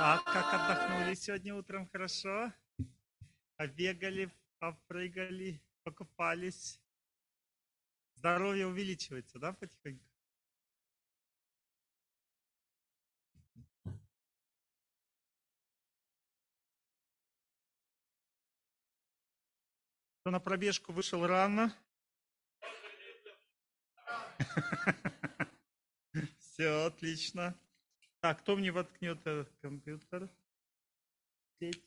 Так, как отдохнули сегодня утром? Хорошо? Побегали, попрыгали, покупались. Здоровье увеличивается, да, потихоньку? Кто на пробежку вышел рано? Все, отлично. Так, кто мне воткнет этот компьютер? Сеть.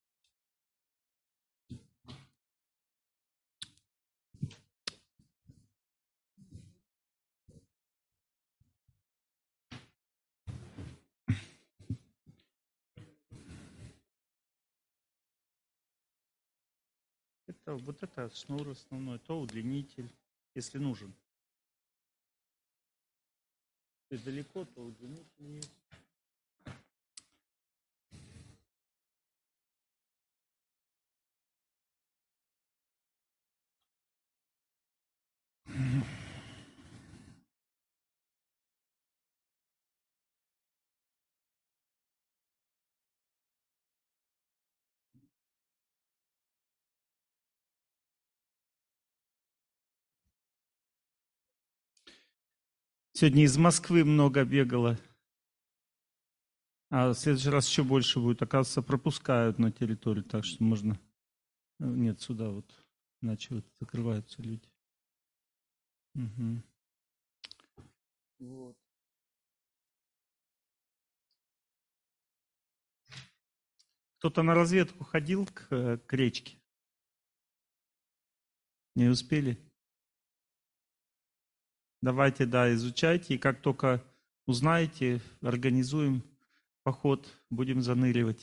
Это, вот это шнур основной, то удлинитель, если нужен. Если далеко, то удлинитель есть. Сегодня из Москвы много бегало. А в следующий раз еще больше будет. Оказывается, пропускают на территорию, так что можно... Нет, сюда вот. Иначе вот закрываются люди. Угу. Вот. Кто-то на разведку ходил к речке? Не успели? Давайте, да, изучайте. И как только узнаете, организуем поход, будем заныривать.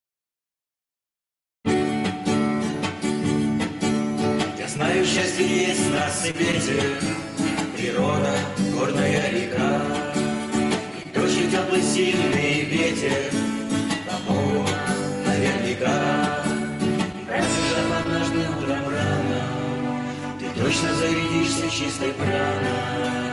Я знаю, счастье есть на свете, природа, горная река, и очень теплый сильный ветер, помогут наверняка. И пробежав однажды утром рано, ты точно зарядишься чистой праной.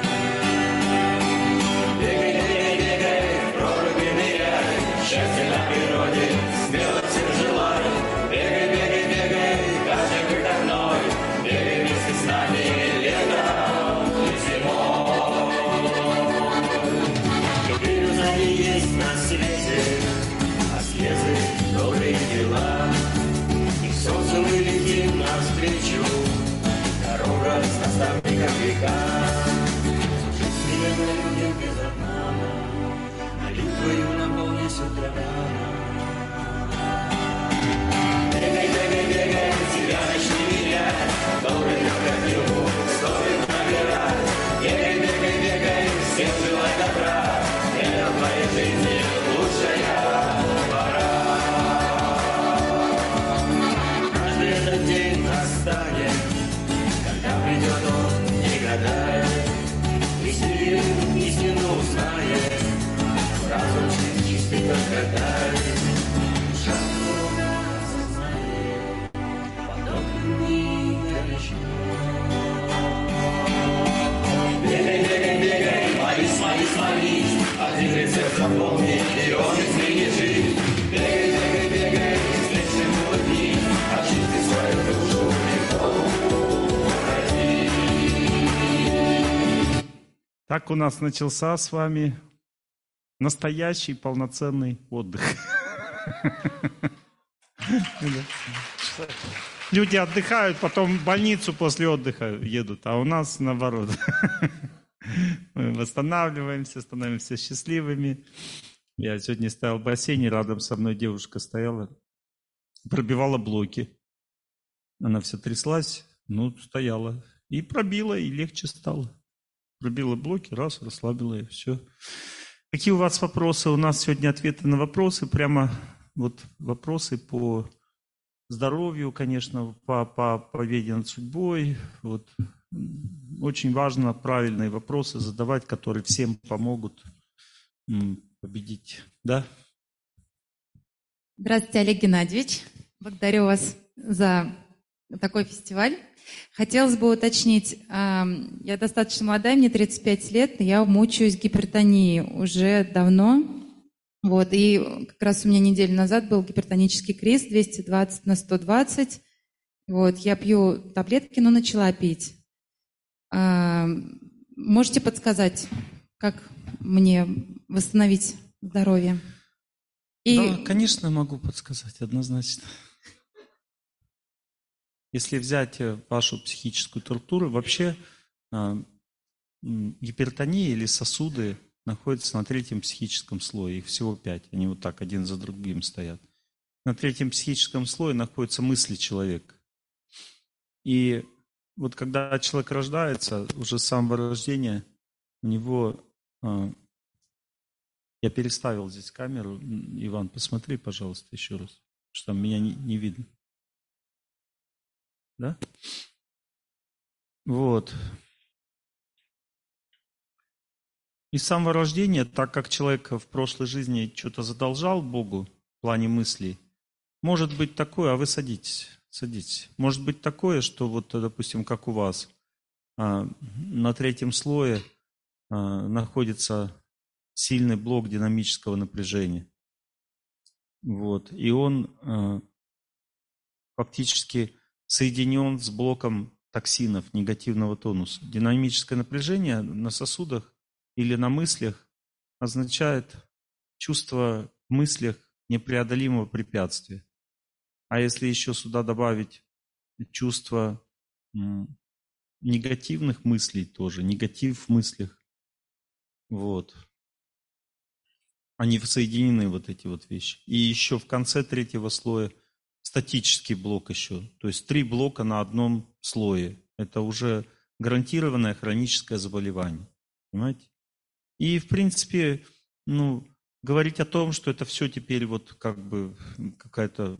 Бегай, бегай, бегай, в проруби ныряй, счастье на природе, смело всем желаю. Бегай, бегай, бегай, каждый выходной, бегай вместе с нами летом и зимой. Любви знаний есть на свете, а слезы добрые дела, и к солнцу мы летим навстречу, дорога с наставником века. Людям без обмана, молитвою наполни с утра рано. Бегай, бегай, бегай, тебя начни менять, добрый крокодилу стоит набирать. Бегай, бегай, бегай, всем желай добра, это в твоей жизни лучшая пора. Каждый этот день настанет, когда придет он, не гадай. Истину узнаешь, разум чистый только дай. Душа осознает, потом не горячо. Бегай, бегай, бегай, молись, молись, молись, один рецепт запомни, и он изменит жизнь. Бегай, бегай, бегай, встречным улыбни, очисти свою душу, легко уходи. Так у нас начался с вами настоящий полноценный отдых. Люди отдыхают, потом в больницу после отдыха едут, а у нас наоборот. Мы восстанавливаемся, становимся счастливыми. Я сегодня стоял в бассейне, рядом со мной девушка стояла, пробивала блоки. Она вся тряслась, стояла. И пробила, и легче стало. Пробила блоки, раз, расслабила, и все. Какие у вас вопросы? У нас сегодня ответы на вопросы. Прямо вот вопросы по здоровью, конечно, по победе над судьбой. Вот. Очень важно правильные вопросы задавать, которые всем помогут победить. Да? Здравствуйте, Олег Геннадьевич. Благодарю вас за такой фестиваль. Хотелось бы уточнить, я достаточно молодая, мне 35 лет, я мучаюсь гипертонией уже давно. Вот, и как раз у меня неделю назад был гипертонический криз 220/120. Вот, я пью таблетки, но начала пить. Можете подсказать, как мне восстановить здоровье? Да, конечно, могу подсказать, однозначно. Если взять вашу психическую структуру, вообще гипертония или сосуды находятся на третьем психическом слое. Их всего 5. Они вот так один за другим стоят. На третьем психическом слое находятся мысли человека. И вот когда человек рождается, уже с самого рождения у него... Я переставил здесь камеру. Иван, посмотри, пожалуйста, еще раз, что там меня не видно. Да? Вот. И с самого рождения, так как человек в прошлой жизни что-то задолжал Богу в плане мыслей, может быть такое, а вы садитесь. Может быть такое, что вот, допустим, как у вас, на третьем слое находится сильный блок динамического напряжения. Вот. И он фактически соединен с блоком токсинов, негативного тонуса. Динамическое напряжение на сосудах или на мыслях означает чувство в мыслях непреодолимого препятствия. А если еще сюда добавить чувство негативных мыслей тоже, негатив в мыслях, вот, они соединены, вот эти вот вещи. И еще в конце третьего слоя статический блок еще. То есть 3 блока на одном слое. Это уже гарантированное хроническое заболевание. Понимаете? И, в принципе, говорить о том, что это все теперь вот как бы какая-то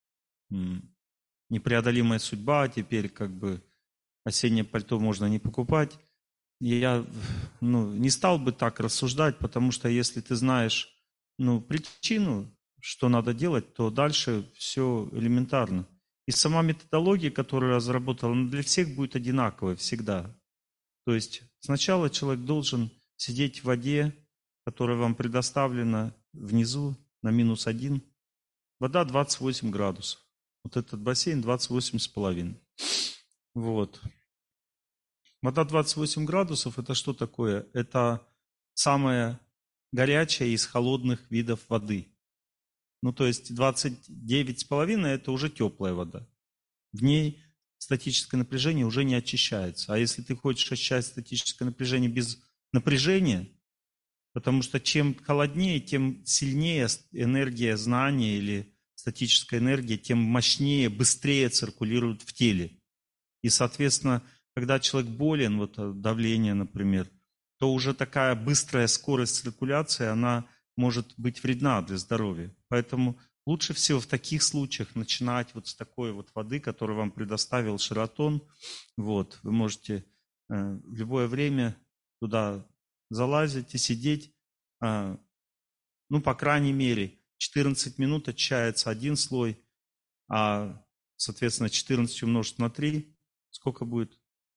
непреодолимая судьба, теперь как бы осеннее пальто можно не покупать, я не стал бы так рассуждать, потому что если ты знаешь причину, что надо делать, то дальше все элементарно. И сама методология, которую я разработал, она для всех будет одинаковой всегда. То есть сначала человек должен сидеть в воде, которая вам предоставлена внизу на -1. Вода 28 градусов. Вот этот бассейн 28,5. Вот. Вода 28 градусов – это что такое? Это самая горячая из холодных видов воды. То есть 29,5 – это уже теплая вода. В ней статическое напряжение уже не очищается. А если ты хочешь очищать статическое напряжение без напряжения, потому что чем холоднее, тем сильнее энергия знания или статическая энергия, тем мощнее, быстрее циркулирует в теле. И, соответственно, когда человек болен, вот давление, например, то уже такая быстрая скорость циркуляции, она может быть вредна для здоровья. Поэтому лучше всего в таких случаях начинать вот с такой вот воды, которую вам предоставил Шератон. Вот, вы можете в любое время туда залазить и сидеть, по крайней мере, 14 минут очищается один слой, а, соответственно, 14 умножить на 3, сколько будет?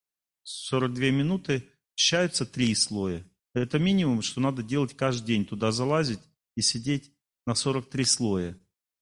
42 минуты, очищаются 3 слоя. Это минимум, что надо делать каждый день, туда залазить и сидеть на 43 слоя.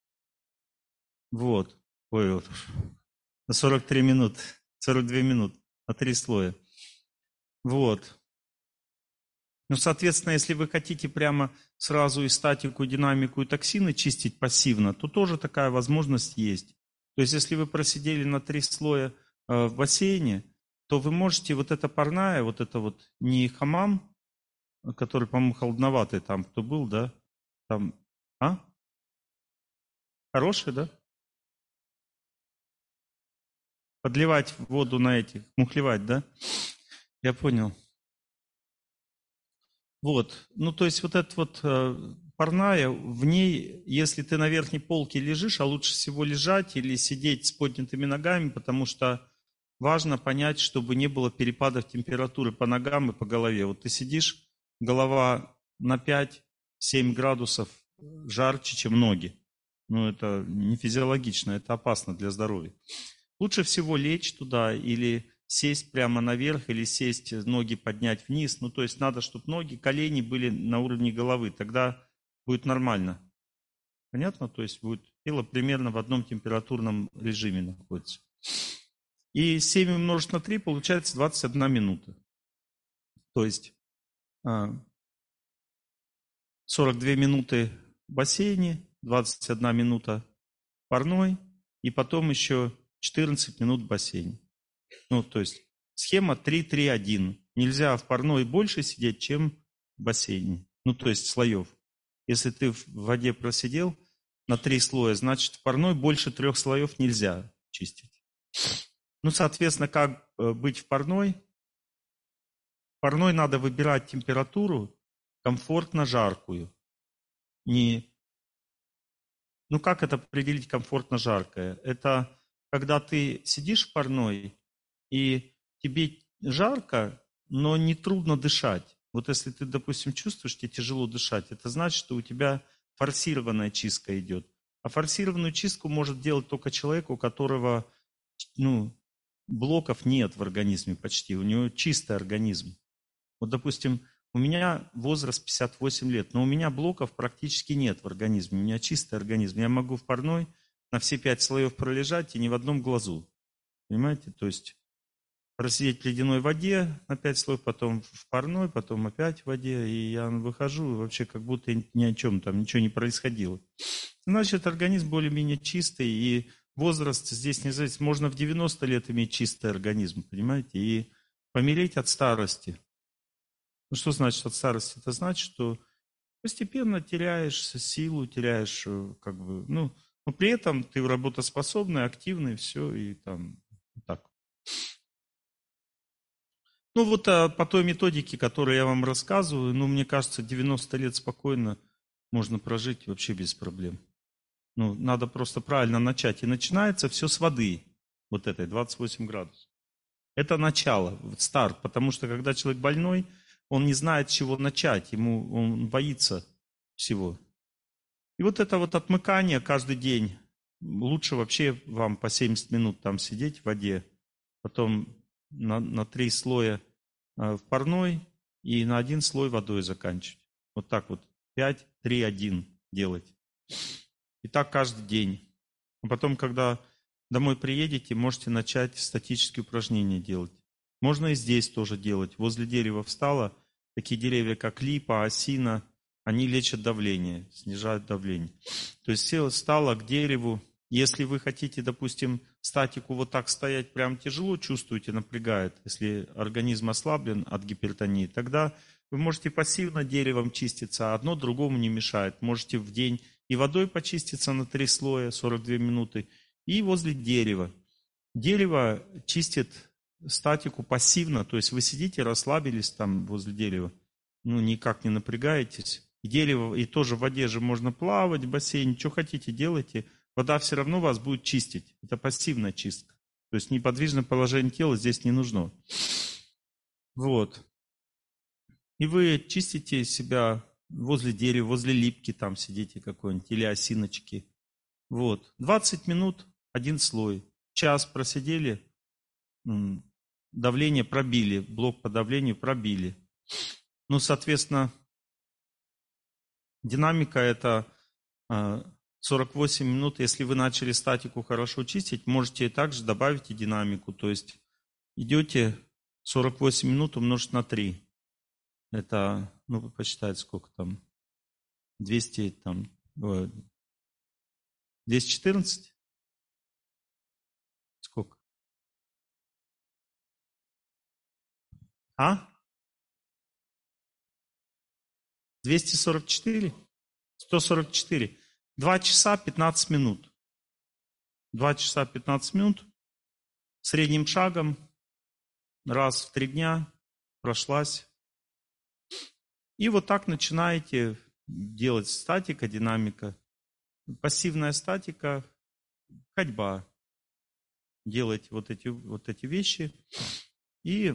Вот. Ой, на 43 минуты, 42 минуты, на 3 слоя. Вот. Соответственно, если вы хотите прямо сразу и статику, и динамику, и токсины чистить пассивно, то тоже такая возможность есть. То есть, если вы просидели на 3 слоя в бассейне, то вы можете вот это парная, вот это вот не хамам, который, по-моему, холодноватый там, кто был, да? Там, Хороший, да? Подливать воду на этих, мухлевать, да? Я понял. Вот, то есть вот эта вот парная, в ней, если ты на верхней полке лежишь, а лучше всего лежать или сидеть с поднятыми ногами, потому что важно понять, чтобы не было перепадов температуры по ногам и по голове. Вот ты сидишь, голова на 5-7 градусов жарче, чем ноги. Это не физиологично, это опасно для здоровья. Лучше всего лечь туда или сесть прямо наверх, или сесть, ноги поднять вниз. То есть надо, чтобы ноги, колени были на уровне головы. Тогда будет нормально. Понятно? То есть будет тело примерно в одном температурном режиме находится. И 7 умножить на 3 получается 21 минута. То есть 42 минуты в бассейне, 21 минута парной, и потом еще 14 минут в бассейне. Ну, то есть схема 3-3-1. Нельзя в парной больше сидеть, чем в бассейне. Ну, то есть слоев. Если ты в воде просидел на 3 слоя, значит, в парной больше 3 слоев нельзя чистить. Ну, соответственно, как быть в парной? В парной надо выбирать температуру комфортно жаркую. Ну, как это определить комфортно жаркое? Это когда ты сидишь в парной, и тебе жарко, но не трудно дышать. Вот если ты, допустим, чувствуешь, тебе тяжело дышать, это значит, что у тебя форсированная чистка идет. А форсированную чистку может делать только человек, у которого, блоков нет в организме почти. У него чистый организм. Вот, допустим, у меня возраст 58 лет, но у меня блоков практически нет в организме. У меня чистый организм. Я могу в парной на все 5 слоев пролежать и ни в одном глазу. Понимаете? То есть просидеть в ледяной воде на 5 слоев, потом в парной, потом опять в воде, и я выхожу, вообще как будто ни о чем там, ничего не происходило. Значит, организм более-менее чистый, и возраст здесь не зависит. Можно в 90 лет иметь чистый организм, понимаете, и помереть от старости. Ну, что значит от старости? Это значит, что постепенно теряешь силу, теряешь, но при этом ты работоспособный, активный, все, и там так. Ну, вот по той методике, которую я вам рассказываю, мне кажется, 90 лет спокойно можно прожить вообще без проблем. Надо просто правильно начать. И начинается все с воды, вот этой, 28 градусов. Это начало, старт, потому что когда человек больной, он не знает, с чего начать, он боится всего. И вот это вот отмыкание каждый день, лучше вообще вам по 70 минут там сидеть в воде, потом на 3 слоя в парной и на 1 слой водой заканчивать. Вот так вот 5, 3, 1 делать. И так каждый день. А потом, когда домой приедете, можете начать статические упражнения делать. Можно и здесь тоже делать. Возле дерева встала, такие деревья, как липа, осина, они лечат давление, снижают давление. То есть встала к дереву. Если вы хотите, допустим, статику вот так стоять прям тяжело, чувствуете, напрягает, если организм ослаблен от гипертонии, тогда вы можете пассивно деревом чиститься, а одно другому не мешает. Можете в день и водой почиститься на 3 слоя, 42 минуты, и возле дерева. Дерево чистит статику пассивно, то есть вы сидите, расслабились там возле дерева, никак не напрягаетесь. Дерево, и тоже в воде же можно плавать, в бассейне, что хотите делайте, вода все равно вас будет чистить. Это пассивная чистка. То есть неподвижное положение тела здесь не нужно. Вот. И вы чистите себя возле дерева, возле липки там сидите какой-нибудь, или осиночки. Вот. 20 минут, 1 слой. Час просидели, давление пробили, блок по давлению пробили. Соответственно, динамика это 48 минут. Если вы начали статику хорошо чистить, можете также добавить и динамику. То есть идете 48 минут умножить на 3. Это, вы посчитайте, сколько там, 214? Сколько? 244? 144. 2 часа 15 минут. 2 часа 15 минут. Средним шагом. Раз в 3 дня прошлась. И вот так начинаете делать статика, динамика. Пассивная статика, ходьба. Делать вот эти вещи. И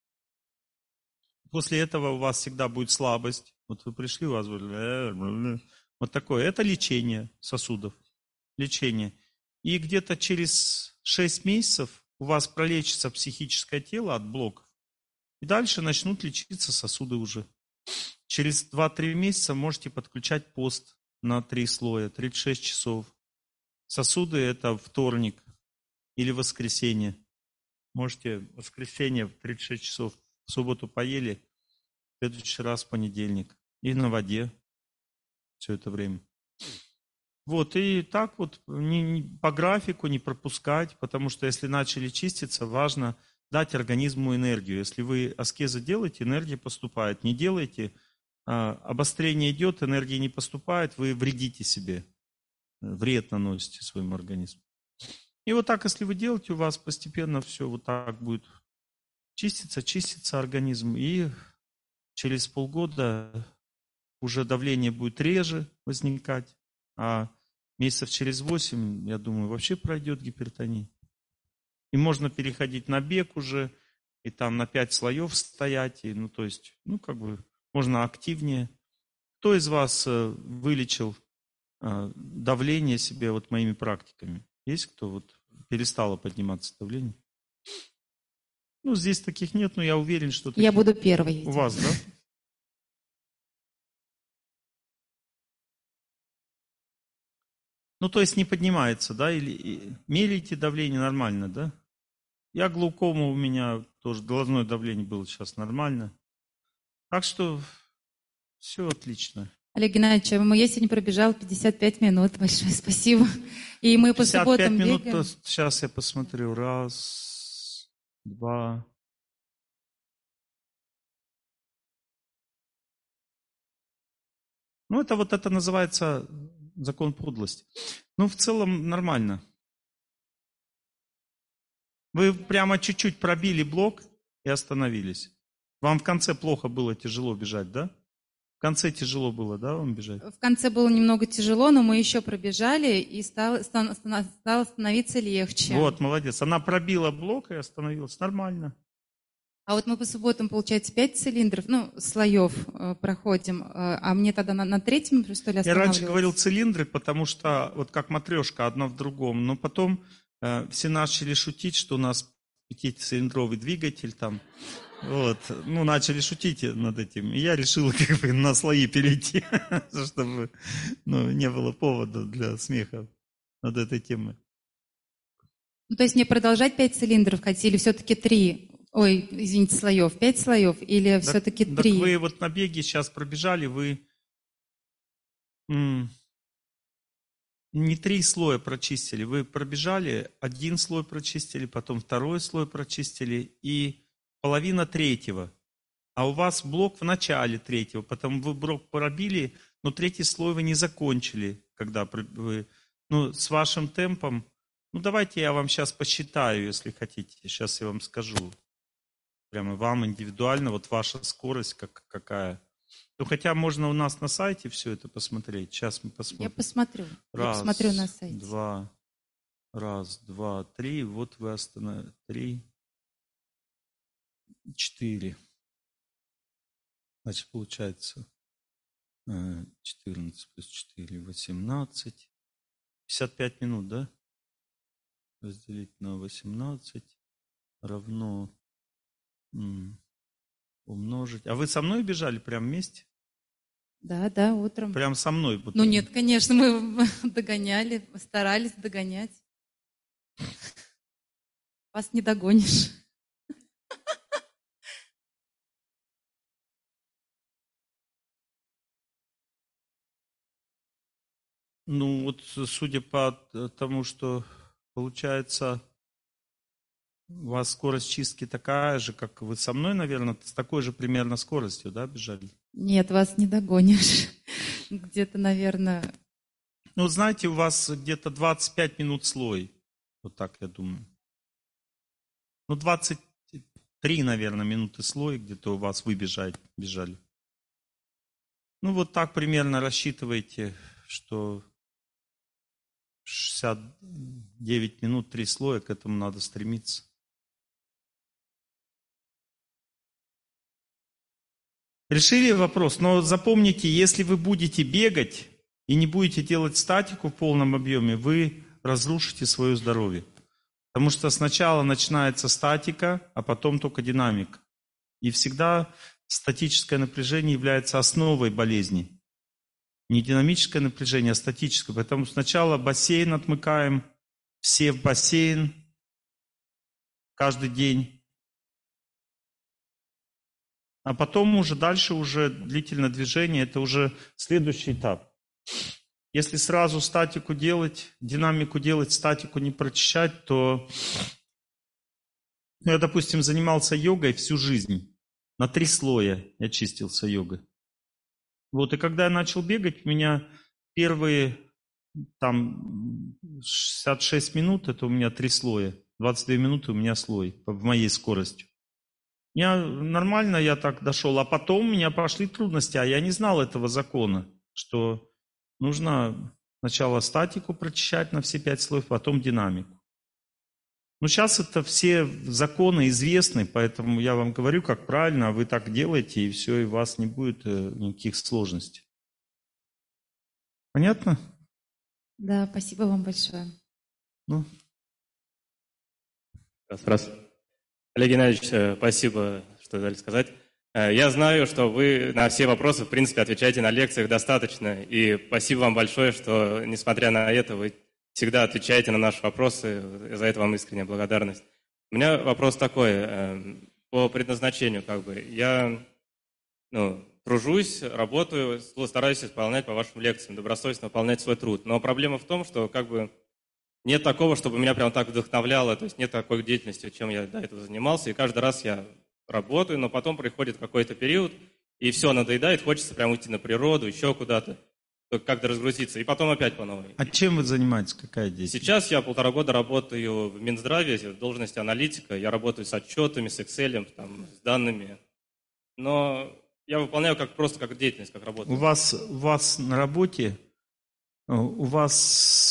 после этого у вас всегда будет слабость. Вот вы пришли, у вас вот такое. Это лечение сосудов. Лечение. И где-то через 6 месяцев у вас пролечится психическое тело от блоков. И дальше начнут лечиться сосуды уже. Через 2-3 месяца можете подключать пост на 3 слоя, 36 часов. Сосуды – это вторник или воскресенье. Можете в воскресенье в 36 часов, в субботу поели, в следующий раз в понедельник. И на воде все это время. Вот, и так вот по графику не пропускать, потому что если начали чиститься, важно дать организму энергию. Если вы аскезы делаете, энергия поступает. Не делаете, обострение идет, энергия не поступает, вы вредите себе. Вред наносите своему организму. И вот так, если вы делаете, у вас постепенно все вот так будет чиститься организм. И через полгода уже давление будет реже возникать. А месяцев через 8, я думаю, вообще пройдет гипертония. И можно переходить на бег уже, и там на 5 слоев стоять. И, то есть, можно активнее. Кто из вас вылечил давление себе вот моими практиками? Есть кто вот перестало подниматься давление? Здесь таких нет, но я уверен, что... Я буду первой. У вас, да? То есть не поднимается, да? Или меряете давление нормально, да? Я глаукома, у меня тоже глазное давление было сейчас нормально. Так что все отлично. Олег Геннадьевич, я сегодня пробежал 55 минут. Большое спасибо. И мы по субботам 55 минут, бегаем. сейчас я посмотрю. 1, 2. Это называется закон подлости. В целом нормально. Вы прямо чуть-чуть пробили блок и остановились. Вам в конце плохо было, тяжело бежать, да? В конце тяжело было, да, вам бежать? В конце было немного тяжело, но мы еще пробежали, и стало становиться легче. Вот, молодец. Она пробила блок и остановилась. Нормально. А вот мы по субботам, получается, 5 цилиндров, слоев проходим, а мне тогда на 3-м, что ли, останавливаться? Я раньше говорил цилиндры, потому что вот как матрешка, одна в другом. Но потом все начали шутить, что у нас 5-цилиндровый двигатель там. Вот, начали шутить над этим. И я решил на слои перейти, чтобы не было повода для смеха над этой темой. То есть мне продолжать 5 цилиндров хотите, или все-таки 3? Ой, извините, слоев. 5 слоев или все-таки 3? Так вы вот на беге сейчас пробежали, вы не 3 слоя прочистили. Вы пробежали, 1 слой прочистили, потом 2 слой прочистили и половина 3-го. А у вас блок в начале 3-го, потом вы блок пробили, но 3-й слой вы не закончили, когда вы... с вашим темпом... давайте я вам сейчас посчитаю, если хотите. Сейчас я вам скажу. Прямо вам индивидуально, вот ваша скорость какая. Хотя можно у нас на сайте все это посмотреть. Сейчас мы посмотрим. Я посмотрю. Я посмотрю на сайте. 2. 1, 2, 3. Вот вы остановились. 3. 4. Значит, получается 14 плюс 4, 18. 55 минут, да? Разделить на 18 равно умножить. А вы со мной бежали прямо вместе? Да, утром. Прям со мной? Нет, конечно, мы догоняли, старались догонять. Вас не догонишь. Судя по тому, что получается, у вас скорость чистки такая же, как вы со мной, наверное, с такой же примерно скоростью, да, бежали? Нет, вас не догонишь. Где-то, наверное... знаете, у вас где-то 25 минут слой. Вот так, я думаю. 23, наверное, минуты слой где-то у вас вы бежали. Вот так примерно рассчитывайте, что 69 минут 3 слоя, к этому надо стремиться. Решили вопрос, но запомните, если вы будете бегать и не будете делать статику в полном объеме, вы разрушите свое здоровье. Потому что сначала начинается статика, а потом только динамика. И всегда статическое напряжение является основой болезни. Не динамическое напряжение, а статическое. Поэтому сначала бассейн отмыкаем, все в бассейн каждый день. А потом уже дальше уже длительное движение, это уже следующий этап. Если сразу статику делать, динамику делать, статику не прочищать, то я, допустим, занимался йогой всю жизнь. На 3 слоя я чистился йогой. Вот, и когда я начал бегать, у меня первые там 66 минут, это у меня 3 слоя. 22 минуты у меня слой в моей скорости. Нормально я так дошел, а потом у меня пошли трудности, а я не знал этого закона, что нужно сначала статику прочищать на все 5 слоев, потом динамику. Ну, сейчас это все законы известны, поэтому я вам говорю, как правильно, а вы так делаете, и все, и у вас не будет никаких сложностей. Понятно? Да, спасибо вам большое. Ну. Раз. Олег Геннадьевич, спасибо, что дали сказать. Я знаю, что вы на все вопросы, в принципе, отвечаете на лекциях достаточно, и спасибо вам большое, что, несмотря на это, вы всегда отвечаете на наши вопросы, за это вам искренняя благодарность. У меня вопрос такой, по предназначению, я тружусь, работаю, стараюсь исполнять по вашим лекциям, добросовестно выполнять свой труд, но проблема в том, что нет такого, чтобы меня прям так вдохновляло, то есть нет такой деятельности, чем я до этого занимался, и каждый раз я работаю, но потом приходит какой-то период, и все надоедает, хочется прям уйти на природу, еще куда-то, как-то разгрузиться, и потом опять по новой. А чем вы занимаетесь? Какая деятельность? Сейчас я 1,5 года работаю в Минздраве, в должности аналитика, я работаю с отчетами, с Excel, с данными, но я выполняю просто как деятельность, как работу. У вас на работе, у вас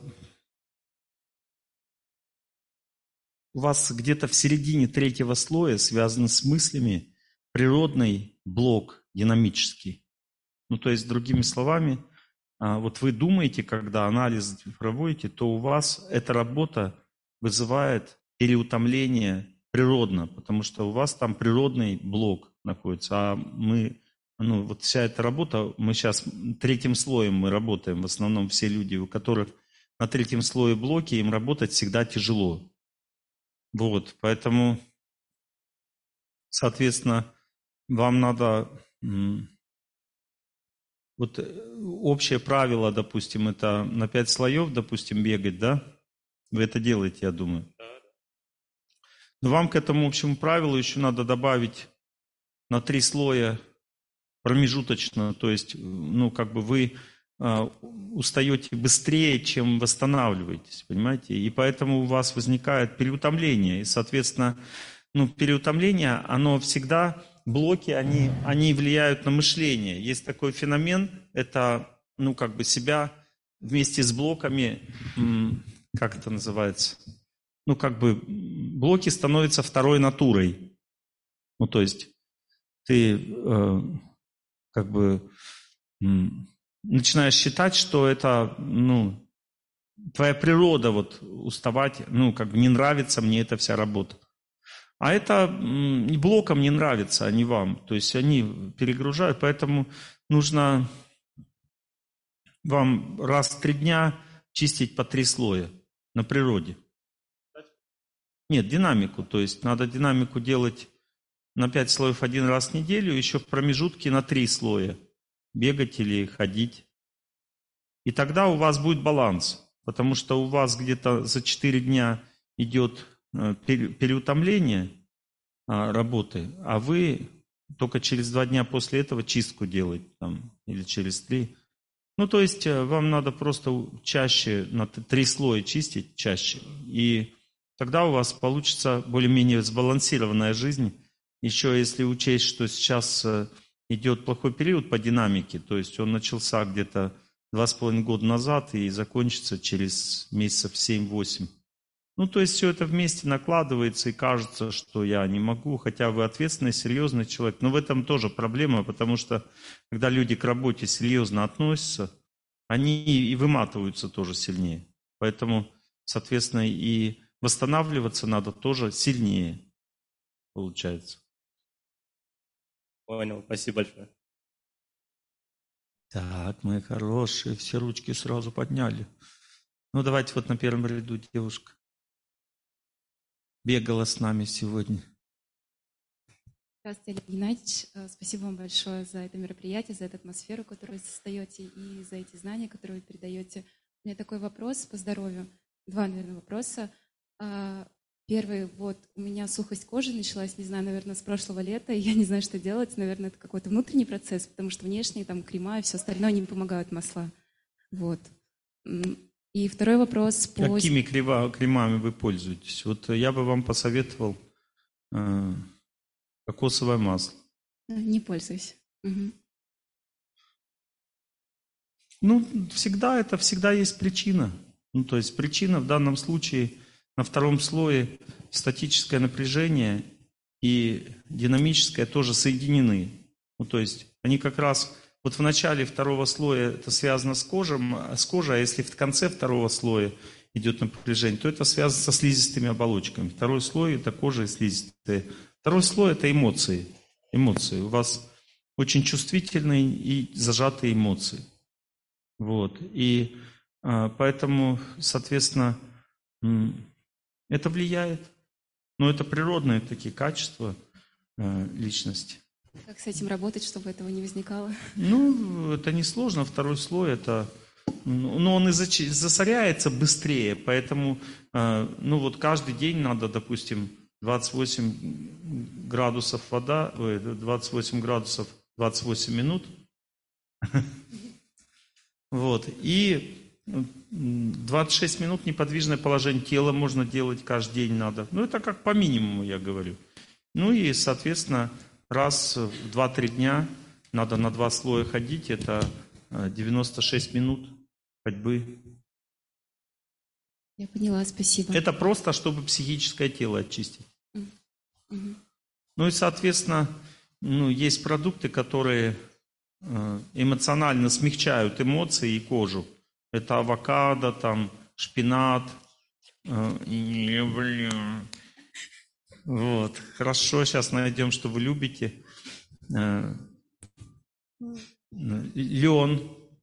где-то в середине 3-го слоя связан с мыслями природный блок динамический. Ну, то есть, другими словами, вот вы думаете, когда анализ проводите, то у вас эта работа вызывает переутомление природно, потому что у вас там природный блок находится, а вот вся эта работа, мы сейчас 3-м слоем мы работаем, в основном все люди, у которых на 3-м слое блоки, им работать всегда тяжело. Вот, поэтому, соответственно, вам надо... Вот общее правило, допустим, это на 5 слоев, допустим, бегать, да? Вы это делаете, я думаю. Но вам к этому общему правилу еще надо добавить на 3 слоя промежуточно, то есть, вы устаете быстрее, чем восстанавливаетесь, понимаете? И поэтому у вас возникает переутомление. И, соответственно, переутомление, оно всегда... Блоки, они влияют на мышление. Есть такой феномен, это, себя вместе с блоками, как это называется? Блоки становятся второй натурой. То есть, ты, начинаешь считать, что это, твоя природа, уставать, не нравится мне эта вся работа. А это блокам не нравится, а не вам. То есть они перегружают, поэтому нужно вам раз в 3 дня чистить по 3 слоя на природе. Нет, динамику. То есть надо динамику делать на 5 слоев 1 раз в неделю, еще в промежутке на 3 слоя. Бегать или ходить. И тогда у вас будет баланс. Потому что у вас где-то за 4 дня идет переутомление работы, а вы только через 2 дня после этого чистку делаете, или через 3. То есть вам надо просто чаще, на 3 слоя чистить чаще, и тогда у вас получится более-менее сбалансированная жизнь. Еще если учесть, что сейчас идет плохой период по динамике, то есть он начался где-то 2,5 года назад и закончится через месяцев 7-8. То есть все это вместе накладывается, и кажется, что я не могу, хотя вы ответственный, серьезный человек. Но в этом тоже проблема, потому что когда люди к работе серьезно относятся, они и выматываются тоже сильнее. Поэтому, соответственно, и восстанавливаться надо тоже сильнее, получается. Понял, спасибо большое. Так, мои хорошие, все ручки сразу подняли. Ну, давайте вот на первом ряду девушка. Бегала с нами сегодня. Здравствуйте, Олег Геннадьевич. Спасибо вам большое за это мероприятие, за эту атмосферу, которую вы создаете, и за эти знания, которые вы передаете. У меня такой вопрос по здоровью. Два, наверное, вопроса. Первый, вот у меня сухость кожи началась, не знаю, наверное, с прошлого лета, и я не знаю, что делать. Наверное, это какой-то внутренний процесс, потому что внешние, там, крема и все остальное не помогают, масла. Вот. И второй вопрос по... Какими кремами вы пользуетесь? Вот я бы вам посоветовал кокосовое масло. Не пользуюсь. Угу. Ну, всегда есть причина. Ну, то есть причина в данном случае на втором слое статическое напряжение и динамическое тоже соединены. Ну, то есть они как раз вот в начале второго слоя это связано с кожей, а если в конце второго слоя идет напряжение, то это связано со слизистыми оболочками. Второй слой это кожа и слизистые. Второй слой это эмоции. Эмоции. У вас очень чувствительные и зажатые эмоции. Вот. И поэтому, соответственно, это влияет. Но это природные такие качества личности. Как с этим работать, чтобы этого не возникало? Ну, это несложно. Второй слой это... Но он и засоряется быстрее, поэтому, ну вот каждый день надо, допустим, 28 градусов вода, 28 градусов 28 минут. Вот. И 26 минут неподвижное положение тела можно делать каждый день надо. Ну, это как по минимуму, я говорю. Ну и, соответственно, раз в 2-3 дня надо на 2 слоя ходить, это 96 минут ходьбы. Я поняла, спасибо. Это просто, чтобы психическое тело очистить. Угу. Ну и, соответственно, есть продукты, которые эмоционально смягчают эмоции и кожу. Это авокадо, там, шпинат. Вот. Хорошо, сейчас найдем, что вы любите. Лен.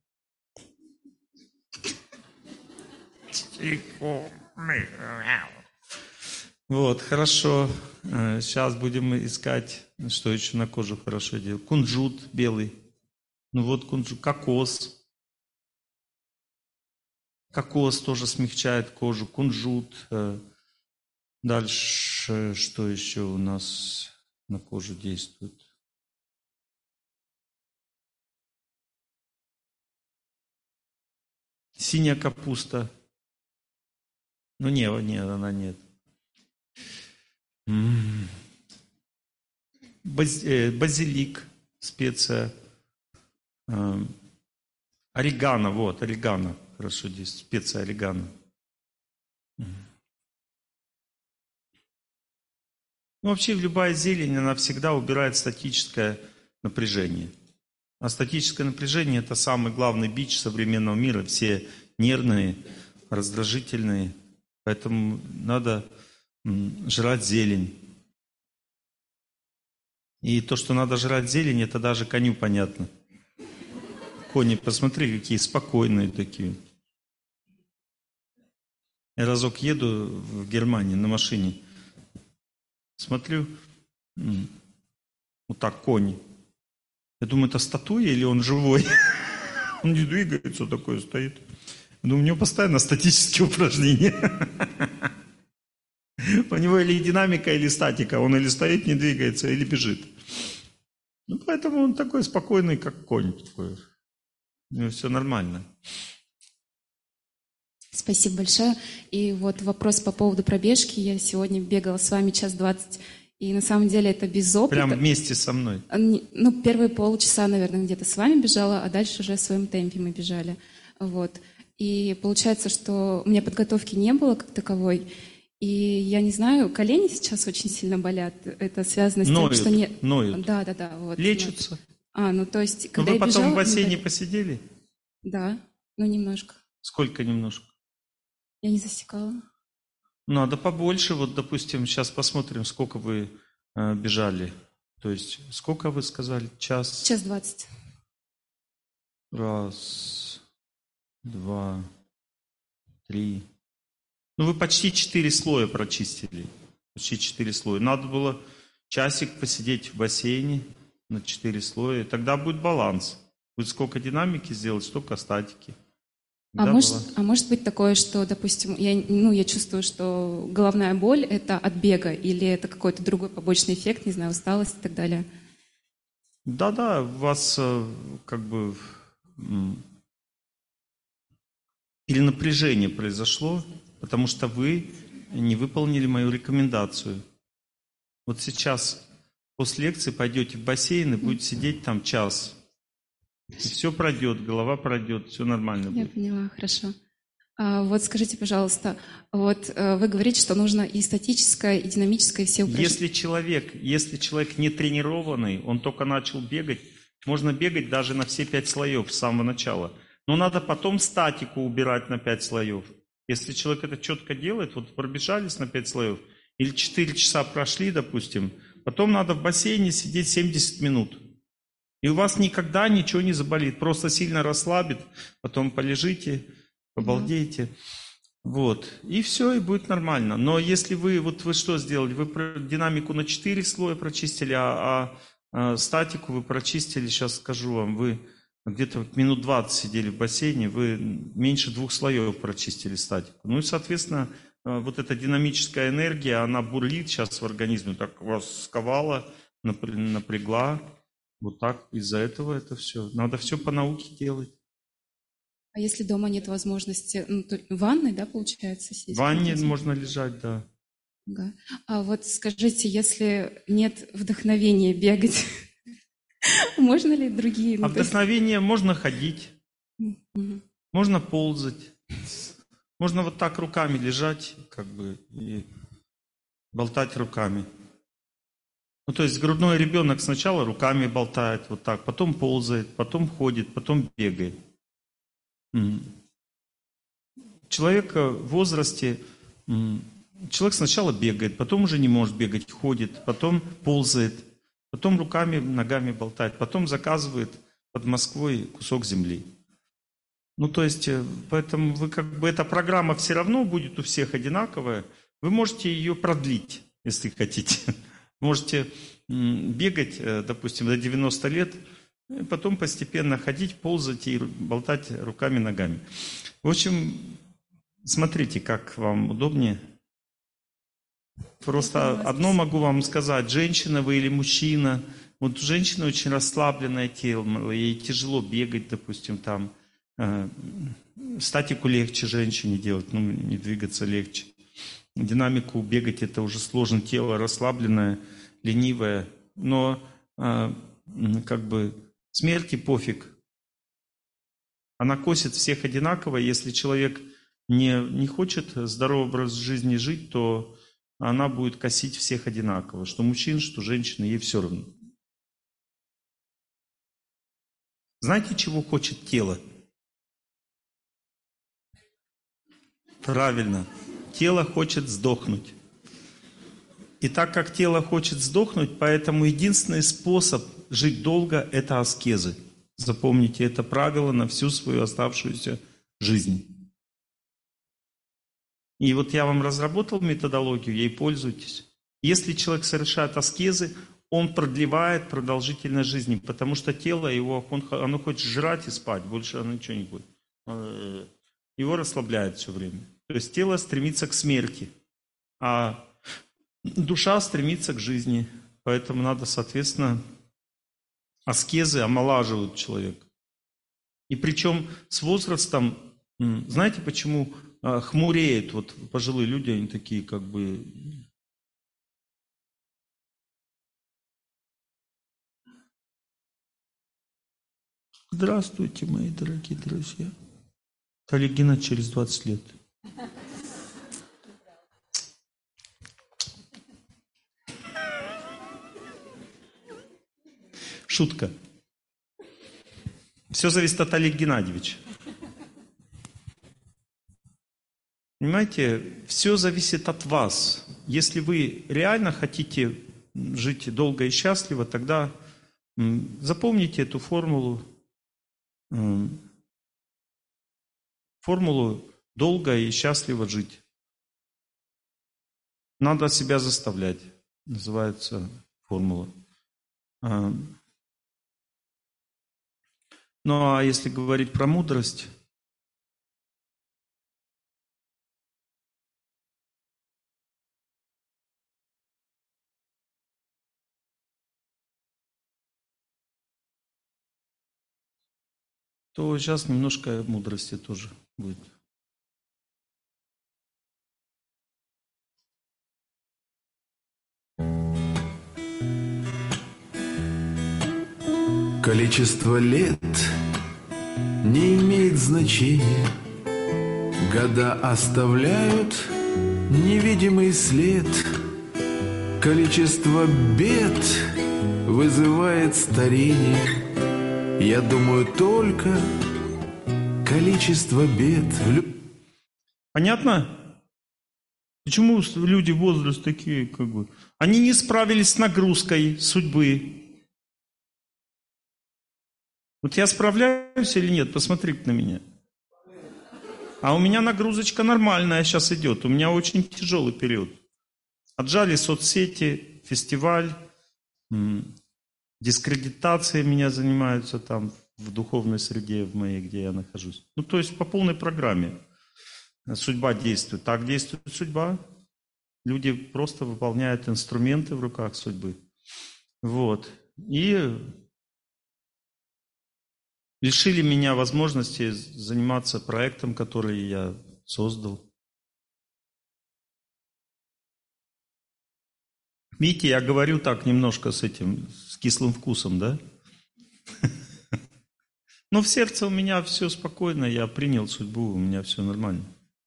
Вот, хорошо. Сейчас будем искать, что еще на кожу хорошо делать. Кунжут белый. Ну вот кунжут. Кокос. Кокос тоже смягчает кожу. Кунжут. Дальше, что еще у нас на кожу действует? Синяя капуста. Ну, нет, она нет. Базилик, специя. Орегано, вот, орегано. Хорошо здесь, специя орегано. Ну, вообще, любая зелень, она всегда убирает статическое напряжение. А статическое напряжение – это самый главный бич современного мира. Все нервные, раздражительные. Поэтому надо жрать зелень. И то, что надо жрать зелень, это даже коню понятно. Кони, посмотри, какие спокойные такие. Я разок еду в Германии на машине. Смотрю, вот так конь. Я думаю, это статуя или он живой? Он не двигается, такой стоит. Но у него постоянно статические упражнения. У него или динамика, или статика. Он или стоит, не двигается, или бежит. Ну, поэтому он такой спокойный, как конь. Такой. У него все нормально. Спасибо большое. И вот вопрос по поводу пробежки. Я сегодня бегала с вами 1:20, и на самом деле это без опыта. Прям вместе со мной? Ну, первые полчаса, наверное, где-то с вами бежала, а дальше уже в своем темпе мы бежали. Вот. И получается, что у меня подготовки не было как таковой. И я не знаю, колени сейчас очень сильно болят. Это связано с тем, что нет... Ноют. Да. Вот, лечатся. Ну то есть, Но когда вы я бежала... потом в бассейне посидели? Да, немножко. Сколько немножко? Я не засекала. Надо побольше. Вот, допустим, сейчас посмотрим, сколько вы бежали. То есть, сколько вы сказали? Час? Час 20. Раз, два, три. Ну, вы почти 4 слоя прочистили. Почти 4 слоя. Надо было часик посидеть в бассейне на 4 слоя. Тогда будет баланс. Будет сколько динамики сделать, столько статики. А Тогда может, баланс. а может быть такое, что, допустим, я чувствую, что головная боль – это от бега, или это какой-то другой побочный эффект, не знаю, усталость и так далее? Да-да, у вас как бы перенапряжение произошло, потому что вы не выполнили мою рекомендацию. Вот сейчас после лекции пойдете в бассейн и будете сидеть там час. И все пройдет, голова пройдет, все нормально Я будет. поняла, хорошо. Вот скажите, пожалуйста, вот вы говорите, что нужно и статическое, и динамическое, и все упражнения. Если человек не тренированный, он только начал бегать, можно бегать даже на все 5 слоев с самого начала. Но надо потом статику убирать на 5 слоев. Если человек это четко делает, вот пробежались на 5 слоев, или 4 часа прошли, допустим, потом надо в бассейне сидеть 70 минут. И у вас никогда ничего не заболит, просто сильно расслабит, потом полежите, побалдеете. Вот. И все, и будет нормально. Но если вы что сделали? Вы динамику на 4 слоя прочистили, а статику вы прочистили, сейчас скажу вам, вы где-то минут 20 сидели в бассейне, вы меньше 2 слоев прочистили статику. Ну и, соответственно, вот эта динамическая энергия, она бурлит сейчас в организме, так вас сковала, напрягла. Вот так, из-за этого это все. Надо все по науке делать. А если дома нет возможности, то в ванной, да, получается, сидеть? В ванне можно лежать, да. Да. А вот скажите, если нет вдохновения бегать, можно ли другие? А вдохновение можно ходить, можно ползать, можно вот так руками лежать, как бы, и болтать руками. Ну, то есть грудной ребенок сначала руками болтает вот так, потом ползает, потом ходит, потом бегает. Человек в возрасте, человек сначала бегает, потом уже не может бегать, ходит, потом ползает, потом руками, ногами болтает, потом заказывает под Москвой кусок земли. Ну, то есть, поэтому вы как бы, эта программа все равно будет у всех одинаковая, вы можете ее продлить, если хотите. Можете бегать, допустим, до 90 лет, и потом постепенно ходить, ползать и болтать руками, ногами. В общем, смотрите, как вам удобнее. Просто одно могу вам сказать, женщина вы или мужчина, вот у женщины очень расслабленное тело, ей тяжело бегать, допустим, там, статику легче женщине делать, ну, не двигаться легче. Динамику бегать это уже сложно, тело расслабленное, ленивое, но как бы смерти пофиг. Она косит всех одинаково. Если человек не хочет здоровый образ жизни жить, то она будет косить всех одинаково. Что мужчин, что женщин, ей все равно. Знаете, чего хочет тело? Правильно. Тело хочет сдохнуть. И так как тело хочет сдохнуть, поэтому единственный способ жить долго – это аскезы. Запомните это правило на всю свою оставшуюся жизнь. И вот я вам разработал методологию, ей пользуйтесь. Если человек совершает аскезы, он продлевает продолжительность жизни, потому что тело его, оно хочет жрать и спать, больше оно ничего не будет. Его расслабляет все время. То есть тело стремится к смерти, а душа стремится к жизни. Поэтому надо, соответственно, аскезы омолаживают человека. И причем с возрастом, знаете, почему хмуреют вот пожилые люди, они такие как бы... Здравствуйте, мои дорогие друзья. Олег Геннадьевич через 20 лет. Шутка. Все зависит от Олега Геннадьевича. Понимаете, все зависит от вас. Если вы реально хотите жить долго и счастливо, тогда запомните эту формулу. Формулу долго и счастливо жить. Надо себя заставлять. Называется формула. Ну а если говорить про мудрость, то сейчас немножко мудрости тоже будет. Количество лет не имеет значения. Года оставляют невидимый след. Количество бед вызывает старение. Я думаю, только количество бед. Понятно? Почему люди в возрасте такие, как бы... Они не справились с нагрузкой судьбы. Вот я справляюсь или нет? Посмотри на меня. А у меня нагрузочка нормальная сейчас идет. У меня очень тяжелый период. Отжали соцсети, фестиваль, дискредитация меня занимаются там в духовной среде в моей, где я нахожусь. Ну, то есть по полной программе. Судьба действует. Так действует судьба. Люди просто выполняют инструменты в руках судьбы. Вот. И лишили меня возможности заниматься проектом, который я создал. Видите, я говорю так немножко с кислым вкусом, да? Но в сердце у меня все спокойно, я принял судьбу, у меня все нормально.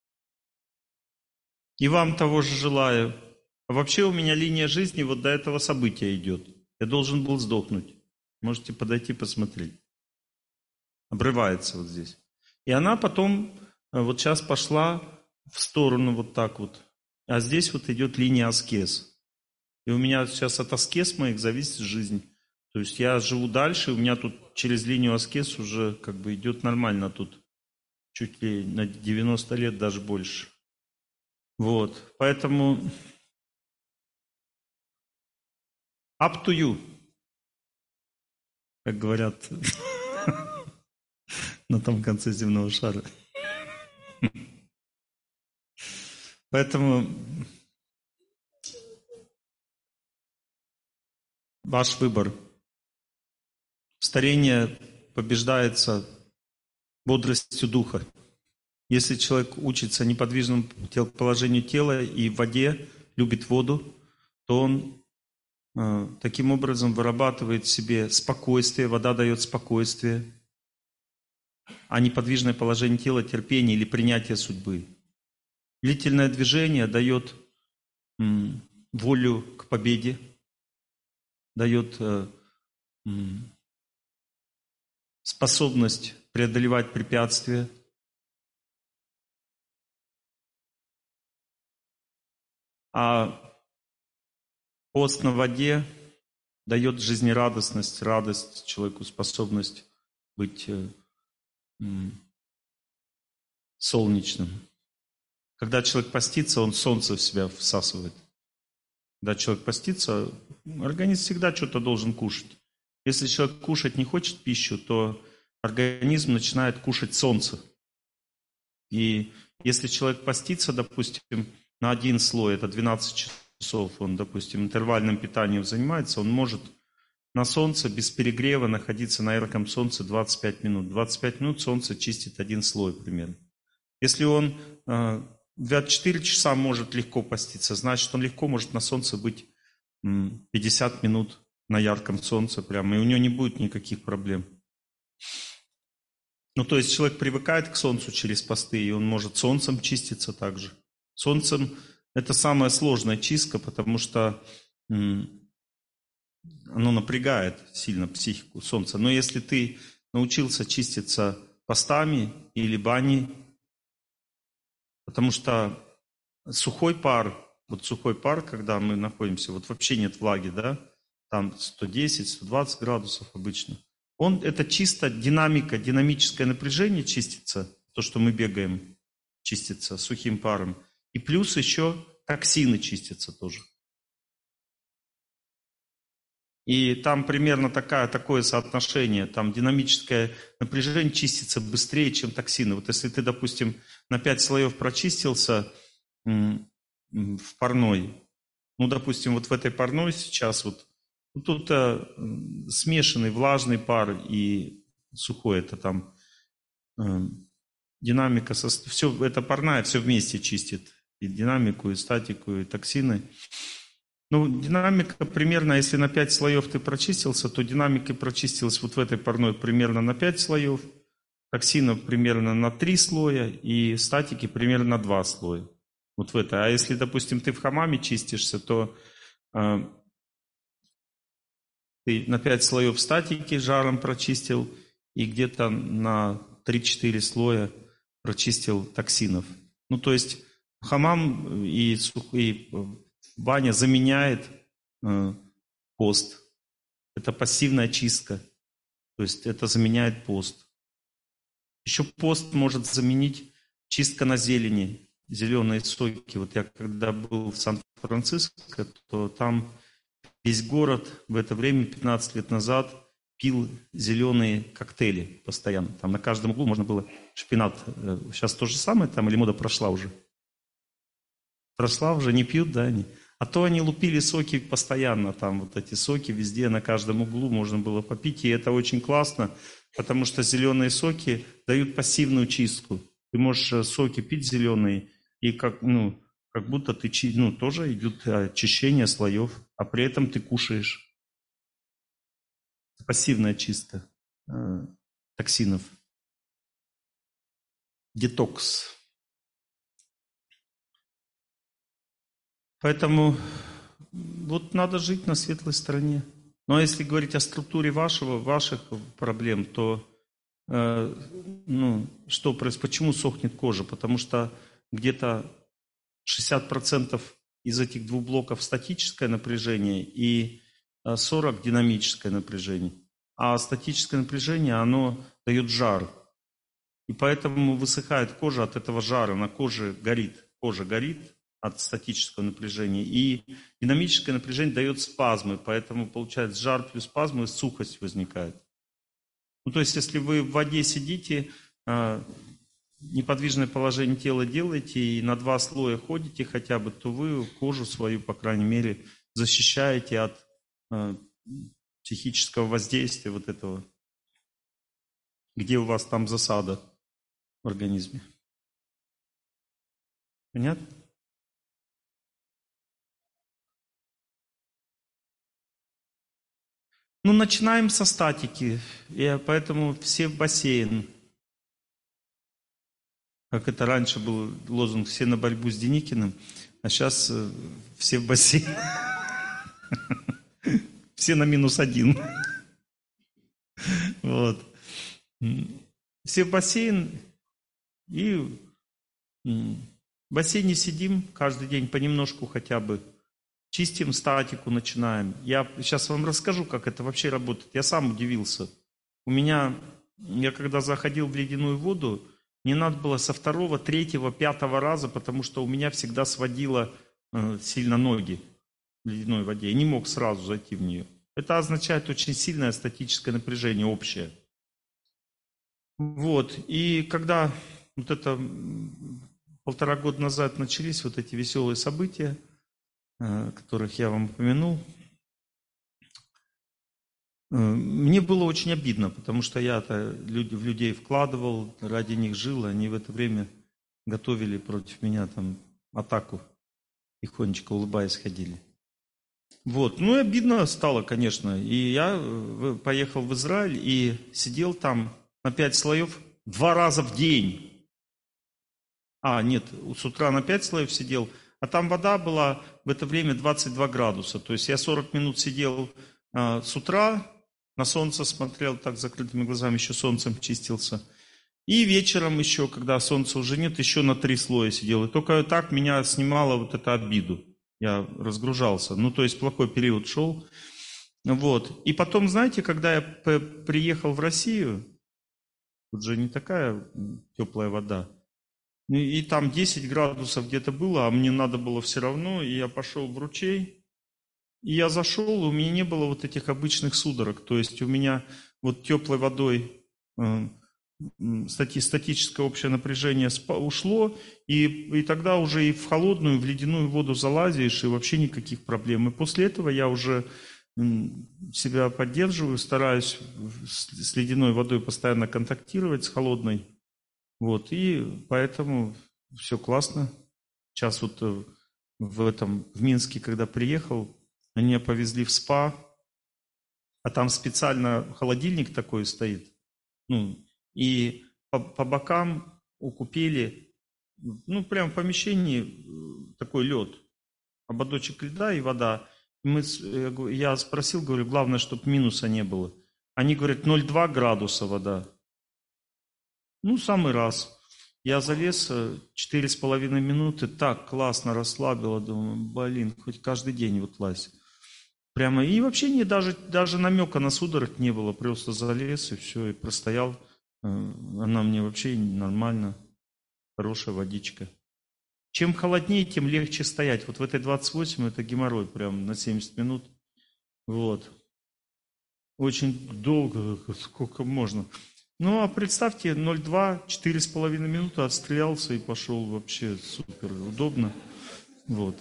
И вам того же желаю. А вообще у меня линия жизни вот до этого события идет. Я должен был сдохнуть. Можете подойти посмотреть. Обрывается вот здесь. И она потом вот сейчас пошла в сторону вот так вот. А здесь вот идет линия аскез. И у меня сейчас от аскез моих зависит жизнь. То есть я живу дальше, у меня тут через линию аскез уже как бы идет нормально тут. Чуть ли на 90 лет, даже больше. Вот. Поэтому up to you. Как говорят на том конце земного шара. Поэтому ваш выбор. Старение побеждается бодростью духа. Если человек учится неподвижному положению тела и в воде, любит воду, то он таким образом вырабатывает в себе спокойствие, вода дает спокойствие, а неподвижное положение тела – терпение или принятие судьбы. Длительное движение дает волю к победе, дает способность преодолевать препятствия. А пост на воде дает жизнерадостность, радость человеку, способность быть солнечным. Когда человек постится, он солнце в себя всасывает. Когда человек постится, организм всегда что-то должен кушать. Если человек кушать не хочет пищу, то организм начинает кушать солнце. И если человек постится, допустим, на один слой, это 12 часов, он, допустим, интервальным питанием занимается, он может на солнце без перегрева находиться на ярком солнце 25 минут. 25 минут солнце чистит один слой примерно. Если он 4 часа может легко поститься, значит, он легко может на солнце быть 50 минут на ярком солнце прямо, и у него не будет никаких проблем. Ну, то есть человек привыкает к солнцу через посты, и он может солнцем чиститься также. Солнцем это самая сложная чистка, потому что оно напрягает сильно психику солнца. Но если ты научился чиститься постами или баней, потому что сухой пар вот сухой пар, когда мы находимся, вот вообще нет влаги, да, там 110-120 градусов обычно. Это чисто динамика, динамическое напряжение чистится, то, что мы бегаем, чистится сухим паром. И плюс еще токсины чистятся тоже. И там примерно такое соотношение, там динамическое напряжение чистится быстрее, чем токсины. Вот если ты, допустим, на 5 слоев прочистился в парной, ну, допустим, вот в этой парной сейчас вот тут смешанный влажный пар и сухой, это там динамика, все, это парная все вместе чистит, и динамику, и статику, и токсины. Ну, динамика примерно, если на 5 слоев ты прочистился, то динамика прочистилась вот в этой парной примерно на 5 слоев, токсинов примерно на 3 слоя и статики примерно на 2 слоя. Вот в это. А если, допустим, ты в хамаме чистишься, то ты на 5 слоев статики жаром прочистил и где-то на 3-4 слоя прочистил токсинов. Ну, то есть хамам и баня заменяет пост. Это пассивная чистка. То есть это заменяет пост. Еще пост может заменить чистка на зелени, зеленые соки. Вот я когда был в Сан-Франциско, то там весь город в это время, 15 лет назад, пил зеленые коктейли постоянно. Там на каждом углу можно было шпинат. Сейчас то же самое там или мода прошла уже? Прошла уже, не пьют, да, они? А то они лупили соки постоянно, там вот эти соки везде, на каждом углу можно было попить, и это очень классно, потому что зеленые соки дают пассивную чистку. Ты можешь соки пить зеленые, и как будто ты, тоже идет очищение слоев, а при этом ты кушаешь. Пассивная чистка токсинов. Детокс. Поэтому вот надо жить на светлой стороне. Ну а если говорить о структуре ваших проблем, то что происходит? Почему сохнет кожа? Потому что где-то 60% из этих двух блоков статическое напряжение и 40% динамическое напряжение. А статическое напряжение, оно дает жар. И поэтому высыхает кожа от этого жара, на коже горит. Кожа горит от статического напряжения. И динамическое напряжение дает спазмы, поэтому получается жар плюс спазмы, сухость возникает. Ну, то есть, если вы в воде сидите, неподвижное положение тела делаете и на 2 слоя ходите хотя бы, то вы кожу свою, по крайней мере, защищаете от психического воздействия вот этого, где у вас там засада в организме. Понятно? Ну, начинаем со статики, и поэтому все в бассейн. Как это раньше был лозунг «все на борьбу с Деникиным», а сейчас все в бассейн. Все на -1. Вот. Все в бассейн, и в бассейне сидим каждый день понемножку хотя бы. Чистим статику, начинаем. Я сейчас вам расскажу, как это вообще работает. Я сам удивился. Я когда заходил в ледяную воду, мне надо было со 2-го, 3-го, 5-го раза, потому что у меня всегда сводило сильно ноги в ледяной воде. Я не мог сразу зайти в нее. Это означает очень сильное статическое напряжение общее. Вот. И когда вот это 1,5 года назад начались вот эти веселые события, о которых я вам упомянул, мне было очень обидно, потому что я-то в людей вкладывал, ради них жил, они в это время готовили против меня там атаку, тихонечко улыбаясь ходили. Вот, ну и обидно стало, конечно, и я поехал в Израиль и сидел там на 5 слоев 2 раза в день. Нет, с утра на 5 слоев сидел, а там вода была в это время 22 градуса. То есть я 40 минут сидел с утра, на солнце смотрел, так закрытыми глазами, еще солнцем чистился. И вечером еще, когда солнца уже нет, еще на 3 слоя сидел. И только так меня снимало вот эту обиду. Я разгружался. Ну, то есть плохой период шел. Вот. И потом, знаете, когда я приехал в Россию, тут же не такая теплая вода. Ну, и там 10 градусов где-то было, а мне надо было все равно. И я пошел в ручей. И я зашел, и у меня не было вот этих обычных судорог. То есть у меня вот теплой водой статическое общее напряжение ушло, и тогда уже и в холодную, в ледяную воду залазишь, и вообще никаких проблем. И после этого я уже себя поддерживаю, стараюсь с ледяной водой постоянно контактировать, с холодной. Вот, и поэтому все классно. Сейчас вот в Минске, когда приехал, они меня повезли в спа, а там специально холодильник такой стоит. Ну, и по бокам у купели, ну, прям в помещении такой лед, ободочек льда и вода. Я спросил, говорю, главное, чтобы минуса не было. Они говорят, 0,2 градуса вода. Ну, самый раз. Я залез 4,5 минуты, так классно расслабило, думаю, блин, хоть каждый день вот лазь. Прямо, и вообще даже намека на судорог не было, просто залез и все, и простоял. Она мне вообще нормально, хорошая водичка. Чем холоднее, тем легче стоять. Вот в этой 28 это геморрой прям на 70 минут. Вот. Очень долго, сколько можно. Ну, а представьте, 0,2, 4,5 минуты отстрелялся и пошел вообще супер удобно. Вот.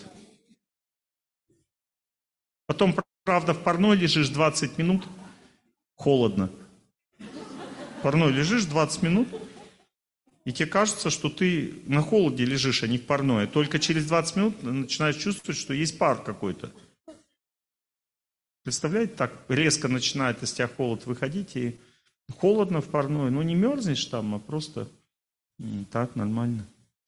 Потом, правда, в парной лежишь 20 минут, холодно. В парной лежишь 20 минут, и тебе кажется, что ты на холоде лежишь, а не в парной. Только через 20 минут начинаешь чувствовать, что есть пар какой-то. Представляете, так резко начинает из тебя холод выходить, и холодно в парной. Ну, не мерзнешь там, а просто так, нормально.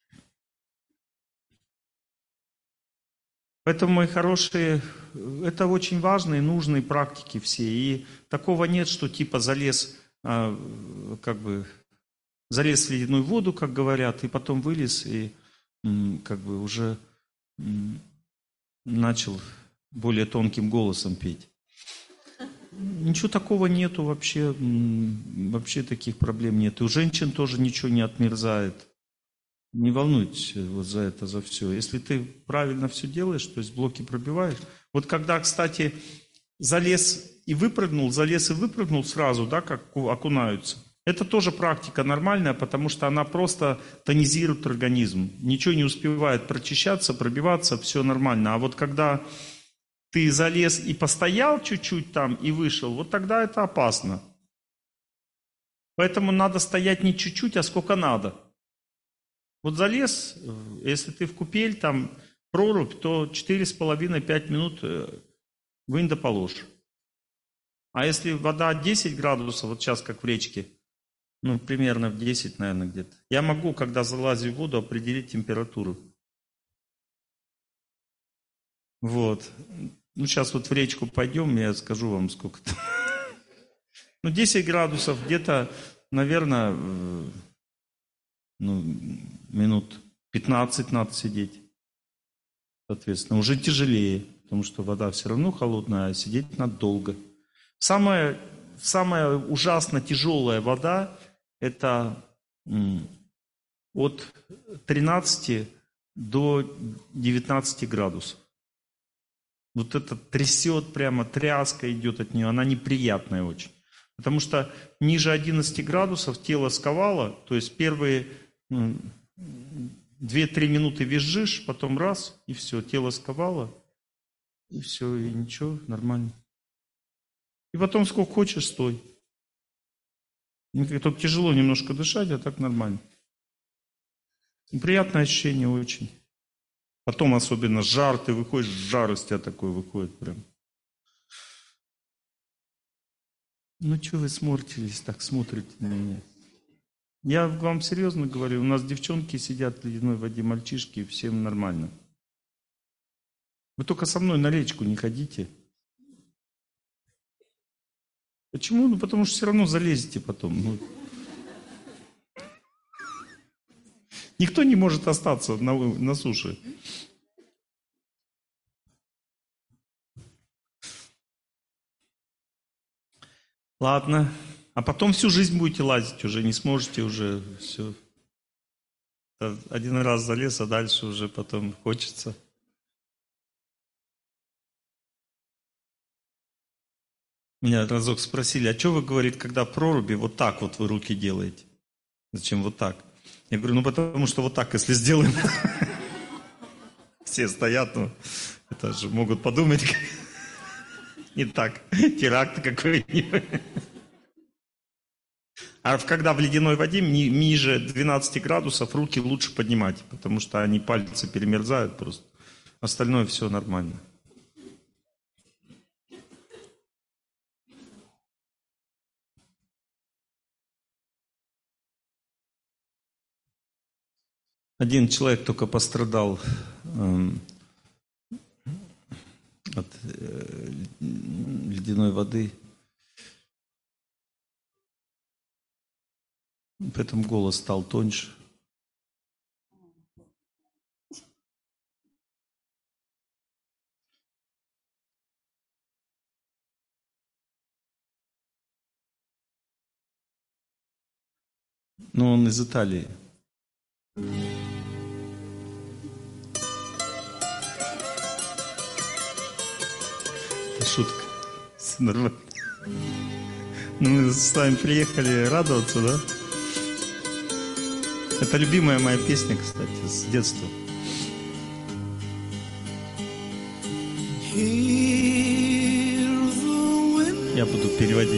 Поэтому, мои хорошие, это очень важные, нужные практики все. И такого нет, что типа залез в ледяную воду, как говорят, и потом вылез, и уже начал более тонким голосом петь. Ничего такого нету вообще, вообще таких проблем нет. И у женщин тоже ничего не отмерзает. Не волнуйтесь вот за это, за все. Если ты правильно все делаешь, то есть блоки пробиваешь. Вот когда, кстати, залез и выпрыгнул сразу, да, как окунаются. Это тоже практика нормальная, потому что она просто тонизирует организм. Ничего не успевает прочищаться, пробиваться, все нормально. А вот когда ты залез и постоял чуть-чуть там и вышел, вот тогда это опасно. Поэтому надо стоять не чуть-чуть, а сколько надо. Вот залез, если ты в купель, там прорубь, то 4,5-5 минут вынь да положь. А если вода 10 градусов, вот сейчас как в речке, ну примерно в 10, наверное, где-то. Я могу, когда залазю в воду, определить температуру. Вот. Ну сейчас вот в речку пойдем, я скажу вам сколько там. Ну 10 градусов, где-то, наверное, минут 15 надо сидеть. Соответственно, уже тяжелее, потому что вода все равно холодная, а сидеть надо долго. Самая ужасно тяжелая вода – это от 13 до 19 градусов. Вот это трясет, прямо тряска идет от нее, она неприятная очень. Потому что ниже 11 градусов тело сковало, то есть первые 2-3 минуты визжишь, потом раз, и все, тело сковало, и все, и ничего, нормально. И потом сколько хочешь, стой. Только тяжело немножко дышать, а так нормально. И приятное ощущение очень. Потом особенно жар, ты выходишь, жар из тебя такой выходит прям. Ну что вы сморщились, так смотрите на меня? Я вам серьезно говорю, у нас девчонки сидят в ледяной воде, мальчишки, и всем нормально. Вы только со мной на речку не ходите. Почему? Ну потому что все равно залезете потом. Никто не может остаться на суше. Ладно. А потом всю жизнь будете лазить, уже не сможете, уже все. Один раз залез, а дальше уже потом хочется. Меня разок спросили, а что вы, говорит, когда в проруби, вот так вот вы руки делаете? Зачем вот так? Я говорю, потому что вот так, если сделаем, все стоят, это же могут подумать, не так, теракт какой-нибудь. А когда в ледяной воде ниже 12 градусов руки лучше поднимать, потому что они пальцы перемерзают просто. Остальное все нормально. Один человек только пострадал от ледяной воды. Поэтому голос стал тоньше. Но он из Италии. Это шутка. Все нормально. Мы с вами приехали радоваться, да? Это любимая моя песня, кстати, с детства. Я буду переводить.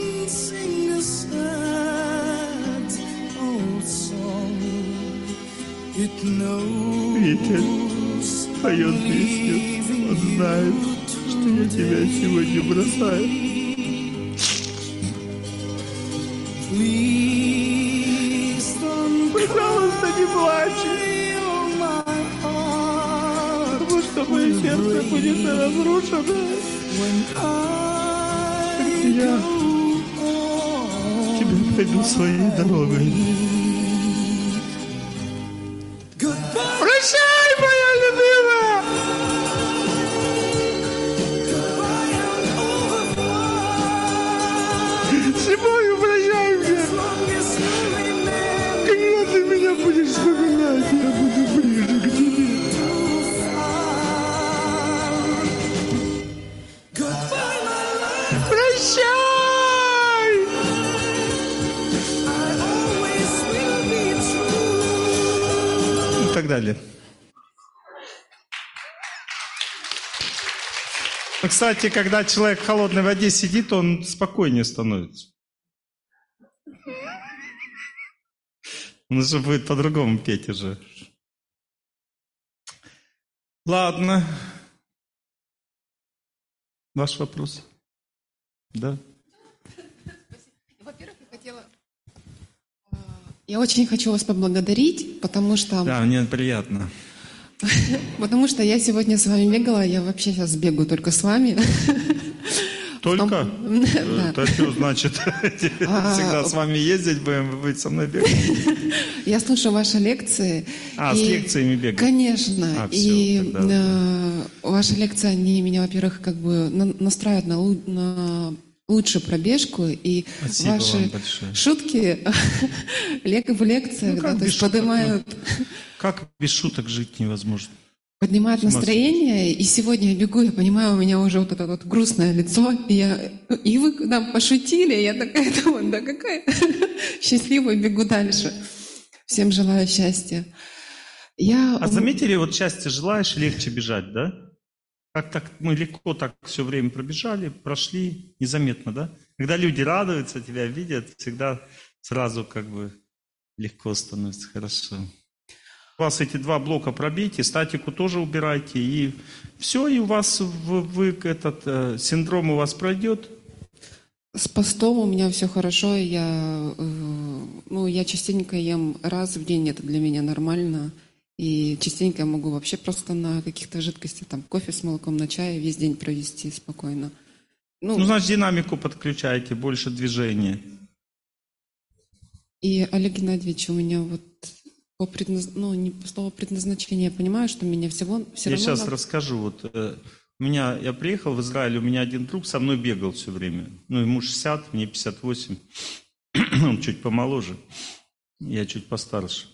Ветер поет песню, он знает, что я тебя сегодня бросаю. Пожалуйста, не плачь, потому что мое сердце будет разрушено. Я тебя пойду своей дорогой. Прощай, моя любимая! Зимою прощай мне! Когда ты меня будешь вспоминать, я буду ближе к тебе. Прощай! И так далее. Кстати, когда человек в холодной воде сидит, он спокойнее становится. Он же будет по-другому петь уже. Ладно. Ваш вопрос? Да? Во-первых, я очень хочу вас поблагодарить, потому что... Да, мне приятно. Потому что я сегодня с вами бегала, я вообще сейчас бегаю только с вами. Только? Да. Это что значит? Всегда с вами ездить будем, вы будете со мной бегать? Я слушаю ваши лекции. С лекциями бегать? Конечно. И ваши лекции, они меня, во-первых, как бы настраивают на лучшую пробежку. И ваши шутки в лекциях то есть поднимают... Как без шуток жить невозможно? Поднимает настроение, и сегодня я бегу, я понимаю, у меня уже вот это вот грустное лицо, и вы там пошутили, я такая думаю, да какая счастливая, бегу дальше. Всем желаю счастья. А заметили, вот счастье желаешь, легче бежать, да? Как так мы легко так все время пробежали, прошли, незаметно, да? Когда люди радуются, тебя видят, всегда сразу как бы легко становится, хорошо. У вас эти 2 блока пробейте, статику тоже убирайте, и все, и у вас этот синдром у вас пройдет. С постом у меня все хорошо, я частенько ем раз в день, это для меня нормально, и частенько я могу вообще просто на каких-то жидкостях, там, кофе с молоком, на чае весь день провести спокойно. Значит, динамику подключайте, больше движения. И, Олег Геннадьевич, у меня вот... не по слову предназначения, я понимаю, что меня все равно... Я сейчас расскажу. Вот, я приехал в Израиль, у меня один друг со мной бегал все время. Ну, ему 60, мне 58. Он чуть помоложе, я чуть постарше.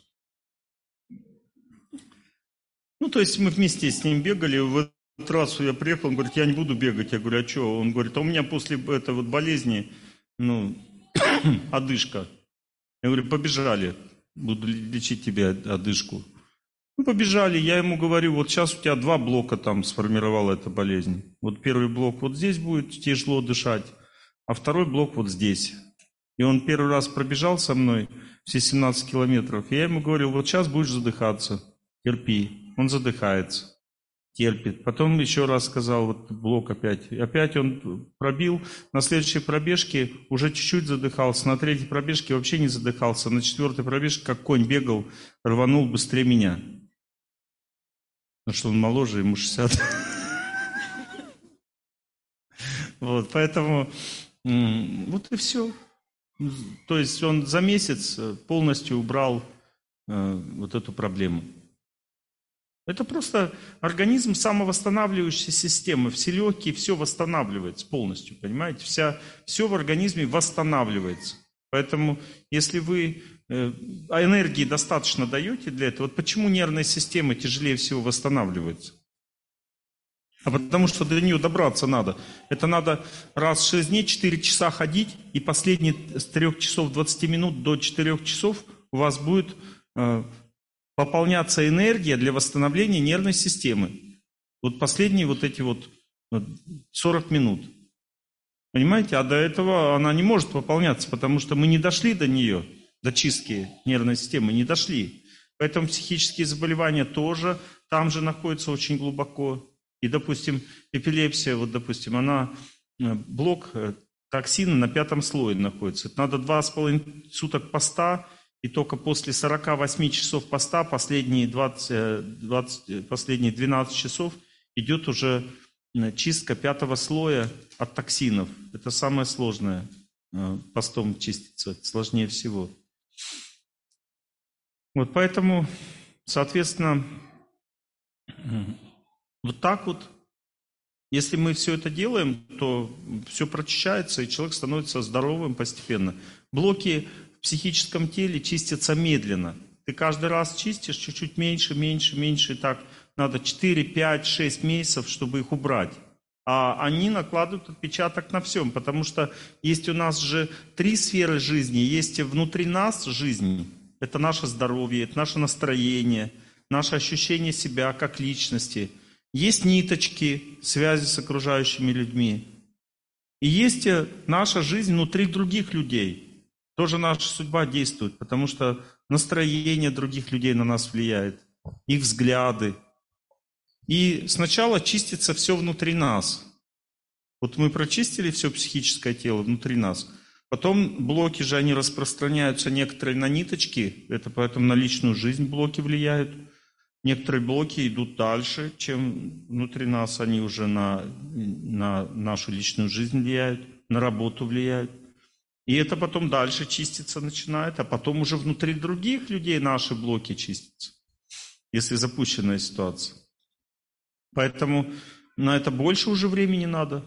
Ну, то есть мы вместе с ним бегали. В этот раз я приехал, он говорит, я не буду бегать. Я говорю, а что? Он говорит, а у меня после этой вот болезни, одышка. Я говорю, побежали, буду лечить тебе одышку. Ну, побежали, я ему говорю, вот сейчас у тебя 2 блока там сформировала эта болезнь. Вот первый блок вот здесь будет тяжело дышать, а второй блок вот здесь. И он первый раз пробежал со мной все 17 километров. И я ему говорю, вот сейчас будешь задыхаться, терпи. Он задыхается, терпит. Потом еще раз сказал, вот блок опять. Опять он пробил. На следующей пробежке уже чуть-чуть задыхался. На 3-й пробежке вообще не задыхался. На 4-й пробежке, как конь бегал, рванул быстрее меня. Потому что он моложе, ему 60. Вот, поэтому вот и все. То есть он за месяц полностью убрал вот эту проблему. Это просто организм самовосстанавливающая система. Все легкие, все восстанавливается полностью, понимаете? Все в организме восстанавливается. Поэтому, если вы энергии достаточно даете для этого, вот почему нервная система тяжелее всего восстанавливается? А потому что до нее добраться надо. Это надо раз в 6 дней 4 часа ходить, и последние с 3 часов 20 минут до 4 часов у вас будет пополняться энергия для восстановления нервной системы. Вот последние вот эти вот 40 минут. Понимаете? А до этого она не может пополняться, потому что мы не дошли до нее, до чистки нервной системы, не дошли. Поэтому психические заболевания тоже там же находятся очень глубоко. И, допустим, эпилепсия, вот, допустим, она, блок токсина на 5 слое находится. Это надо 2,5 суток поста, и только после 48 часов поста, последние 12 часов, идет уже чистка 5 слоя от токсинов. Это самое сложное. Постом чиститься, сложнее всего. Вот поэтому, соответственно, вот так вот, если мы все это делаем, то все прочищается, и человек становится здоровым постепенно. Блоки в психическом теле чистятся медленно. Ты каждый раз чистишь чуть-чуть меньше, и так надо 4, 5, 6 месяцев, чтобы их убрать. А они накладывают отпечаток на всем, потому что есть у нас же 3 сферы жизни. Есть внутри нас жизнь, это наше здоровье, это наше настроение, наше ощущение себя как личности. Есть ниточки, связи с окружающими людьми. И есть наша жизнь внутри других людей. Тоже наша судьба действует, потому что настроение других людей на нас влияет, их взгляды. И сначала чистится все внутри нас. Вот мы прочистили все психическое тело внутри нас. Потом блоки же, они распространяются некоторые на ниточки, это поэтому на личную жизнь блоки влияют. Некоторые блоки идут дальше, чем внутри нас, они уже на нашу личную жизнь влияют, на работу влияют. И это потом дальше чиститься начинает, а потом уже внутри других людей наши блоки чистятся, если запущенная ситуация. Поэтому на это больше уже времени надо.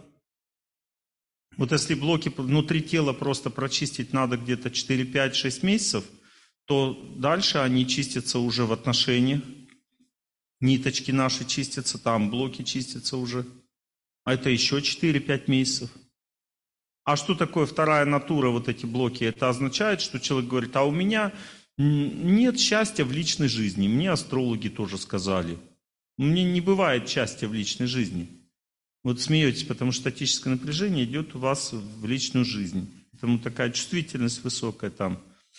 Вот если блоки внутри тела просто прочистить надо где-то 4, 5, 6 месяцев, то дальше они чистятся уже в отношениях. Ниточки наши чистятся, там блоки чистятся уже. А это еще 4-5 месяцев. А что такое вторая натура, вот эти блоки? Это означает, что человек говорит, а у меня нет счастья в личной жизни. Мне астрологи тоже сказали. Мне не бывает счастья в личной жизни. Вот смеетесь, потому что статическое напряжение идет у вас в личную жизнь. Поэтому такая чувствительность высокая там.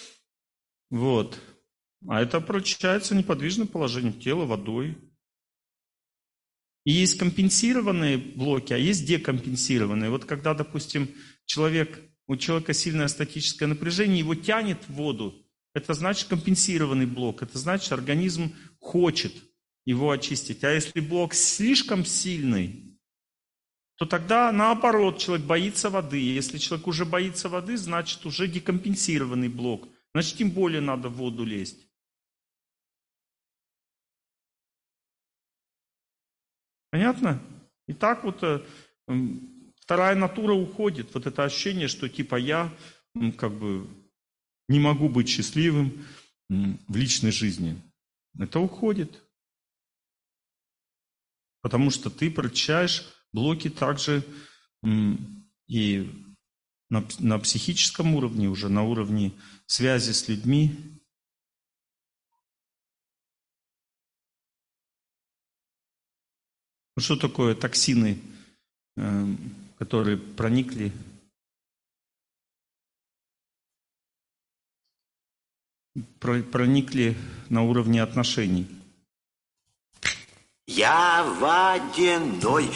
Вот. А это прочищается неподвижным положением тела водой. И есть компенсированные блоки, а есть декомпенсированные. Вот когда, допустим, у человека сильное статическое напряжение, его тянет в воду, это значит компенсированный блок. Это значит, организм хочет его очистить. А если блок слишком сильный, то тогда наоборот, человек боится воды. Если человек уже боится воды, значит уже декомпенсированный блок. Значит, тем более надо в воду лезть. Понятно? И так вот вторая натура уходит. Вот это ощущение, что типа я как бы не могу быть счастливым в личной жизни. Это уходит. Потому что ты прочищаешь блоки также и на психическом уровне, уже на уровне связи с людьми. Ну, что такое токсины, которые проникли? Проникли на уровне отношений. Я водяной,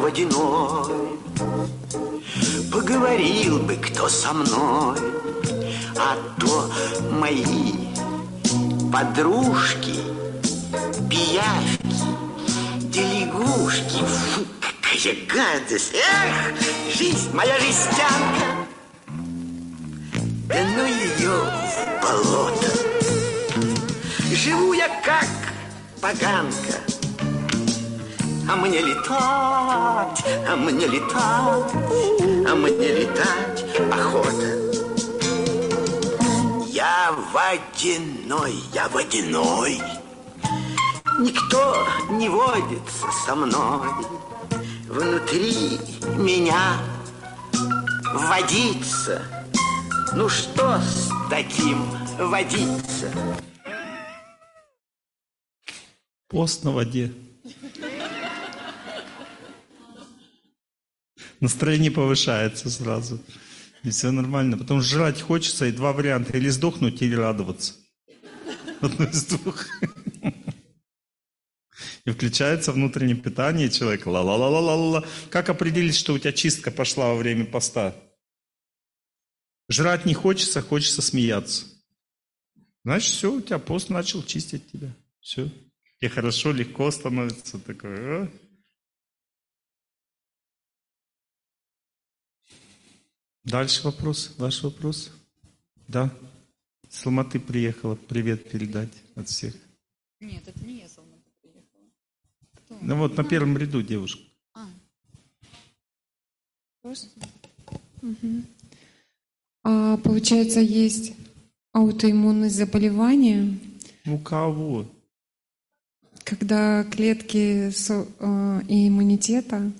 поговорил бы кто со мной, а то мои подружки, пиявки, делегушки, фу, какая гадость, эх, жизнь моя жестянка, да ну ее в болото, живу я как поганка. А мне летать, а мне летать, а мне летать охота. Я водяной, никто не водится со мной. Внутри меня водится. Ну что с таким водиться? Пост на воде. Настроение повышается сразу. И все нормально. Потому что жрать хочется, и два варианта. Или сдохнуть, или радоваться. Одно из двух. И включается внутреннее питание человека. Ла-ла-ла-ла-ла-ла. Как определить, что у тебя чистка пошла во время поста? Жрать не хочется, хочется смеяться. Значит, все, у тебя пост начал чистить тебя. Все. Тебе хорошо, легко становится. Такое. Дальше вопрос. Ваш вопрос? Да. С Алматы приехала. Привет передать от всех. Нет, это не я с Алматы приехала. Кто? Ну вот на первом ряду девушка. Получается, есть аутоиммунные заболевания. У кого? Когда клетки иммунитета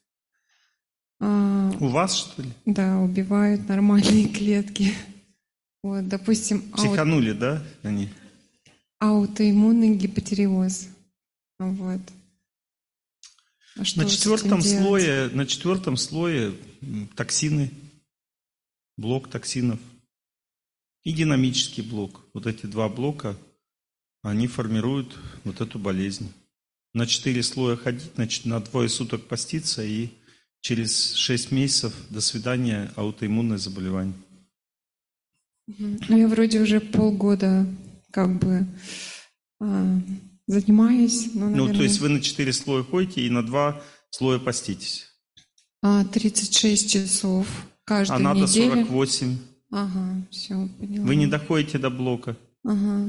у вас, что ли? Да, убивают нормальные клетки. Вот, допустим, психанули, да, они? Аутоиммунный гипотереоз. Вот. На четвертом слое токсины, блок токсинов и динамический блок. Вот эти два блока, они формируют вот эту болезнь. На 4 слоя ходить, значит, на 2 суток поститься и через 6 месяцев до свидания аутоиммунное заболевание. Ну, я вроде уже полгода как бы занимаюсь. Ну, то есть вы на 4 слоя ходите и на 2 слоя поститесь. 36 часов каждую неделю. А надо 48. Ага, все, поняла. Вы не доходите до блока. Ага.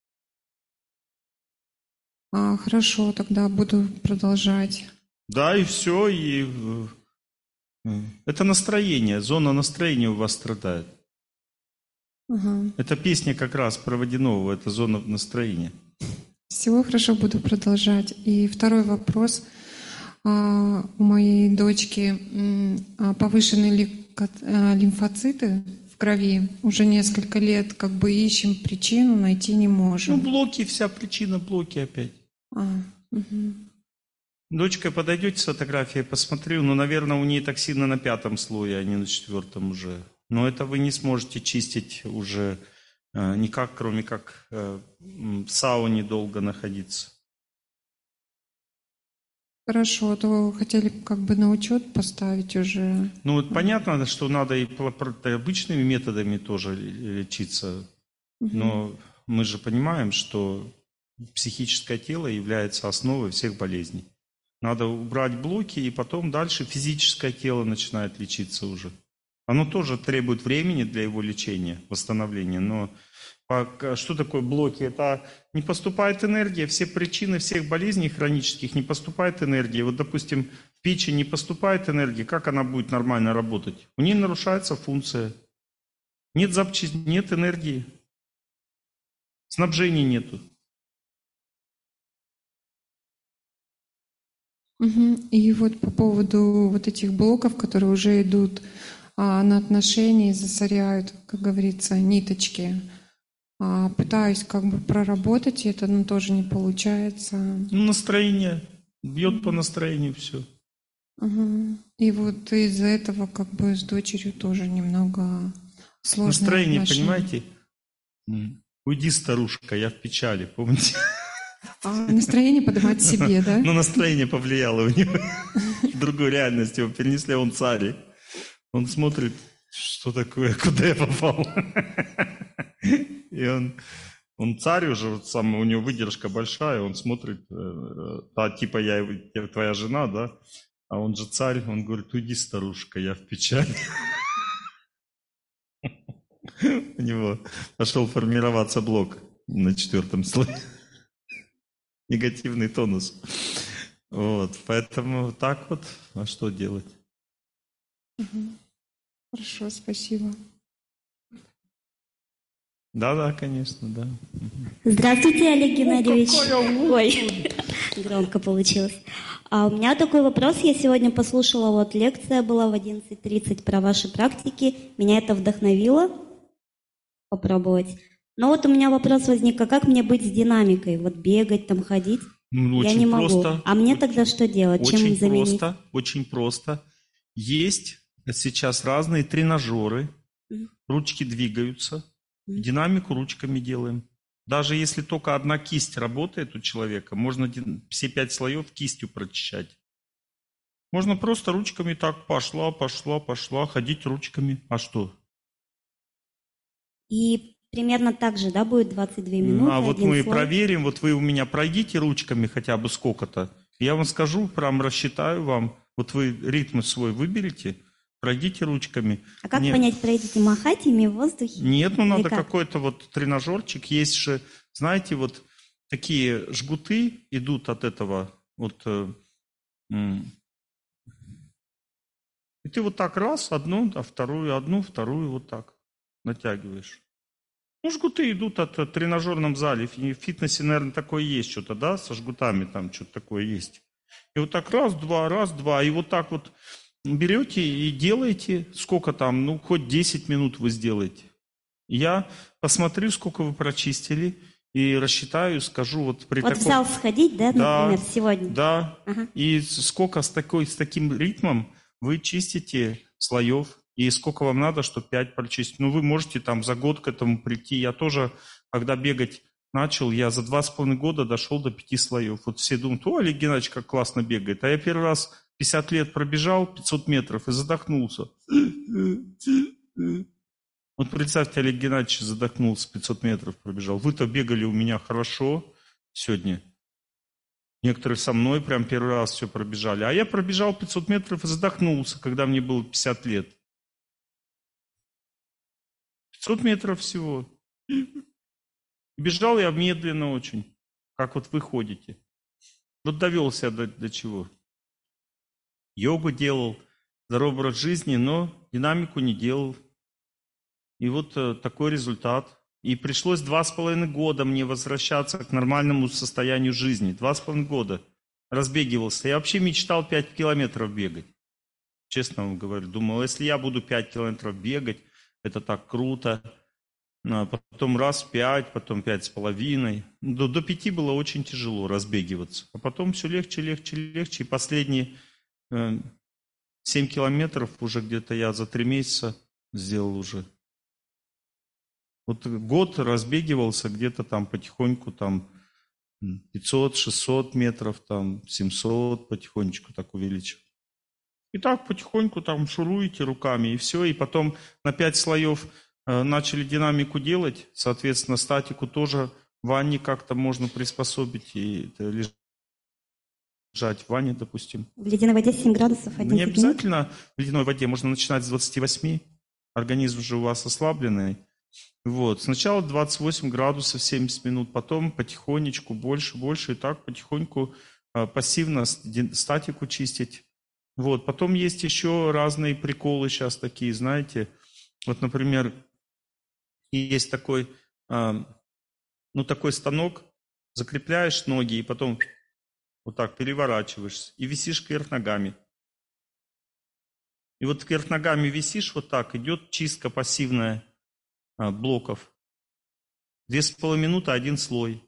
Хорошо, тогда буду продолжать. Да, и все, и это настроение, зона настроения у вас страдает. Ага. Это песня как раз про Водяного, это зона настроения. Всего хорошо, буду продолжать. И второй вопрос. У моей дочки повышенные лимфоциты в крови. Уже несколько лет как бы ищем причину, найти не можем. Ну, блоки, вся причина блоки опять. Угу. Дочка, подойдете с фотографией, посмотрю. Ну, наверное, у нее токсины на 5 слое, а не на 4 уже. Но это вы не сможете чистить уже никак, кроме как в сауне долго находиться. Хорошо, а то хотели как бы на учет поставить уже. Ну, вот понятно, что надо и обычными методами тоже лечиться. Но мы же понимаем, что психическое тело является основой всех болезней. Надо убрать блоки, и потом дальше физическое тело начинает лечиться уже. Оно тоже требует времени для его лечения, восстановления. Но что такое блоки? Это не поступает энергия. Все причины всех болезней хронических не поступает энергия. Вот, допустим, печи не поступает энергии, как она будет нормально работать? У нее нарушается функция. Нет нет энергии. Снабжения нету. Мгм. И вот по поводу вот этих блоков, которые уже идут на отношения, засоряют, как говорится, ниточки. Пытаюсь как бы проработать это, но тоже не получается. Ну, настроение. Бьет по настроению все. Мгм. И вот из-за этого как бы с дочерью тоже немного сложные Настроение, отношения. понимаете? Уйди, старушка, я в печали, помните? Настроение поднимать себе, да? Но настроение повлияло у него. В другую реальность его перенесли, он царь. Он смотрит, что такое, куда я попал. И он царь уже, вот сам, у него выдержка большая, он смотрит, типа я твоя жена, да? А он же царь, он говорит, уйди, старушка, я в печали. У него пошел формироваться блок на 4-м слое. Негативный тонус. Вот, поэтому так вот, а что делать? Хорошо, спасибо. Да, конечно, да. Здравствуйте, Олег Геннадьевич. Ой, громко получилось. У меня такой вопрос. Я сегодня послушала, вот лекция была в 11:30 про ваши практики. Меня это вдохновило попробовать. Но вот у меня вопрос возник, а как мне быть с динамикой? Вот бегать, там ходить? Я не могу. Просто, а мне тогда что делать? Чем заменить? Очень просто. Есть сейчас разные тренажеры, ручки двигаются, динамику ручками делаем. Даже если только одна кисть работает у человека, можно все 5 слоев кистью прочищать. Можно просто ручками так пошла, ходить ручками. А что? И примерно так же, да, будет 22 минуты, А вот мы слой? проверим, вот вы у меня пройдите ручками хотя бы сколько-то. Я вам скажу, прям рассчитаю вам. Вот вы ритм свой выберите, пройдите ручками. А как понять, пройдите, махать ими в воздухе? Нет, ну надо как? какой-то вот тренажерчик. Есть же, знаете, вот такие жгуты идут от этого. Вот, и ты вот так раз, одну, вторую, вот так натягиваешь. Ну, жгуты идут от тренажерном зале. В фитнесе, наверное, такое есть что-то, да, со жгутами там что-то такое есть. И вот так раз, два, и вот так вот берете и делаете, сколько там, ну, хоть 10 минут вы сделаете. Я посмотрю, сколько вы прочистили, и рассчитаю, скажу, вот при вот таком... в зал сходить, да, например, сегодня? Да, Ага. и сколько с таким ритмом вы чистите слоев, и сколько вам надо, чтобы 5 прочистить. Ну, вы можете там за год к этому прийти. Я тоже, когда бегать начал, я за 2,5 года дошел до 5 слоев. Вот все думают, о, Олег Геннадьевич, как классно бегает. А я первый раз 50 лет пробежал 500 метров и задохнулся. Вот представьте, Олег Геннадьевич задохнулся, 500 метров пробежал. Вы-то бегали у меня хорошо сегодня. Некоторые со мной прям первый раз все пробежали. А я пробежал 500 метров и задохнулся, когда мне было 50 лет. 500 метров всего. Бежал я медленно очень, как вот вы ходите. Вот довел себя до чего. Йогу делал, здоровый образ жизни, но динамику не делал. И вот такой результат. И пришлось 2,5 года мне возвращаться к нормальному состоянию жизни. 2,5 года разбегивался. Я вообще мечтал 5 километров бегать. Честно вам говорю. Думал, если я буду 5 километров бегать, это так круто. А потом раз 5, потом 5,5. До 5 было очень тяжело разбегиваться. А потом все легче. И последние 7 километров уже где-то я за 3 месяца сделал уже. Вот год разбегивался где-то там потихоньку, там 500-600 метров, там 700, потихонечку так увеличил. И так потихоньку там шуруете руками, и все. И потом на 5 слоев начали динамику делать. Соответственно, статику тоже в ванне как-то можно приспособить. И лежать в ванне, допустим. В ледяной воде 7 градусов 11 Не обязательно в ледяной воде. Можно начинать с 28. Организм же у вас ослабленный. Вот. Сначала 28 градусов 70 минут, потом потихонечку больше, и так потихоньку пассивно статику чистить. Вот, потом есть еще разные приколы сейчас такие, знаете. Вот, например, есть такой, такой станок, закрепляешь ноги и потом вот так переворачиваешься и висишь кверх ногами. И вот кверх ногами висишь вот так, идет чистка пассивная блоков. 2,5 минуты один слой.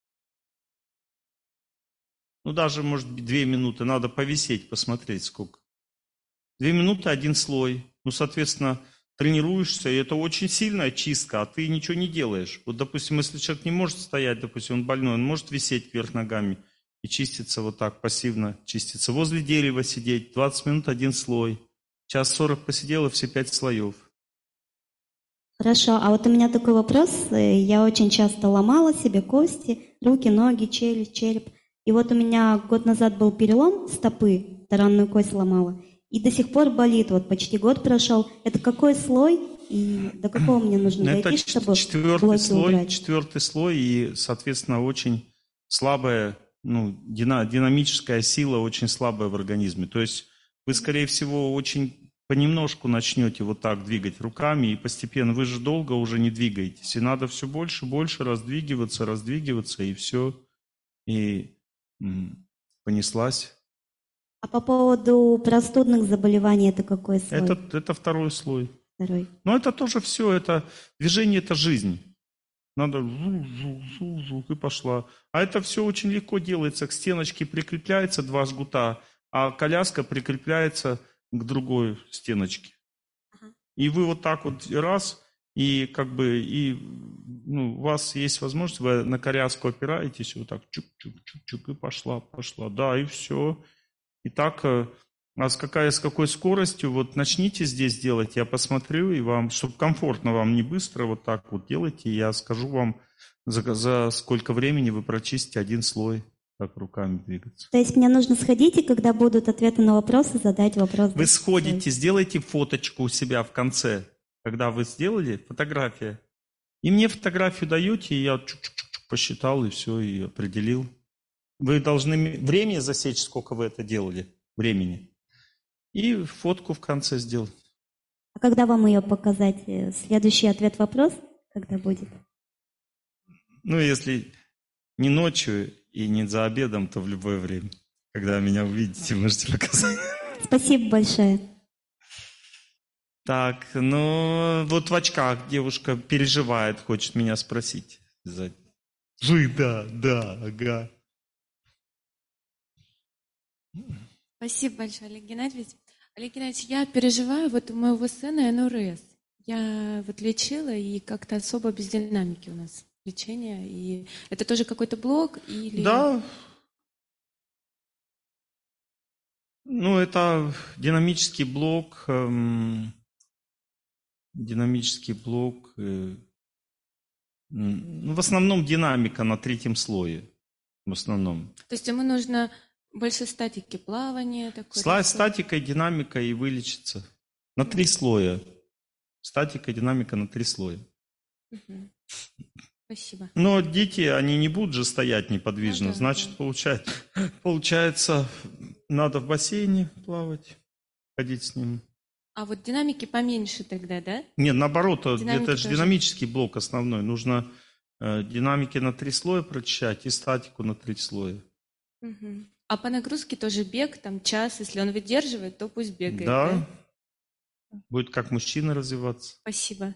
Ну, даже, может быть, 2 минуты. Надо повисеть, посмотреть сколько. 2 минуты один слой. Ну, соответственно, тренируешься, и это очень сильная чистка, а ты ничего не делаешь. Вот, допустим, если человек не может стоять, допустим, он больной, он может висеть кверх ногами и чиститься вот так, пассивно чиститься. Возле дерева сидеть, 20 минут один слой. Час 40 посидел, и все 5 слоев. Хорошо, а вот у меня такой вопрос. Я очень часто ломала себе кости, руки, ноги, челюсть, череп. И вот у меня год назад был перелом стопы, таранную кость сломала. И до сих пор болит, вот почти год прошел. Это какой слой и до какого мне нужно дойти, чтобы блоки убрать? Четвертый слой, и, соответственно, очень слабая, динамическая сила, очень слабая в организме. То есть вы, скорее всего, очень понемножку начнете вот так двигать руками, и постепенно, вы же долго уже не двигаетесь, и надо все больше, больше раздвигиваться, и все, и понеслась. А по поводу простудных заболеваний, это какой слой? Это второй слой. Второй. Но это тоже все, это движение, это жизнь. Надо жух, и пошла. А это все очень легко делается. К стеночке прикрепляется 2 жгута, а коляска прикрепляется к другой стеночке. И вы вот так вот раз, и у вас есть возможность, вы на коляску опираетесь, вот так чук-чук-чук-чук, и пошла. Да, и все. И так, с какой скоростью, вот начните здесь делать, я посмотрю, и вам, чтобы комфортно вам, не быстро, вот так вот делайте, я скажу вам, за сколько времени вы прочистите один слой, так руками двигаться. То есть мне нужно сходить, и когда будут ответы на вопросы, задать вопрос. Вы сходите, сделайте фоточку у себя в конце, когда вы сделали, фотография, и мне фотографию даете, и я чук-чук-чук посчитал, и все, и определил. Вы должны время засечь, сколько вы это делали, времени. И фотку в конце сделать. А когда вам ее показать? Следующий ответ-вопрос, когда будет? Если не ночью и не за обедом, то в любое время. Когда меня увидите, можете показать. Спасибо большое. Так, вот в очках девушка переживает, хочет меня спросить. Да, ага. Спасибо большое, Олег Геннадьевич. Олег Геннадьевич, я переживаю, вот у моего сына НРС. Я вот лечила, и как-то особо без динамики у нас лечение. И это тоже какой-то блок? Или... Да. Это динамический блок. В основном динамика на 3 слое. В основном. То есть ему нужно больше статики плавания? Статика и динамика, и вылечится. На 3 слоя. Статика и динамика на 3 слоя. Угу. Спасибо. Но дети, они не будут же стоять неподвижно. Значит, получается, надо в бассейне плавать, ходить с ним. А вот динамики поменьше тогда, да? Нет, наоборот, Динамики это же тоже. динамический блок основной. Нужно динамики на 3 слоя прочищать и статику на 3 слоя. Угу. А по нагрузке тоже бег, час, если он выдерживает, то пусть бегает. Да. Будет как мужчина развиваться. Спасибо.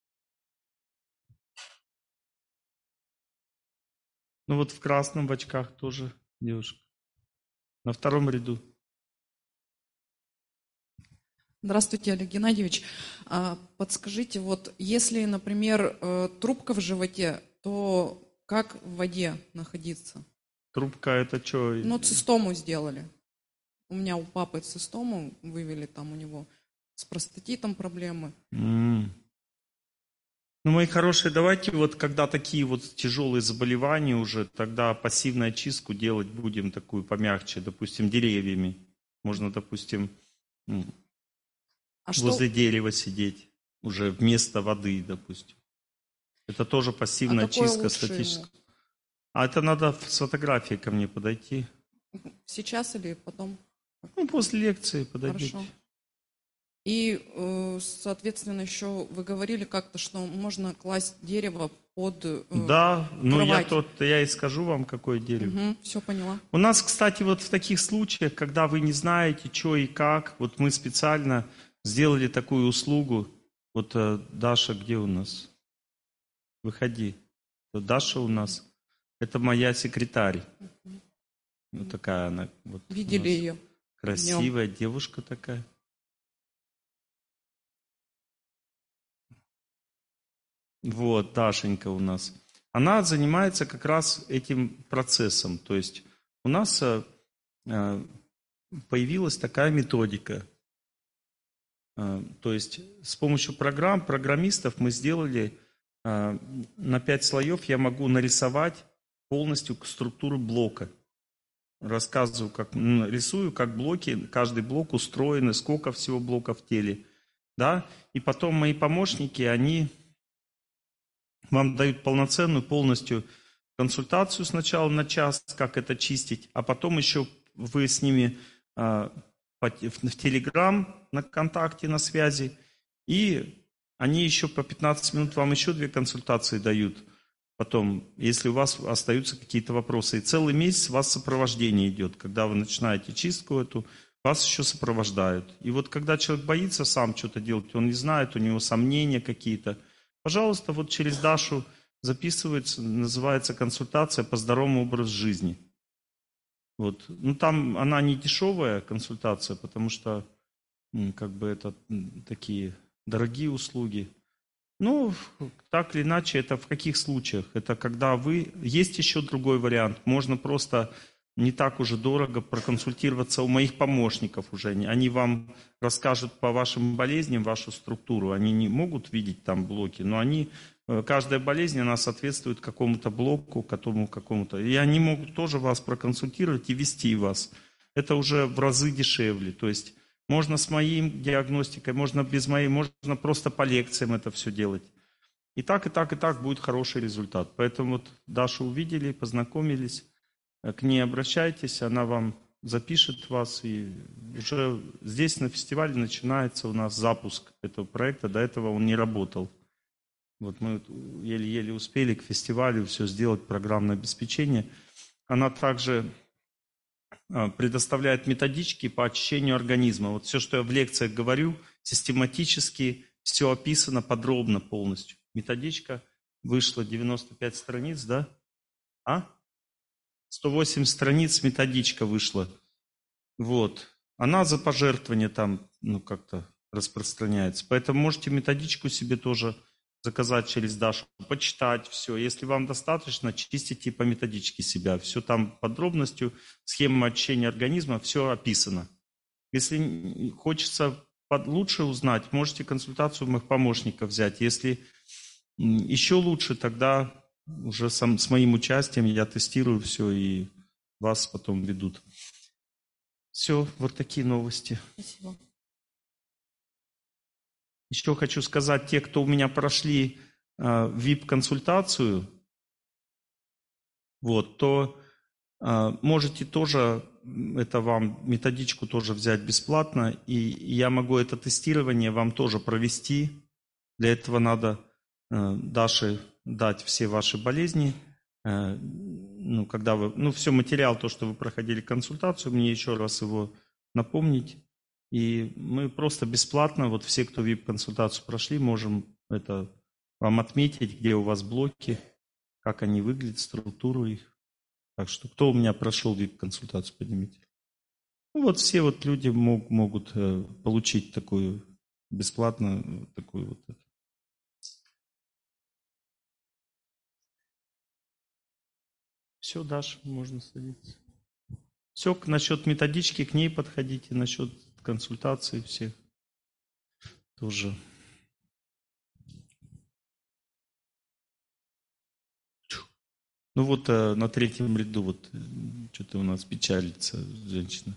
Вот в красном в очках тоже девушка. На 2 ряду. Здравствуйте, Олег Геннадьевич. Подскажите, если, например, трубка в животе, то как в воде находиться? Трубка это что? Цистому сделали. У меня у папы цистому вывели, там у него с простатитом проблемы. Мои хорошие, давайте когда такие тяжелые заболевания уже, тогда пассивную очистку делать будем такую помягче, допустим, деревьями. Можно, допустим, возле дерева сидеть, уже вместо воды, допустим. Это тоже пассивная чистка статическая. А это надо с фотографией ко мне подойти. Сейчас или потом? Ну, после лекции подойдите. Хорошо. И, соответственно, еще вы говорили как-то, что можно класть дерево под Да, ну кровать. я и скажу вам, какое дерево. Все поняла. У нас, кстати, вот в таких случаях, когда вы не знаете, что и как, вот мы специально сделали такую услугу. Вот Даша, где у нас? Выходи. Вот Даша у нас. Это моя секретарь. Вот такая она. Вот Видели ее. Красивая девушка такая. Вот, Дашенька у нас. Она занимается как раз этим процессом. То есть у нас появилась такая методика. То есть с помощью программистов мы сделали на 5 слоев, я могу нарисовать полностью структуру блока. Рассказываю, рисую, как блоки, каждый блок устроен, сколько всего блоков в теле. Да? И потом мои помощники, они вам дают полноценную полностью консультацию сначала на час, как это чистить, а потом еще вы с ними в Телеграм на контакте, на связи, и они еще по 15 минут вам еще 2 консультации дают. Потом, если у вас остаются какие-то вопросы. И целый месяц у вас сопровождение идет. Когда вы начинаете чистку эту, вас еще сопровождают. И вот когда человек боится сам что-то делать, он не знает, у него сомнения какие-то, пожалуйста, вот через Дашу записывается, называется консультация по здоровому образу жизни. Вот. Ну, там она не дешевая консультация, потому что как бы это такие дорогие услуги. Ну, так или иначе, это в каких случаях? Это когда Есть еще другой вариант. Можно просто не так уже дорого проконсультироваться у моих помощников уже. Они вам расскажут по вашим болезням, вашу структуру. Они не могут видеть там блоки, но каждая болезнь, она соответствует какому-то блоку, какому-то. И они могут тоже вас проконсультировать и вести вас. Это уже в разы дешевле. То есть можно с моей диагностикой, можно без моей, можно просто по лекциям это все делать. И так будет хороший результат. Поэтому вот Дашу увидели, познакомились, к ней обращайтесь, она вам запишет вас. И уже здесь на фестивале начинается у нас запуск этого проекта. До этого он не работал. Вот мы еле-еле успели к фестивалю все сделать, программное обеспечение. Она также предоставляет методички по очищению организма. Вот все, что я в лекциях говорю, систематически все описано подробно полностью. Методичка вышла 95 страниц, да? 108 страниц методичка вышла. Вот. Она за пожертвование там, как-то распространяется. Поэтому можете методичку себе тоже заказать через Дашу, почитать все. Если вам достаточно, чистите по методичке себя. Все там подробностью, схема очищения организма, все описано. Если хочется лучше узнать, можете консультацию моих помощников взять. Если еще лучше, тогда уже с моим участием я тестирую все и вас потом ведут. Все, вот такие новости. Спасибо. Еще хочу сказать, те, кто у меня прошли VIP-консультацию, вот, то можете тоже, это вам методичку тоже взять бесплатно, и я могу это тестирование вам тоже провести. Для этого надо Даше дать все ваши болезни, когда вы, все материал, то, что вы проходили консультацию, мне еще раз его напомнить. И мы просто бесплатно, вот все, кто VIP-консультацию прошли, можем это вам отметить, где у вас блоки, как они выглядят, структуру их. Так что кто у меня прошел VIP-консультацию, поднимите. Вот все вот люди могут получить такую бесплатно, такую вот. Все, Даша, можно садиться. Все, насчет методички, к ней подходите, насчет консультации всех тоже. Ну вот на 3-м ряду вот что-то у нас печалится женщина.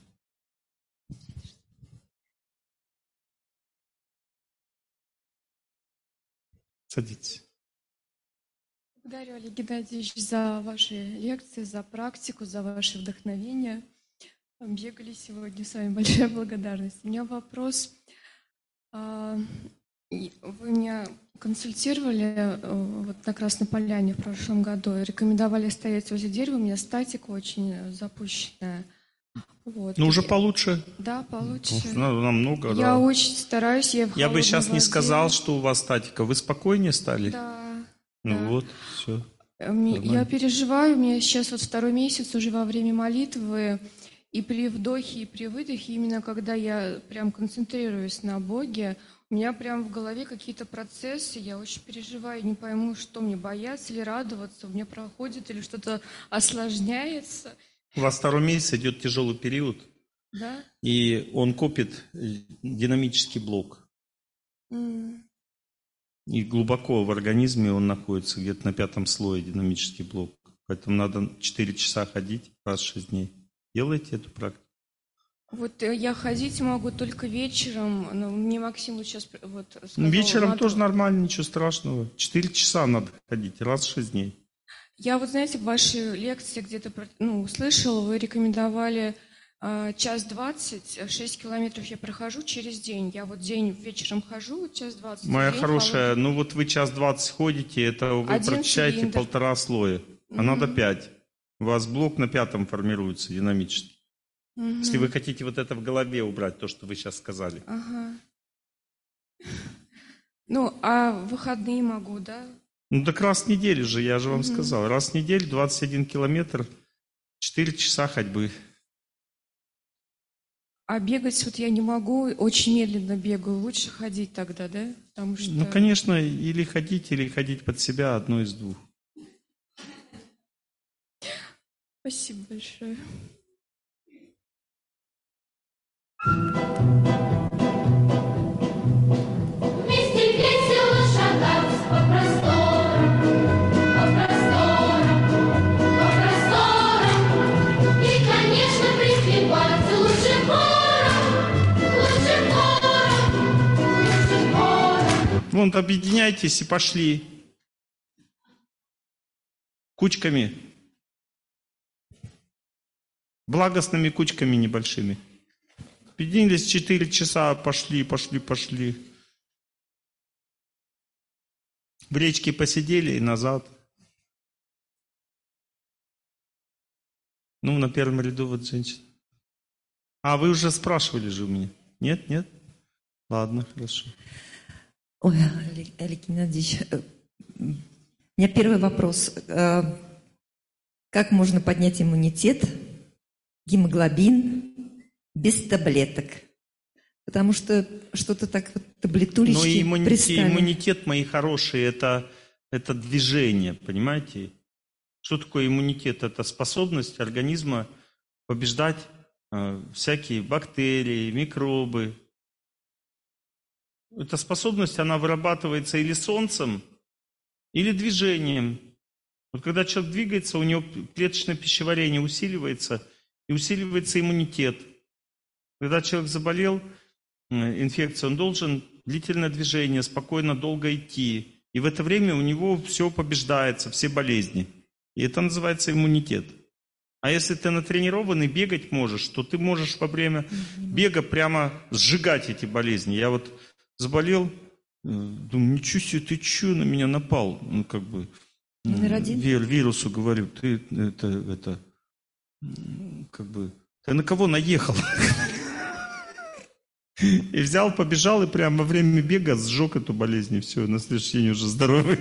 Садитесь. Благодарю, Олег Геннадьевич, за ваши лекции, за практику, за ваше вдохновение. Бегали сегодня с вами. Большая благодарность. У меня вопрос. Вы меня консультировали вот на Красной Поляне в прошлом году. Рекомендовали стоять возле дерева. У меня статика очень запущенная. Вот. Ну, уже получше. Да, получше. Намного, да. Я очень стараюсь. Я бы сейчас не воде. сказал, что у вас статика. Вы спокойнее стали? Да. Ну да. вот, все. Я переживаю. У меня сейчас вот 2-й месяц уже во время молитвы. И при вдохе, и при выдохе, именно когда я прям концентрируюсь на Боге, у меня прям в голове какие-то процессы, я очень переживаю, не пойму, что мне, бояться или радоваться, у меня проходит или что-то осложняется. У вас 2-й месяц идет тяжелый период, Да? и он копит динамический блок. И глубоко в организме он находится, где-то на 5-м слое динамический блок. Поэтому надо 4 часа ходить раз в 6 дней. Делайте эту практику. Вот я ходить могу только вечером, но мне Максим вот сейчас вот сказал... Вечером надо... тоже нормально, ничего страшного. 4 часа надо ходить, раз в 6 дней. Я вот, знаете, в вашей лекции где-то услышала, вы рекомендовали 1:20, 6 километров я прохожу через день. Я вот день вечером хожу, 1:20. Моя хорошая, ну вот вы 1:20 ходите, это вы прочищаете 1,5 слоя, а надо 5. У вас блок на 5-м формируется динамически. Если вы хотите вот это в голове убрать, то, что вы сейчас сказали. Ага. Ну, а в выходные могу, да? Ну, так раз в неделю же, я же вам сказал. Раз в неделю 21 километр, 4 часа ходьбы. А бегать вот я не могу, очень медленно бегаю. Лучше ходить тогда, да? Потому что... Ну, конечно, или ходить под себя, одно из двух. Спасибо большое. Вместе весело шагать по просторам, и, конечно, припевать лучшим хором. Вон, объединяйтесь и пошли. Кучками. Благостными кучками небольшими. Объединились 4 часа, пошли. В речке посидели и назад. Ну, на первом ряду вот женщина. А, вы уже спрашивали же у меня. Нет? Ладно, хорошо. Ой, Олег Геннадьевич, у меня первый вопрос. Как можно поднять иммунитет, гемоглобин без таблеток? Потому что что-то так вот таблетулечки пристали. Иммунитет, мои хорошие, это движение, понимаете? Что такое иммунитет? Это способность организма побеждать всякие бактерии, микробы. Эта способность, она вырабатывается или солнцем, или движением. Вот когда человек двигается, у него клеточное пищеварение усиливается, и усиливается иммунитет. Когда человек заболел инфекцией, он должен длительное движение, спокойно, долго идти. И в это время у него все побеждается, все болезни. И это называется иммунитет. А если ты натренированный, бегать можешь, то ты можешь во время бега прямо сжигать эти болезни. Я вот заболел, думаю, ничего себе, ты че на меня напал? Ну, как бы, вирусу говорю, ты ты на кого наехал? И взял, побежал, и прямо во время бега сжег эту болезнь, и все, на следующий день уже здоровый.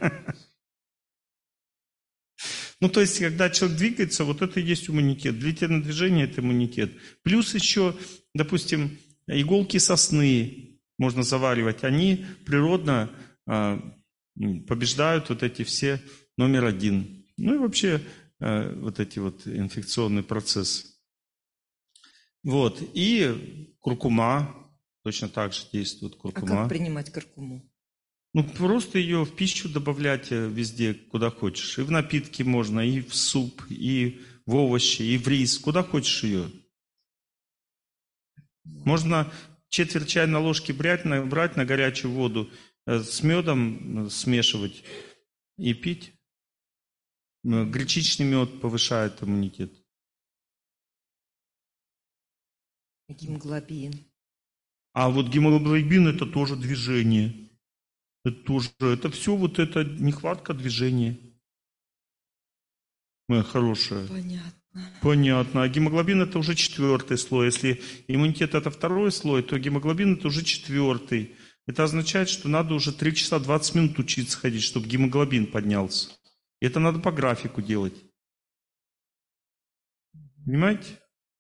Ну, то есть, когда человек двигается, вот это и есть иммунитет. Длительное движение – это иммунитет. Плюс еще, допустим, иголки сосны можно заваривать. Они природно побеждают вот эти все номер 1. Ну и вообще вот эти вот инфекционный процесс. Вот. И куркума точно так же действует. Куркума. А как принимать куркуму? Ну, просто ее в пищу добавлять везде, куда хочешь. И в напитки можно, и в суп, и в овощи, и в рис. Куда хочешь ее. Можно четверть чайной ложки брать на горячую воду, с медом смешивать и пить. Гречичный мед повышает иммунитет. Гемоглобин. А вот гемоглобин это тоже движение. Это все вот это нехватка движения. Моя хорошая. Понятно. А гемоглобин это уже 4-й слой. Если иммунитет это 2-й слой, то гемоглобин это уже 4-й. Это означает, что надо уже 3 часа 20 минут учиться ходить, чтобы гемоглобин поднялся. И это надо по графику делать. Понимаете?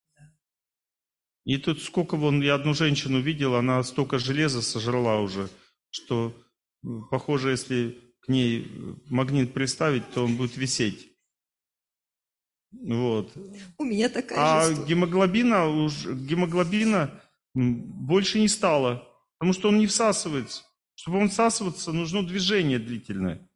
И тут сколько я одну женщину видел, она столько железа сожрала уже, что похоже, если к ней магнит приставить, то он будет висеть. Вот. У меня такая же история. Гемоглобина больше не стало, потому что он не всасывается. Чтобы он всасываться, нужно движение длительное.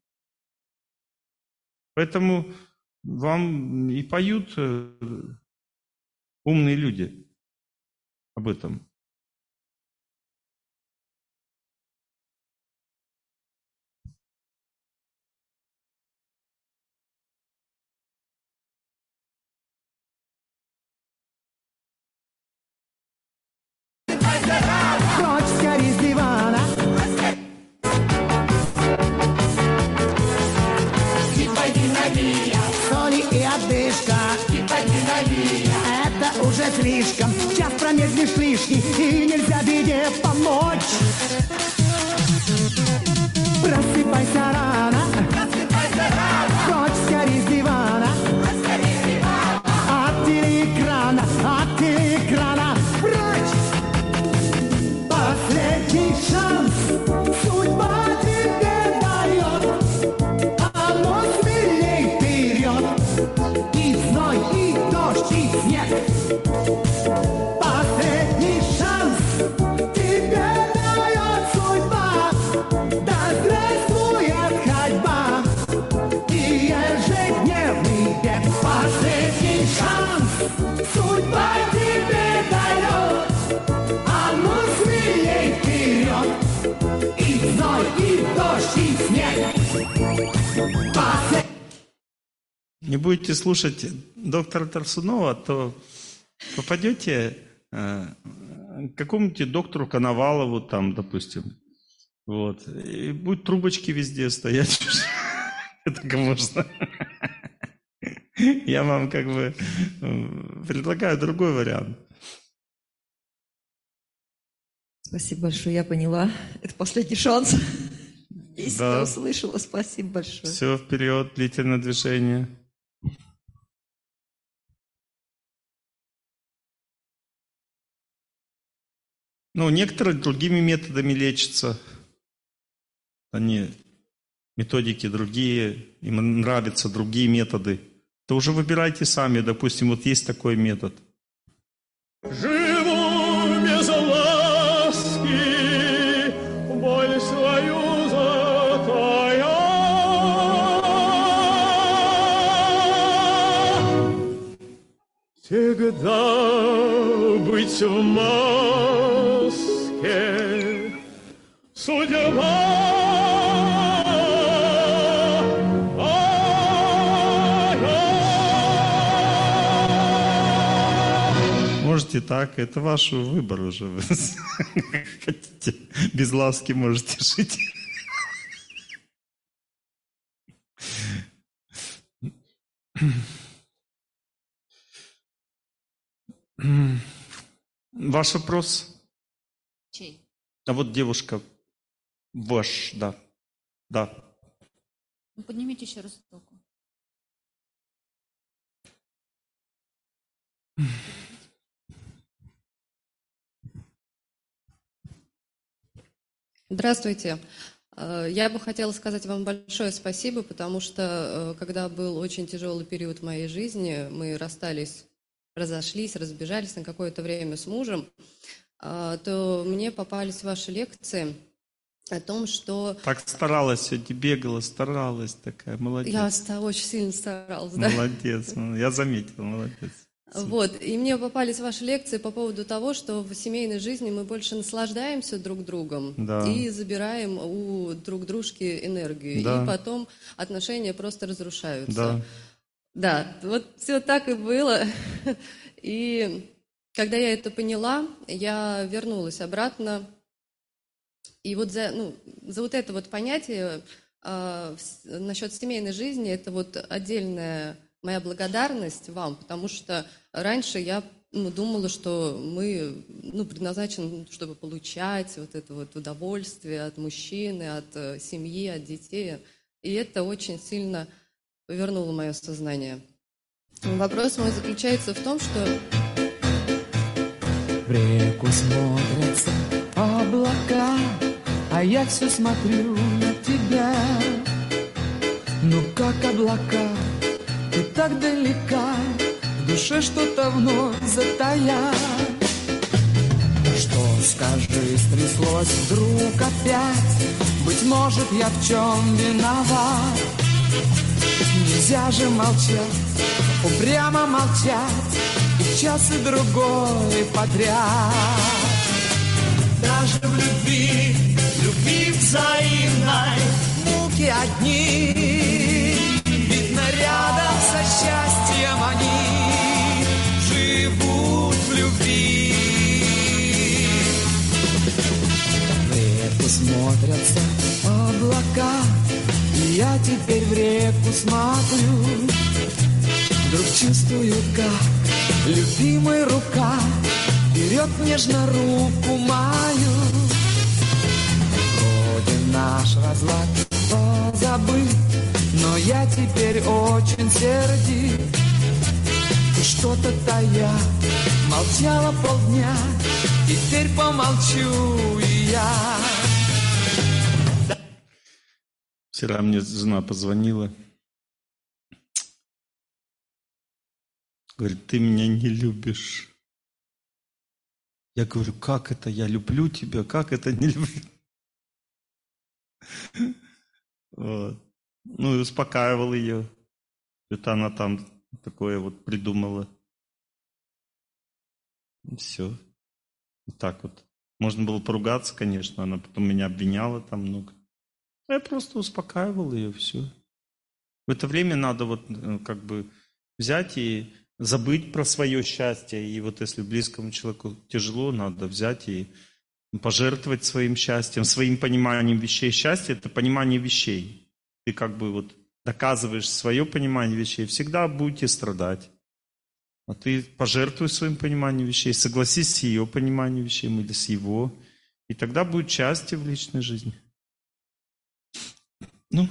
Поэтому вам и поют умные люди об этом. Прочь скорей с дивана. Соли и одышка. Это уже слишком. Час промедлишь лишний, и нельзя беде помочь. Просыпайся рано. Прочь скорей с дивана. От телеэкрана, прочь. Последний шанс судьба тебе дает, а ну смелей вперед, и зной, и дождь, и снег. Последний шанс тебе дает судьба, да здравствует ходьба и ежедневный бег. Последний шанс судьба тебе дает, а ну смелей вперед, и зной, и дождь, и снег. Не будете слушать доктора Тарсунова, то попадете к какому-нибудь доктору Коновалову, там, допустим. Вот. И будут трубочки везде стоять. Это можно. Я вам как бы предлагаю другой вариант. Спасибо большое, я поняла. Это последний шанс. Если Да. я услышала, спасибо большое. Все вперед, длительное движение. Ну, некоторые другими методами лечатся. Они методики другие, им нравятся другие методы. То уже выбирайте сами. Допустим, вот есть такой метод. Живу без ласки, боль свою затая. Всегда быть в маске, судьба. Можете так, это ваш выбор уже. Вы хотите, без ласки можете жить. Ваш вопрос? Чей? А вот девушка, ваш, да. Да. Ну, поднимите еще раз руку. Здравствуйте. Я бы хотела сказать вам большое спасибо, потому что когда был очень тяжелый период в моей жизни, мы расстались, разошлись, разбежались на какое-то время с мужем, то мне попались ваши лекции о том, что... Так старалась сегодня, бегала, старалась такая, молодец. Я очень сильно старалась, да? Молодец, я заметил, молодец. Вот, и мне попались ваши лекции по поводу того, что в семейной жизни мы больше наслаждаемся друг другом, Да. и забираем у друг дружки энергию, Да. и потом отношения просто разрушаются. Да. Да, вот все так и было. И когда я это поняла, я вернулась обратно. И вот за вот это вот понятие насчет семейной жизни, это вот отдельная моя благодарность вам, потому что раньше я думала, что мы предназначены, чтобы получать вот это вот удовольствие от мужчины, от семьи, от детей. И это очень сильно повернуло мое сознание. Вопрос мой заключается в том, что... В реку смотрятся облака, а я все смотрю на тебя. Ну как облака, ты так далека, в душе что-то вновь затая. Что скажи, стряслось вдруг опять? Быть может, я в чем виноват? Нельзя же молчать, упрямо молчать, и час и другой подряд. Даже в любви взаимной, муки одни, видно рядом со счастьем они живут в любви. В реку смотрятся облака, и я теперь в реку смотрю. Вдруг чувствую, как любимая рука берет нежно руку мою. Вроде наш разлад позабыт, но я теперь очень сердит. И что-то тая, молчала полдня, теперь помолчу и я. Вчера мне жена позвонила. Говорит, ты меня не любишь. Я говорю, как это я люблю тебя, как это не люблю? Вот. Ну и успокаивал ее. Это она там такое вот придумала. И все. Вот так вот. Можно было поругаться, конечно, она потом меня обвиняла там много. Я просто успокаивал ее, все. В это время надо вот как бы взять и забыть про свое счастье. И вот если близкому человеку тяжело, надо взять и пожертвовать своим счастьем, своим пониманием вещей. Счастье – это понимание вещей. Ты как бы вот доказываешь свое понимание вещей, всегда будете страдать. А ты пожертвуй своим пониманием вещей, согласись с ее пониманием вещей или с его, и тогда будет счастье в личной жизни. Ну,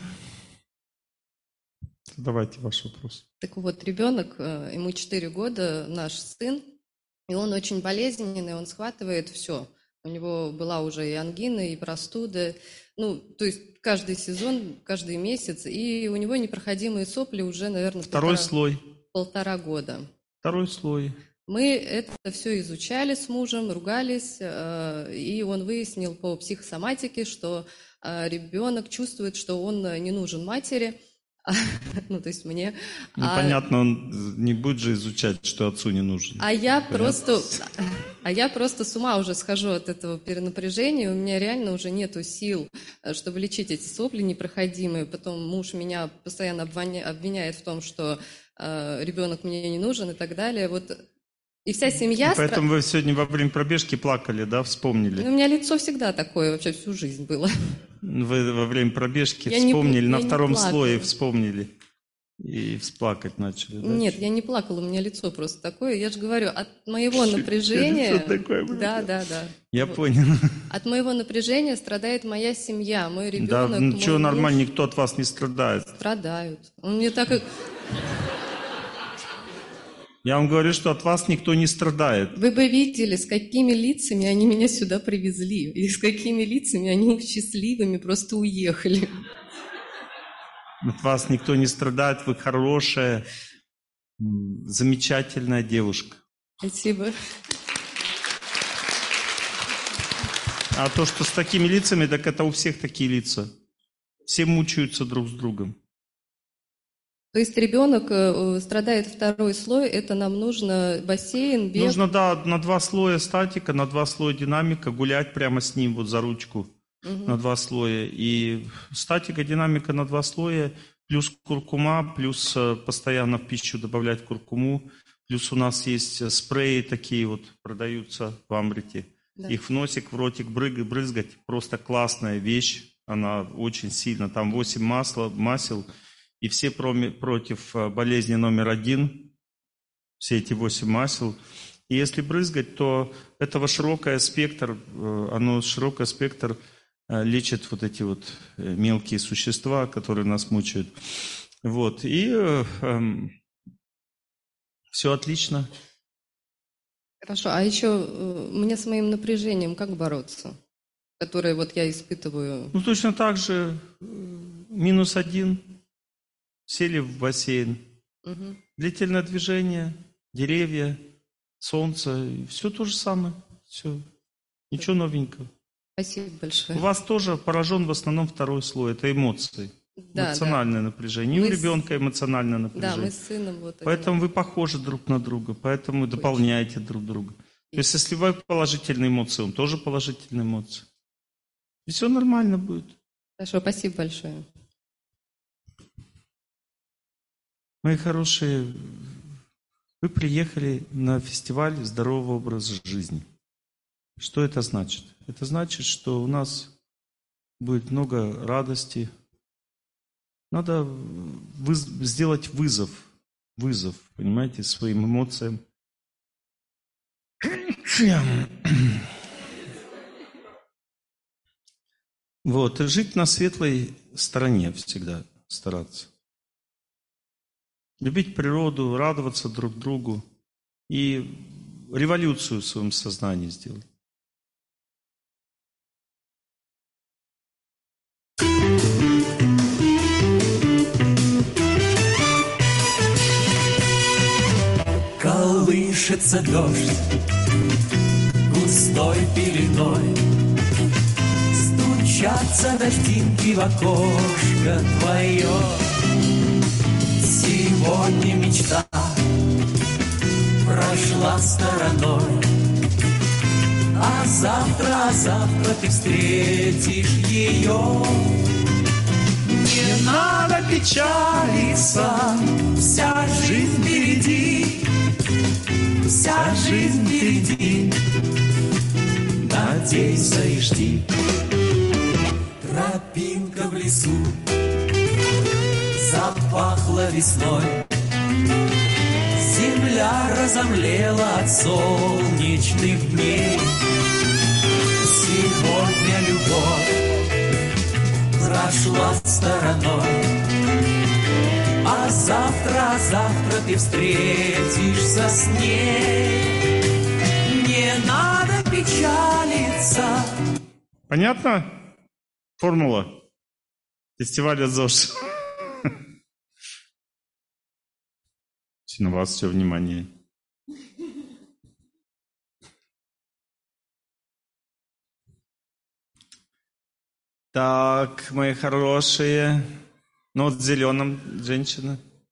задавайте ваш вопрос. Так вот, ребенок, ему 4 года, наш сын, и он очень болезненный, он схватывает все. У него была уже и ангина, и простуда, то есть каждый сезон, каждый месяц, и у него непроходимые сопли уже, наверное, слой. 1,5 года. Второй слой. Мы это все изучали с мужем, ругались, и он выяснил по психосоматике, что ребенок чувствует, что он не нужен матери, то есть мне. Понятно, он не будет же изучать, что отцу не нужен. А я просто с ума уже схожу от этого перенапряжения, у меня реально уже нету сил, чтобы лечить эти сопли непроходимые. Потом муж меня постоянно обвиняет в том, что ребенок мне не нужен и так далее. Вот. И вся семья... Поэтому вы сегодня во время пробежки плакали, да, вспомнили? У меня лицо всегда такое, вообще всю жизнь было. Вы во время пробежки вспомнили, на втором слое вспомнили и всплакать начали, да? Нет, я не плакала, у меня лицо просто такое. Я же говорю, от моего напряжения... Да. Я понял. От моего напряжения страдает моя семья, мой ребенок. Да, ничего, нормально, никто от вас не страдает. Страдают. Он мне так... Я вам говорю, что от вас никто не страдает. Вы бы видели, с какими лицами они меня сюда привезли, и с какими лицами они счастливыми просто уехали. От вас никто не страдает, вы хорошая, замечательная девушка. Спасибо. А то, что с такими лицами, так это у всех такие лица. Все мучаются друг с другом. То есть ребенок страдает второй слой, это нам нужно бассейн, бег? Нужно, да, на 2 слоя статика, на 2 слоя динамика, гулять прямо с ним вот за ручку на 2 слоя. И статика, динамика на 2 слоя, плюс куркума, плюс постоянно в пищу добавлять куркуму, Плюс у нас есть спреи такие вот, продаются в Амрите. Да. Их в носик, в ротик брызгать. Просто классная вещь. Она очень сильно. Там 8 масел. И все против болезни номер 1. Все эти 8 масел. И если брызгать, то этого широкий спектр лечит вот эти вот мелкие существа, которые нас мучают. Вот. И все отлично. Хорошо, а еще мне с моим напряжением как бороться, которое вот я испытываю? Ну, точно так же, -1, сели в бассейн. Угу. Длительное движение, деревья, солнце, все то же самое. Все. Ничего новенького. Спасибо большое. У вас тоже поражен в основном второй слой, это эмоции. Да, эмоциональное напряжение. И у ребенка эмоциональное напряжение. Да, мы с сыном вот. Поэтому вы похожи друг на друга, поэтому дополняете друг друга. То есть, если вы положительные эмоции, он тоже положительные эмоции. И все нормально будет. Хорошо, спасибо большое. Мои хорошие, вы приехали на фестиваль «Здоровый образ жизни». Что это значит? Это значит, что у нас будет много радости. Надо сделать вызов, понимаете, своим эмоциям. Вот, и жить на светлой стороне всегда стараться. Любить природу, радоваться друг другу и революцию в своем сознании сделать. Колышется дождь густой пеленой, стучатся дождинки в окошко твое. Сегодня мечта прошла стороной, а завтра ты встретишь ее. Не надо печалиться, вся жизнь впереди, вся жизнь впереди. Надейся и жди. Тропинка в лесу запахла весной, земля разомлела от солнечных дней. Сегодня любовь прошла стороной, а завтра ты встретишься с ней. Не надо печалиться. Понятно? Формула фестиваля ЗОЖ. На вас все внимание. Так, мои хорошие. Ну вот в зеленом женщина.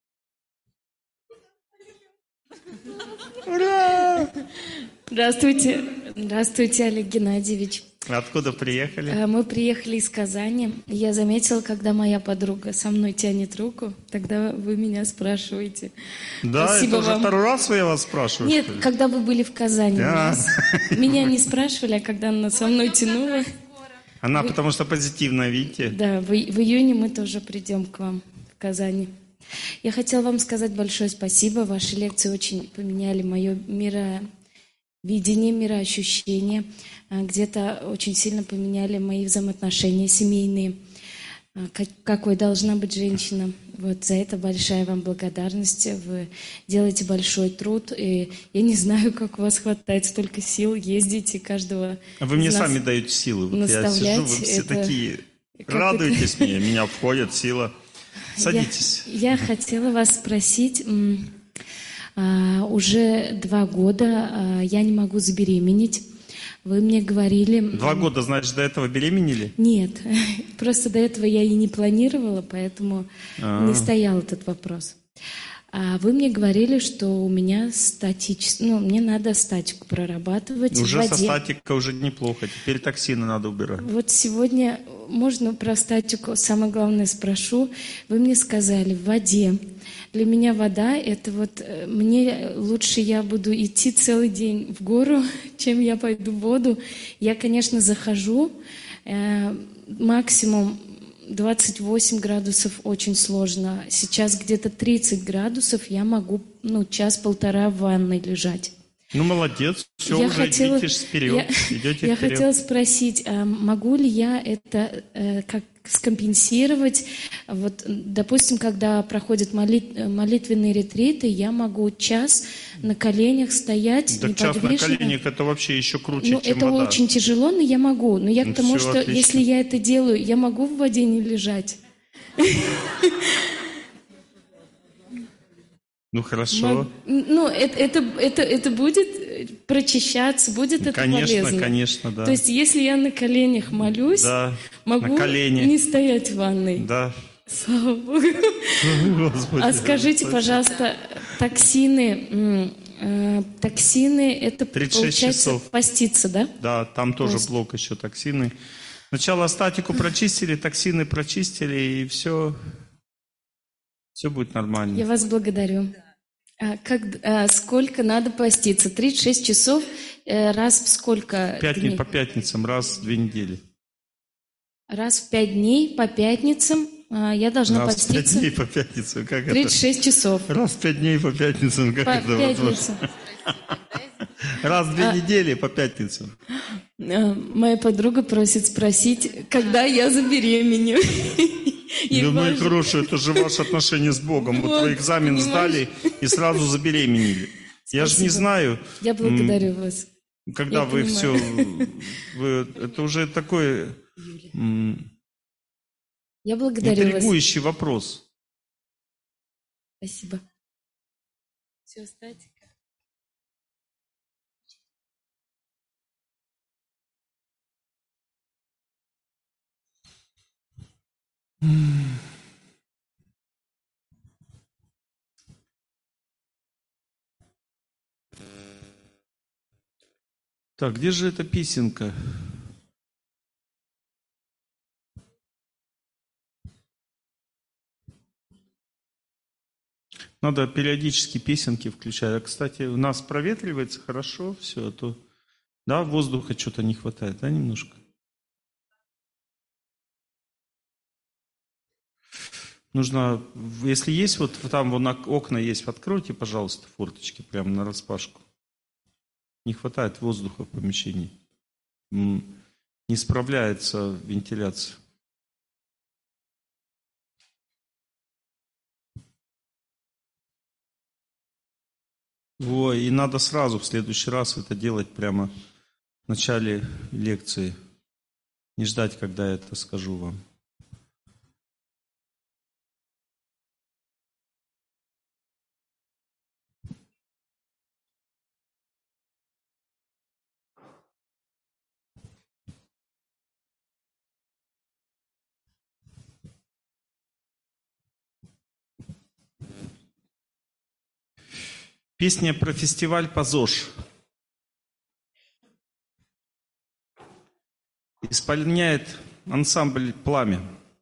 Ура! Здравствуйте. Здравствуйте, Олег Геннадьевич. Откуда приехали? Мы приехали из Казани. Я заметила, когда моя подруга со мной тянет руку, тогда вы меня спрашиваете. Да, Спасибо это уже вам. второй раз я вас спрашиваю. Нет, когда вы были в Казани. Да. Меня не спрашивали, а когда она со мной тянула. Она потому что позитивная, видите? Да, в июне мы тоже придем к вам в Казани. Я хотела вам сказать большое спасибо. Ваши лекции очень поменяли мое мировидение, мироощущение. Где-то очень сильно поменяли мои взаимоотношения семейные. Какой должна быть женщина. Вот за это большая вам благодарность. Вы делаете большой труд. И я не знаю, как у вас хватает столько сил ездить и каждого А вы мне из нас сами даете силы. Вот я наставлять. сижу, вы все Это такие как радуетесь это- мне, меня входит сила. Садитесь. Я хотела вас спросить, уже 2 года я не могу забеременеть. Вы мне говорили... 2 года, значит, до этого беременели? Нет, просто до этого я и не планировала, поэтому не стоял этот вопрос. А вы мне говорили, что у меня мне надо статику прорабатывать в Уже со воде. статикой уже неплохо. Теперь токсины надо убирать. Вот сегодня можно про статику самое главное спрошу? Вы мне сказали, в воде. Для меня вода, это вот, мне лучше я буду идти целый день в гору, чем я пойду в воду. Я, конечно, захожу, максимум 28 градусов очень сложно. Сейчас где-то 30 градусов, я могу, час-полтора в ванной лежать. Ну, молодец, все, идите вперед, идете Я вперед. хотела спросить, а могу ли я это как скомпенсировать? Вот, допустим, когда проходят молитвенные ретриты, я могу час на коленях стоять Да неподвижно. час на коленях, это вообще еще круче, чем это вода. очень тяжело, но я могу. Но я к тому, Всё что отлично. если я это делаю, я могу в воде не лежать. Ну, хорошо. Это будет прочищаться, будет это Конечно, полезно. конечно, да. То есть, если я на коленях молюсь, Да, могу на колени. не стоять в ванной. Да. Слава Богу. Господи, А скажите, Господи. пожалуйста, токсины, это 36 получается часов. поститься, да? Да, там тоже есть- блок еще токсины. Сначала статику прочистили, токсины прочистили, и все будет нормально. Я вас благодарю. Сколько надо поститься? 36 часов раз в сколько дней? По пятницам, раз в 2 недели. Раз в 5 дней по пятницам я должна Раз в 5 поститься дней по пятницам. Как 36 часов. Раз в 5 дней по пятницам. Как По это возможно? пятницам. Раз в 2 недели по пятницам. Моя подруга просит спросить, когда я забеременею. И Ну, мои важно- хорошие, это же ваше отношение с Богом. Вот вы экзамен сдали и сразу забеременели. Я же не Спасибо. знаю, Я благодарю вас. когда Я вы все... понимаю. Это уже такой Я благодарю вас. интригующий вопрос. Спасибо. Все, статика. Так, где же эта песенка? Надо периодически песенки включать. А, кстати, у нас проветривается хорошо все, а то... Да, воздуха что-то не хватает, да, немножко? Нужно, если есть, вот там вон окна есть, откройте, пожалуйста, форточки прямо нараспашку. Не хватает воздуха в помещении. Не справляется вентиляция. Ой, и надо сразу в следующий раз это делать прямо в начале лекции. Не ждать, когда я это скажу вам. Песня про фестиваль «Позож». Исполняет ансамбль «Пламя».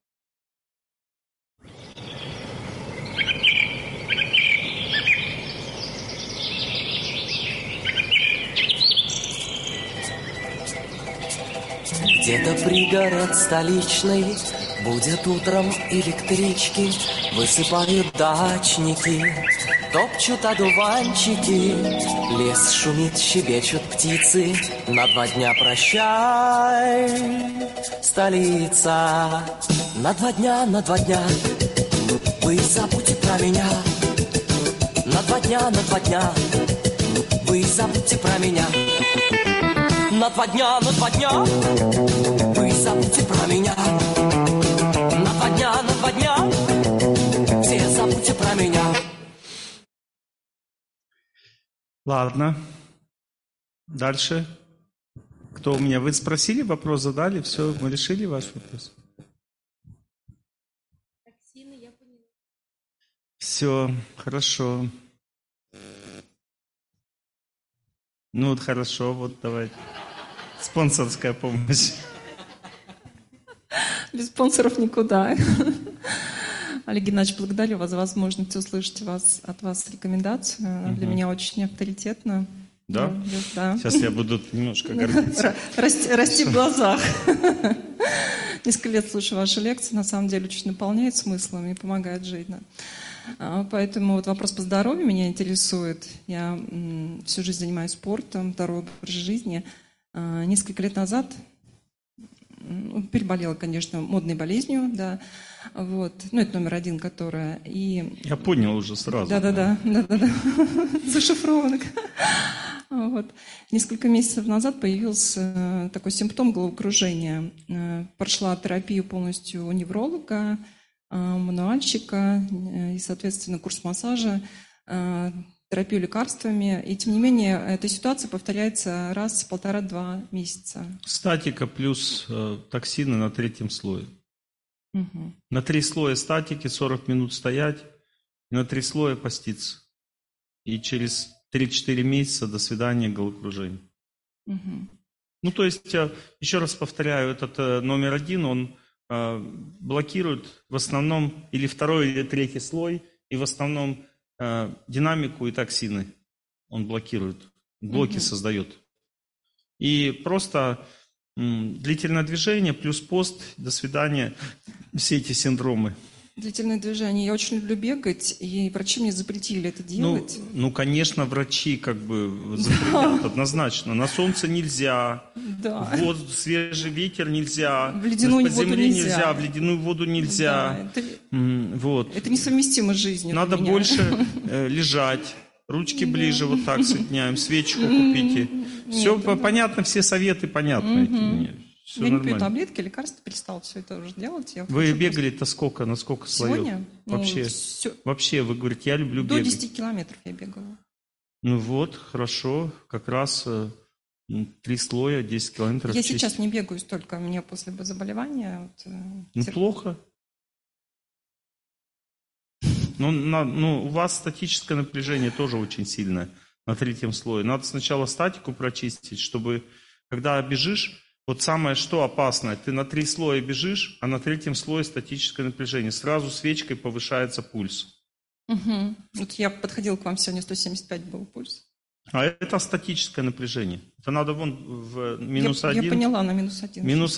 Где-то пригород столичный, будет утром электрички, высыпают дачники, топчут одуванчики, лес шумит, щебечут птицы, на 2 дня прощай, столица. На 2 дня, вы забудьте про меня. На 2 дня, вы забудьте про меня. На 2 дня, вы забудьте про меня. На 2 дня, все забудьте про меня. Ладно. Дальше. Кто у меня? Вы спросили, вопрос задали, все, мы решили ваш вопрос. Все, хорошо. Ну вот хорошо, вот давайте. Спонсорская помощь. Без спонсоров никуда. Олег Геннадьевич, благодарю вас за возможность услышать от вас рекомендацию. Она для меня очень авторитетна. Да? Да. Сейчас я буду немножко гордиться. Расти в глазах. Несколько лет слушаю ваши лекции, на самом деле очень наполняет смыслом и помогает жить. Да. Поэтому вот вопрос по здоровью меня интересует. Я всю жизнь занимаюсь спортом, здоровый образ жизни. Несколько лет назад переболела, конечно, модной болезнью, да. Вот. Ну, это номер 1, которая. И... Я понял уже сразу. Да. Зашифровано. Вот. Несколько месяцев назад появился такой симптом головокружения. Прошла терапию полностью у невролога, мануальщика и, соответственно, курс массажа, терапию лекарствами. И, тем не менее, эта ситуация повторяется раз в 1,5-2 месяца. Статика плюс токсины на 3-м слое. Угу. На 3 слоя статики 40 минут стоять, и на 3 слоя поститься. И через 3-4 месяца до свидания, головокружение. Угу. Ну, то есть, еще раз повторяю, этот номер 1, он блокирует в основном или 2-й, или 3-й слой, и в основном динамику и токсины он блокирует, блоки создает. И просто длительное движение плюс пост, до свидания, все эти синдромы. Длительное движение. Я очень люблю бегать, и врачи мне запретили это делать. Ну, конечно, врачи как бы запретят однозначно. На солнце нельзя, в свежий ветер нельзя, в ледяную под воду земле нельзя, в ледяную воду нельзя. Да, вот. Это несовместимо с жизнью. Надо больше лежать, ручки ближе вот так соединяем, свечку купите. Все понятно, все советы понятны. Я не пью таблетки, лекарства, перестал все это уже делать. Вы бегали-то сколько, на сколько слоев? Сегодня? Вообще, вы говорите, я люблю бегать. До 10 километров я бегала. Ну вот, хорошо, как раз 3 слоя, 10 километров. Я сейчас не бегаю столько, у меня после заболевания. Плохо. Ну, у вас статическое напряжение тоже очень сильное на 3-м слое. Надо сначала статику прочистить, чтобы, когда бежишь, вот самое что опасное, ты на 3 слоя бежишь, а на 3-м слое статическое напряжение. Сразу свечкой повышается пульс. Угу. Вот я подходила к вам сегодня, 175 был пульс. А это статическое напряжение. Это надо вон в -1. Я поняла, на -1.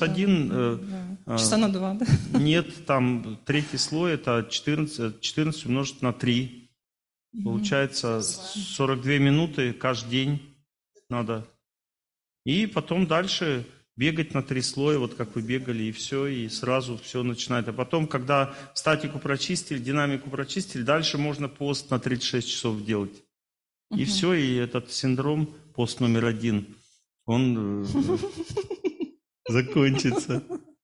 -1. Часа на 2, да? Нет, там 3-й слой, это 14 умножить на 3. Получается 42 минуты каждый день надо. И потом дальше бегать на 3 слоя, вот как вы бегали, и все, и сразу все начинает. А потом, когда статику прочистили, динамику прочистили, дальше можно пост на 36 часов делать. И все, и этот синдром, пост номер 1, он закончится.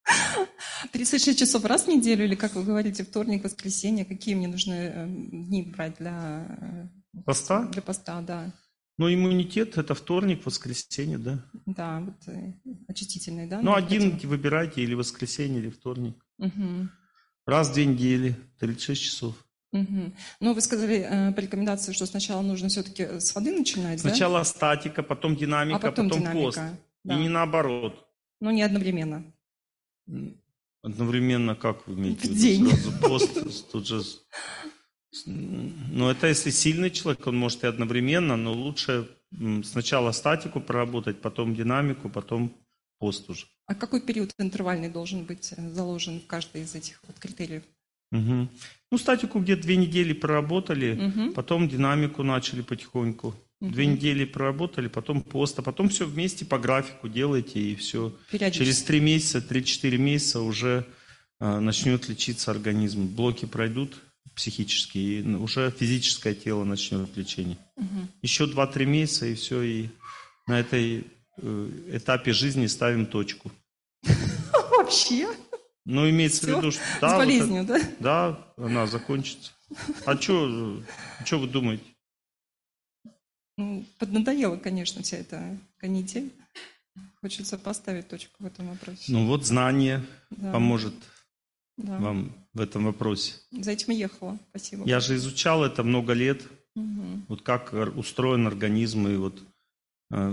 36 часов раз в неделю, или, как вы говорите, вторник, воскресенье? Какие мне нужны дни брать для поста? Для поста, да. Ну, иммунитет – это вторник, воскресенье, да? Да, вот очистительный, да? Ну, один выбирайте, или воскресенье, или вторник. Раз в 2 недели, 36 часов. Ну, вы сказали по рекомендации, что сначала нужно все-таки с воды начинать, сначала да? статика, потом динамика, потом пост. Да. И не наоборот. Ну, не одновременно. Одновременно, как вы имеете в виду? День. Сразу пост, тут же... Ну, это если сильный человек, он может и одновременно, но лучше сначала статику проработать, потом динамику, потом пост уже. А какой период интервальный должен быть заложен в каждый из этих вот критериев? Ну, статику где-то 2 недели проработали, потом динамику начали потихоньку. 2 недели проработали, потом пост, а потом все вместе по графику делаете, и все. Через 3 месяца, 3-4 месяца уже начнет лечиться организм. Блоки пройдут психические, и уже физическое тело начнет лечение. Еще 2-3 месяца, и все, и на этой этапе жизни ставим точку. Вообще? Ну, имеется в виду, что... Да, с болезнью, да? Да, она закончится. А что вы думаете? Поднадоела, конечно, вся эта канитель. Хочется поставить точку в этом вопросе. Ну вот знание поможет вам в этом вопросе. За этим и ехала. Спасибо. Я же изучал это много лет. Вот как устроен организм, и вот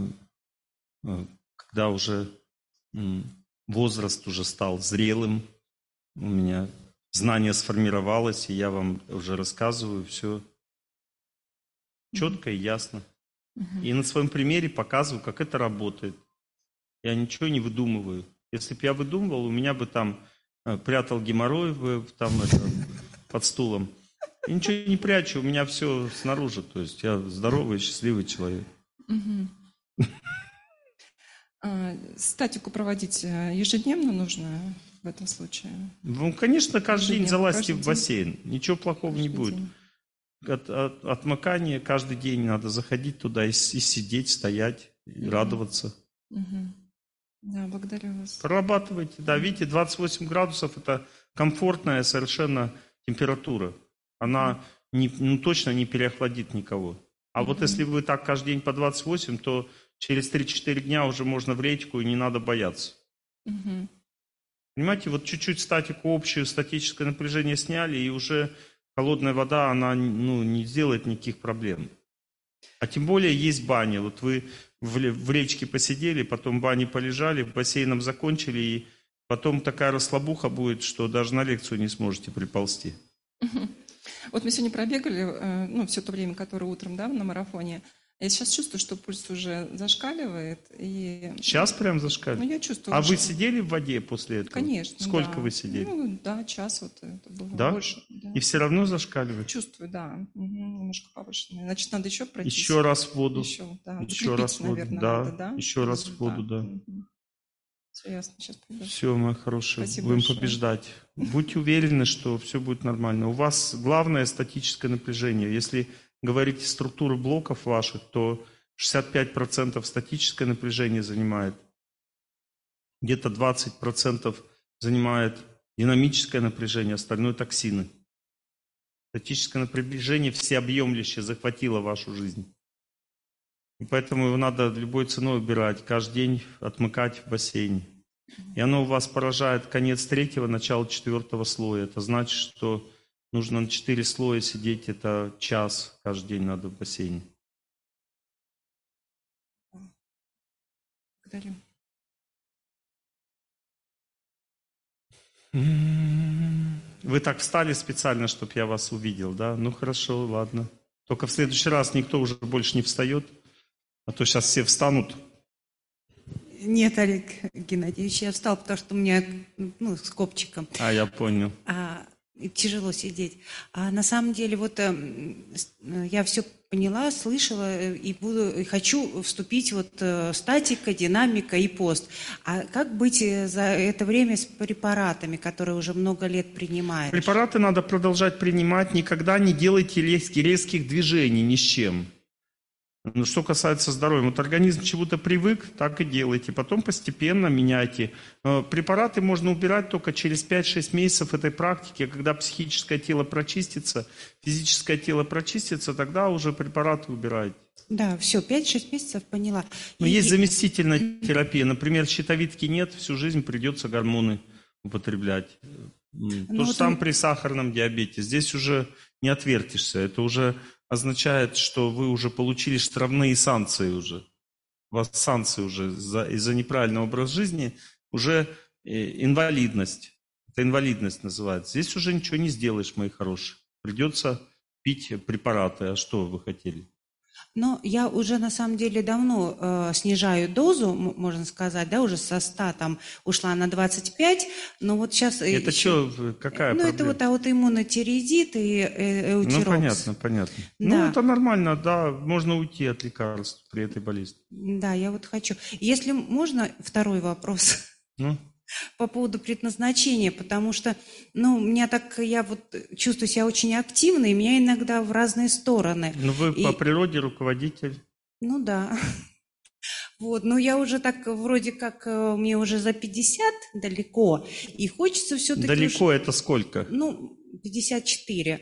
когда уже возраст уже стал зрелым, у меня знание сформировалось, и я вам уже рассказываю все четко и ясно. И на своем примере показываю, как это работает. Я ничего не выдумываю. Если бы я выдумывал, у меня бы там прятал геморрой там, под стулом. Я ничего не прячу, у меня все снаружи. То есть я здоровый, счастливый человек. Статику проводить ежедневно нужно в этом случае? Ну, конечно, каждый день залазьте в бассейн. Ничего плохого не будет. Отмыкание каждый день надо заходить туда и сидеть, стоять, и радоваться. Да, благодарю вас. Прорабатывайте. Да, видите, 28 градусов – это комфортная совершенно температура. Она точно не переохладит никого. А вот если вы так каждый день по 28, то через 3-4 дня уже можно в речку, и не надо бояться. Понимаете, вот чуть-чуть статику общую, статическое напряжение сняли, и уже холодная вода, она не сделает никаких проблем. А тем более есть баня. Вот вы в речке посидели, потом в бане полежали, в бассейном закончили, и потом такая расслабуха будет, что даже на лекцию не сможете приползти. Вот мы сегодня пробегали, все то время, которое утром, да, на марафоне. Я сейчас чувствую, что пульс уже зашкаливает. И... Сейчас прям зашкаливает? Ну, я чувствую. А вы сидели в воде после этого? Конечно, Сколько да. вы сидели? Да, час вот это было. Да? Больше. Да. И все равно зашкаливает? Чувствую, да. Немножко повышенное. Значит, надо еще пройти. Еще раз в воду. Еще раз в воду, наверное, да. Надо, да. Еще раз в воду, да. Все ясно, сейчас пойду. Все, мои хорошие, Спасибо будем большое. побеждать. Будьте уверены, что все будет нормально. У вас главное статическое напряжение. Если говорить структуру блоков ваших, то 65% статическое напряжение занимает. Где-то 20% занимает динамическое напряжение, остальное токсины. Статическое напряжение всеобъемлюще захватило вашу жизнь. И поэтому его надо любой ценой убирать, каждый день отмыкать в бассейне. И оно у вас поражает конец 3-го, начало 4-го слоя. Это значит, что нужно на 4 слоя сидеть, это час каждый день надо в бассейне. Благодарю. Вы так встали специально, чтобы я вас увидел, да? Ну хорошо, ладно. Только в следующий раз никто уже больше не встает, а то сейчас все встанут. Нет, Олег Геннадьевич, я встал, потому что у меня с копчиком. Я понял. Тяжело сидеть. А на самом деле, вот я все поняла, слышала и хочу вступить статика, динамика и пост. А как быть за это время с препаратами, которые уже много лет принимаешь? Препараты надо продолжать принимать, никогда не делайте резких движений ни с чем. Что касается здоровья, вот организм чему-то привык, так и делайте. Потом постепенно меняйте. Препараты можно убирать только через 5-6 месяцев этой практики. Когда психическое тело прочистится, физическое тело прочистится, тогда уже препараты убирайте. Да, все, 5-6 месяцев поняла. Но есть заместительная терапия. Например, щитовидки нет, всю жизнь придется гормоны употреблять. То же самое при сахарном диабете. Здесь уже не отвертишься. Это уже означает, что вы уже получили штрафные санкции уже. У вас санкции уже из-за неправильного образа жизни, уже инвалидность. Это инвалидность называется. Здесь уже ничего не сделаешь, мои хорошие. Придется пить препараты. А что вы хотели? Но я уже на самом деле давно снижаю дозу, можно сказать, да, уже со 100 там ушла на 25, но вот сейчас... Это что, какая проблема? Это вот аутоиммунотиреозит и эутирокс. Ну, понятно. Да. Ну, это нормально, да, можно уйти от лекарств при этой болезни. Да, я вот хочу. Если можно, второй вопрос. Ну? По поводу предназначения, потому что, я чувствую себя очень активной, и меня иногда в разные стороны. Ну, вы по природе руководитель. Ну, да. Вот, но я уже так, вроде как, мне уже за 50 далеко, и хочется все-таки... Далеко это сколько? 54.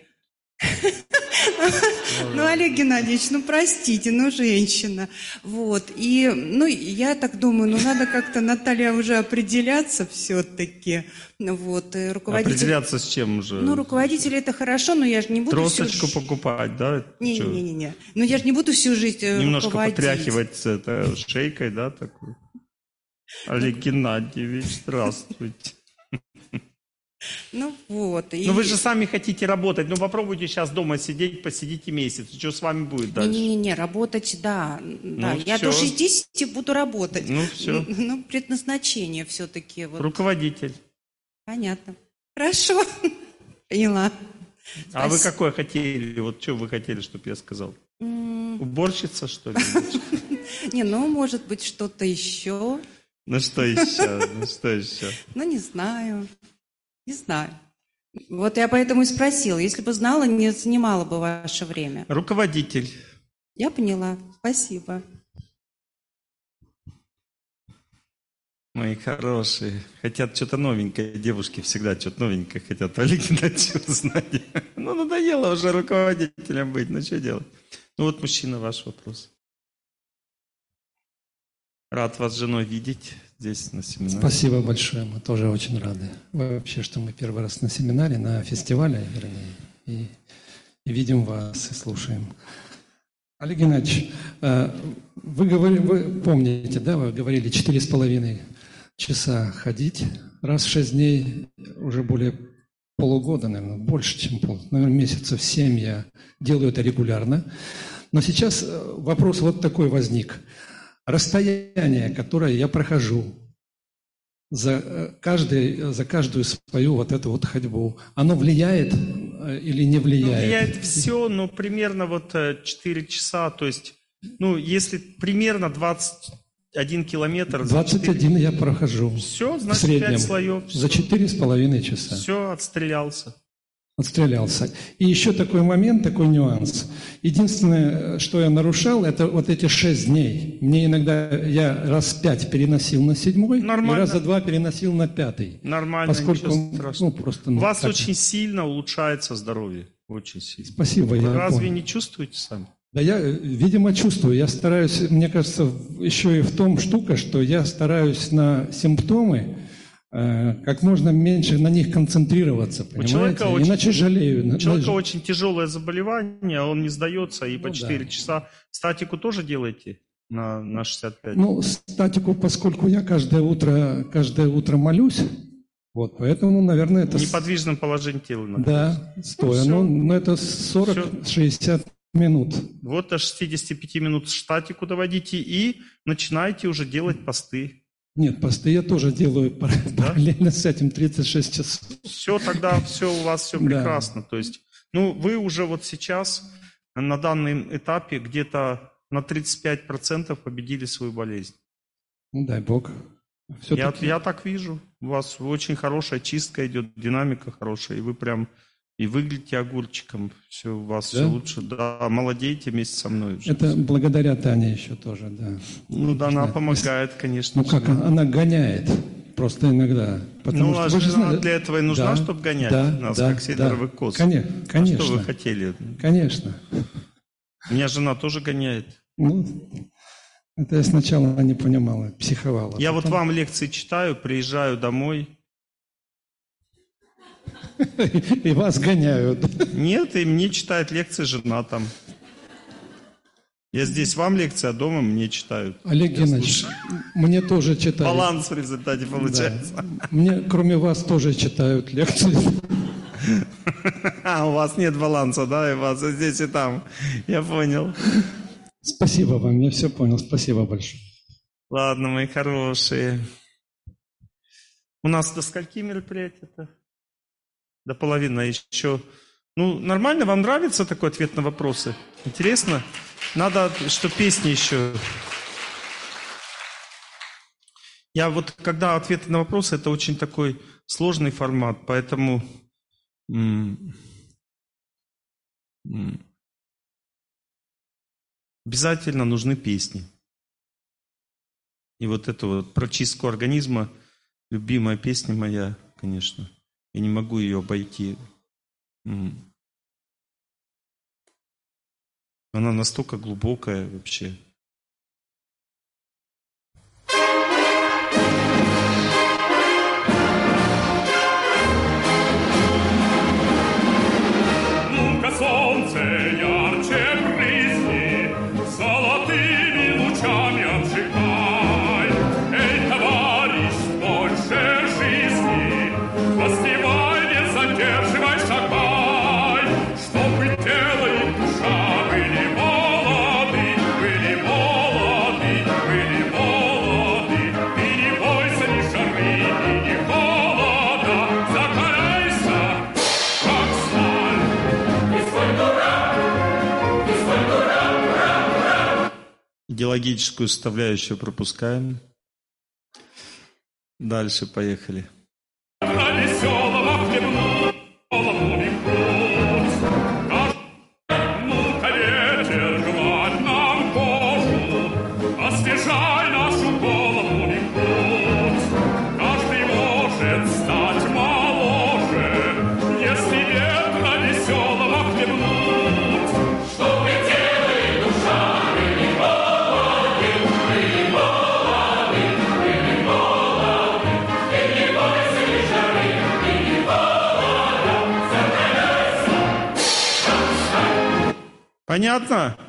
Олег Геннадьевич, простите, женщина. Вот. И, я так думаю, надо как-то, Наталья, уже определяться все-таки. Вот. Определяться с чем уже? Руководитель это хорошо, но я же не буду... Тросочку покупать, да? Не-не-не. Но я же не буду всю жизнь немножко руководить. потряхивать шейкой, да, такой. Олег Геннадьевич, здравствуйте. Ну вот. Ну вы же сами хотите работать. Ну попробуйте сейчас дома сидеть, посидите месяц. Что с вами будет дальше? Не, работать, да. Я всё. до 60 буду работать. Ну, всё. Ну, предназначение все-таки. Вот. Руководитель. Понятно. Хорошо. Поняла. А вы какое хотели? Вот что вы хотели, чтобы я сказал? Уборщица, что ли? Не, ну, может быть, что-то еще. Ну что еще? Ну, не знаю. Не знаю. Вот я поэтому и спросила. Если бы знала, не занимала бы ваше время. Руководитель. Я поняла. Спасибо. Мои хорошие. Хотят что-то новенькое. Девушки всегда что-то новенькое хотят. Олег Геннадьевич узнать. Ну, надоело уже руководителем быть. Ну, что делать? Ну, вот, мужчина, ваш вопрос. Рад вас с женой видеть здесь на семинаре. Спасибо большое, мы тоже очень рады. Вообще, что мы первый раз на семинаре, на фестивале, вернее, и видим вас, и слушаем. Олег Геннадьевич, вы помните, да, вы говорили 4,5 часа ходить раз в 6 дней, уже более полугода, наверное, больше, чем наверное, месяцев 7 я делаю это регулярно. Но сейчас вопрос вот такой возник. Расстояние, которое я прохожу за каждую свою вот эту вот ходьбу, оно влияет или не влияет? Влияет все, но примерно вот 4 часа, то есть, ну, если примерно 21 километр... 21 я прохожу. Все, значит, в среднем, 5 слоев. За 4,5 часа. Все, отстрелялся. И еще такой момент, такой нюанс. Единственное, что я нарушал, это вот эти 6 дней. Мне иногда, я раз 5 переносил на 7-й, и раза 2 переносил на 5-й. Нормально, поскольку, ничего страшного. Просто, У вас так. очень сильно улучшается здоровье. Очень сильно. Спасибо, Вы я разве понял. не чувствуете сами? Да я, видимо, чувствую. Я стараюсь, мне кажется, еще и в том штука, что я стараюсь на симптомы как можно меньше на них концентрироваться, понимаете? Иначе жалею. У человека очень тяжелое заболевание, он не сдается, и по 4 да. часа. Статику тоже делаете на 65? Ну, статику, поскольку я каждое утро молюсь, вот, поэтому, наверное, это... В неподвижном положении тела. Да, стоя. Но это 40-60 минут. Вот до 65 минут статику доводите и начинайте уже делать посты. Нет, посты я тоже делаю параллельно с этим 36 часов. Все, тогда все у вас все прекрасно. То есть, ну, вы уже вот сейчас на данном этапе где-то на 35% победили свою болезнь. Ну, дай Бог. Я так вижу. У вас очень хорошая чистка идет, динамика хорошая, и вы прям и выглядите огурчиком. Все, у вас все лучше. Да, молодеете вместе со мной уже. Это благодаря Тане еще тоже, да. Ну да, она помогает, конечно. Ну как, она гоняет просто иногда. Ну, а жена для этого и нужна, чтобы гонять нас, как сидоровый коз. Конечно. А что вы хотели? Конечно. Меня жена тоже гоняет. Ну, это я сначала не понимала, психовала. Я вот вам лекции читаю, приезжаю домой. И вас гоняют. Нет, и мне читает лекции жена там. Я здесь вам лекции, а дома мне читают. Олег Геннадьевич, мне тоже читают. Баланс в результате получается. Да. Мне, кроме вас, тоже читают лекции. А, у вас нет баланса, да, и у вас и здесь, и там. Я понял. Спасибо вам, я все понял. Спасибо большое. Ладно, мои хорошие. У нас до скольки мероприятия-то? До половины еще. Ну, нормально? Вам нравится такой ответ на вопросы? Интересно? Надо, что песни еще. Я вот, когда ответы на вопросы, это очень такой сложный формат, поэтому обязательно нужны песни. И вот это вот про чистку организма, любимая песня моя, конечно. Я не могу ее обойти. Она настолько глубокая вообще. Ну-ка, солнце ярче брызни, золотыми лучами обжигай. Эй, товарищ, больше жизни, воспевай. Психологическую составляющую пропускаем. Дальше поехали. Освежай нашу голову и грудь. Каждый может стать моложе, если ветра веселого хлебнуть. Что пределы душа, мы не молоды, мы молоды, мы не молоды. И не бойся ни жары, и не холода, сохраняйся. Понятно?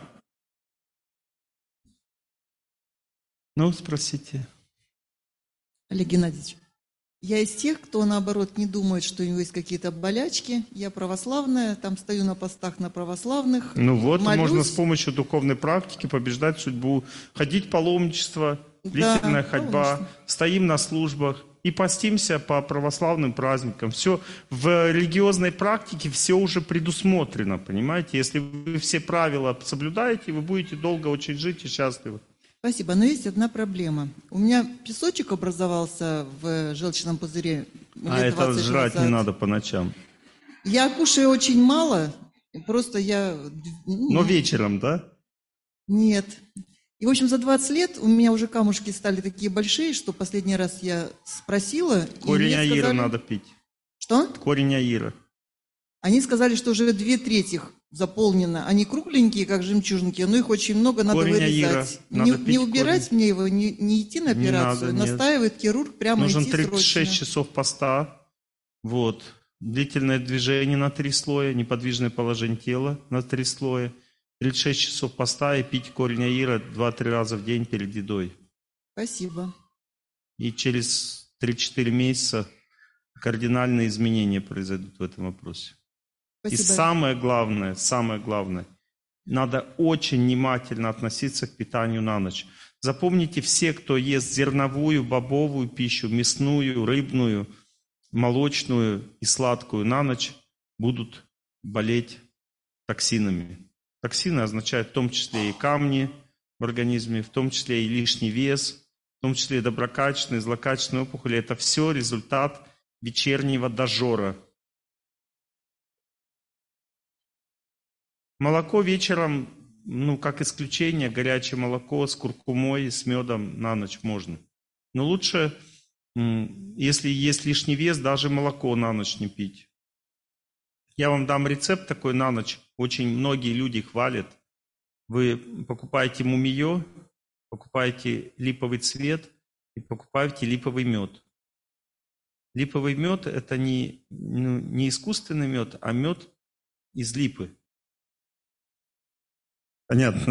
Ну, спросите. Олег Геннадьевич, я из тех, кто, наоборот, не думает, что у него есть какие-то болячки. Я православная, там стою на постах на православных. Ну вот, молюсь. можно с помощью духовной практики побеждать судьбу. Ходить паломничество, длительная ходьба, стоим на службах и постимся по православным праздникам. Все в религиозной практике все уже предусмотрено, понимаете? Если вы все правила соблюдаете, вы будете долго очень жить и счастливы. Спасибо, но есть одна проблема. У меня песочек образовался в желчном пузыре лет это 20 жрать назад. не надо по ночам. Я кушаю очень мало, просто я... Но вечером, да? Нет. И, в общем, за 20 лет у меня уже камушки стали такие большие, что последний раз я спросила... Корень аира сказали... надо пить. Что? Корень аира. Они сказали, что уже 2/3 заполнено. Они кругленькие, как жемчужинки, но их очень много, надо корень вырезать. Не убирать мне его, не идти на операцию. Не надо, настаивает хирург, прямо нужно идти 36 срочно. часов поста. Вот. Длительное движение на 3 слоя, неподвижное положение тела на 3 слоя. 36 часов поста и пить корень аира 2-3 раза в день перед едой. Спасибо. И через 3-4 месяца кардинальные изменения произойдут в этом вопросе. Спасибо. И самое главное, надо очень внимательно относиться к питанию на ночь. Запомните, все, кто ест зерновую, бобовую пищу, мясную, рыбную, молочную и сладкую на ночь, будут болеть токсинами. Токсины означают в том числе и камни в организме, в том числе и лишний вес, в том числе и доброкачественные, злокачественные опухоли. Это все результат вечернего дожора. Молоко вечером, как исключение, горячее молоко с куркумой, с медом на ночь можно. Но лучше, если есть лишний вес, даже молоко на ночь не пить. Я вам дам рецепт такой на ночь. Очень многие люди хвалят. Вы покупаете мумиё, покупаете липовый цвет и покупаете липовый мед. Липовый мед – это не искусственный мед, а мед из липы. Понятно.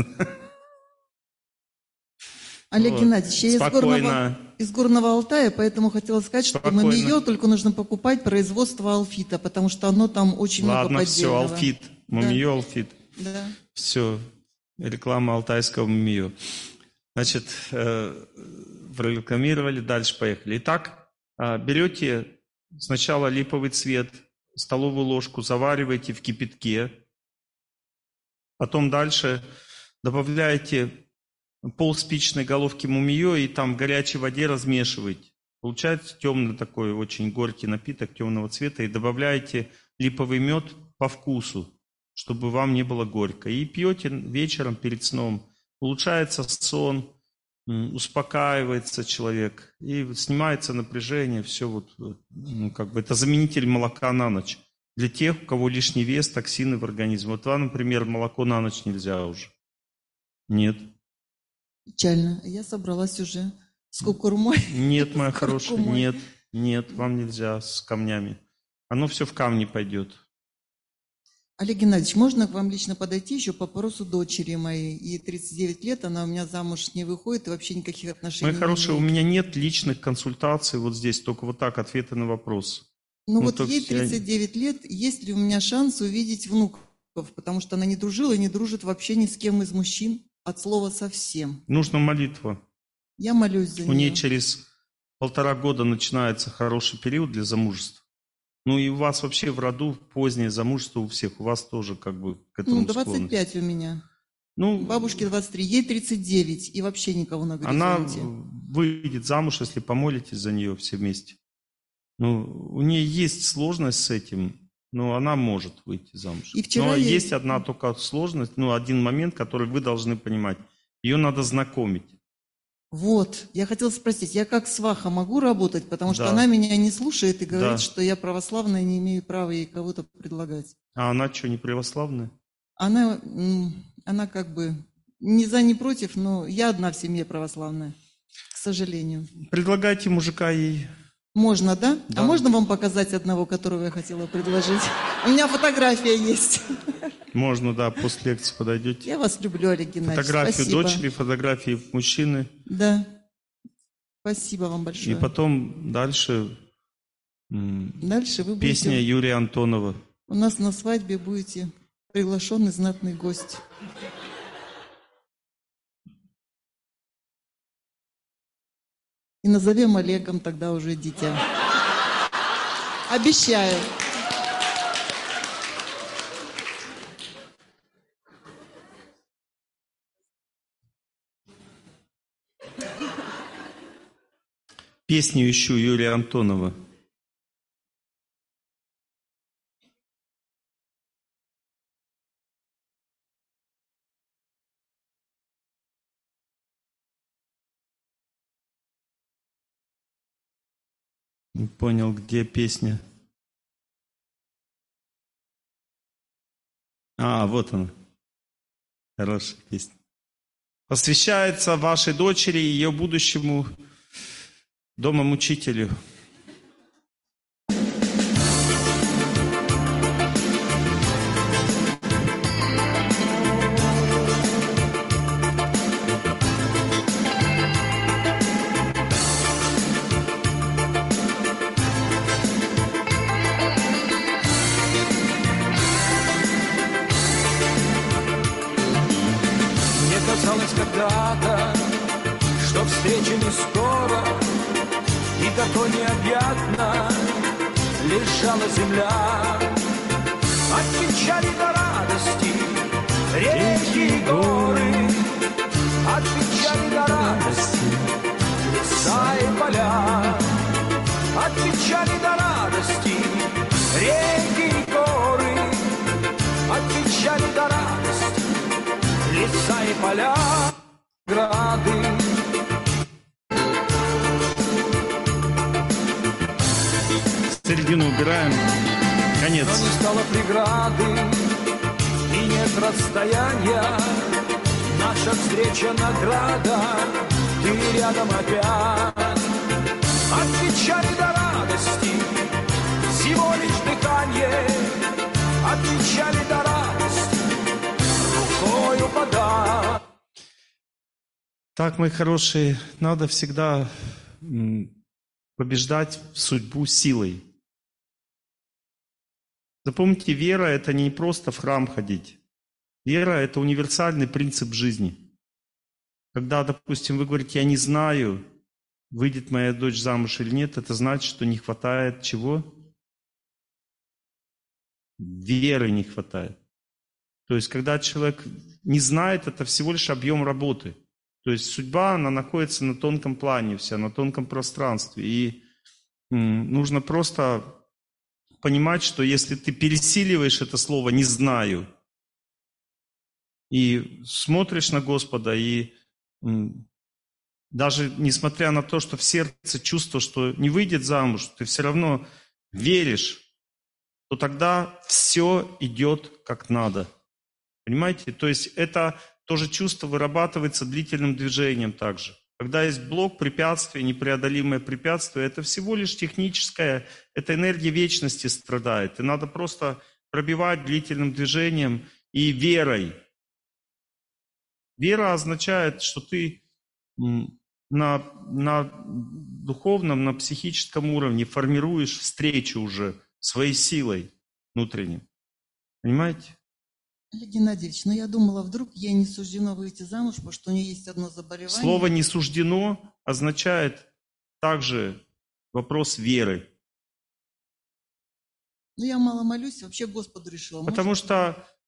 Олег вот. Геннадьевич, я из Горного Алтая, поэтому хотела сказать, что мумиё только нужно покупать производство Алфита, потому что оно там очень много поддельного. Все, Алфит. Мумиё, Алфит. Да. Все. Реклама алтайского мумиё. Значит, прорекламировали, дальше поехали. Итак, берете сначала липовый цвет, столовую ложку, завариваете в кипятке. Потом дальше добавляете полспичной головки мумиё и там в горячей воде размешиваете. Получается темный такой очень горький напиток темного цвета. И добавляете липовый мед по вкусу, чтобы вам не было горько. И пьете вечером перед сном. Улучшается сон, успокаивается человек и снимается напряжение. Все это заменитель молока на ночь. Для тех, у кого лишний вес, токсины в организме. Вот вам, например, молоко на ночь нельзя уже. Нет. Печально. Я собралась уже с кукурмой. Нет, моя хорошая, нет, вам нельзя с камнями. Оно все в камни пойдет. Олег Геннадьевич, можно к вам лично подойти еще по вопросу дочери моей? Ей 39 лет, она у меня замуж не выходит и вообще никаких отношений Моя хорошая, не у меня нет личных консультаций вот здесь, только вот так, ответы на вопросы. Ну вот ей 39 лет, есть ли у меня шанс увидеть внуков? Потому что она не дружила и не дружит вообще ни с кем из мужчин, от слова совсем. Нужна молитва. Я молюсь за нее. У нее через 1,5 года начинается хороший период для замужества. Ну и у вас вообще в роду позднее замужество у всех, у вас тоже к этому 25 склонность. У меня. Ну, Бабушке 23, ей 39, и вообще никого на она горизонте. выйдет замуж, если помолитесь за нее все вместе. Ну, у нее есть сложность с этим, но она может выйти замуж. И вчера Но я- есть одна только сложность, один момент, который вы должны понимать. Ее надо знакомить. Вот, я хотела спросить, я как сваха могу работать, потому что Да. она меня не слушает и говорит, Да. что я православная, не имею права ей кого-то предлагать. А она что, не православная? Она как бы ни за, ни против, но я одна в семье православная, к сожалению. Предлагайте мужика ей. Можно, да? Да. А можно вам показать одного, которого я хотела предложить? У меня фотография есть. Можно, да, после лекции подойдете. Я вас люблю, Олег Геннадьевич. Фотографию Спасибо. дочери, фотографии мужчины. Да. Спасибо вам большое. И потом дальше Дальше вы песня будете... Юрия Антонова. У нас на свадьбе будете приглашенный знатный гость. И назовем Олегом тогда уже дитя. Обещаю. Песню ищу Юрия Антонова. Не понял, где песня. Вот она. Хорошая песня. Посвящается вашей дочери и ее будущему домомучителю. Мне казалось когда-то, что встреча не скоро, и такой необъятно лежала земля. От печали до радости реки и горы, от печали до радости леса и поля, от печали до радости реки и горы, от печали до радости леса и поля, грады. Середину убираем. Конец. Но не стало преграды и нет расстояния. Наша встреча награда, ты рядом опять. От печали до радости всего лишь дыхание. От печали до радости рукою подай. Так, мои хорошие, надо всегда побеждать судьбу силой. Запомните, вера – это не просто в храм ходить. Вера – это универсальный принцип жизни. Когда, допустим, вы говорите, я не знаю, выйдет моя дочь замуж или нет, это значит, что не хватает чего? Веры не хватает. То есть, когда человек не знает, это всего лишь объем работы. То есть, судьба, она находится на тонком плане вся, на тонком пространстве. И нужно просто понимать, что если ты пересиливаешь это слово «не знаю» и смотришь на Господа, и даже несмотря на то, что в сердце чувство, что не выйдет замуж, ты все равно веришь, то тогда все идет как надо. Понимаете? То есть это тоже чувство вырабатывается длительным движением также. Когда есть блок, препятствие, непреодолимое препятствие, это всего лишь техническое, это энергия вечности страдает. И надо просто пробивать длительным движением и верой. Вера означает, что ты на духовном, на психическом уровне формируешь встречу уже своей силой внутренней. Понимаете? Олег Геннадьевич, я думала, вдруг ей не суждено выйти замуж, потому что у нее есть одно заболевание. Слово «не суждено» означает также вопрос веры. Я мало молюсь, вообще Господу решила. Потому что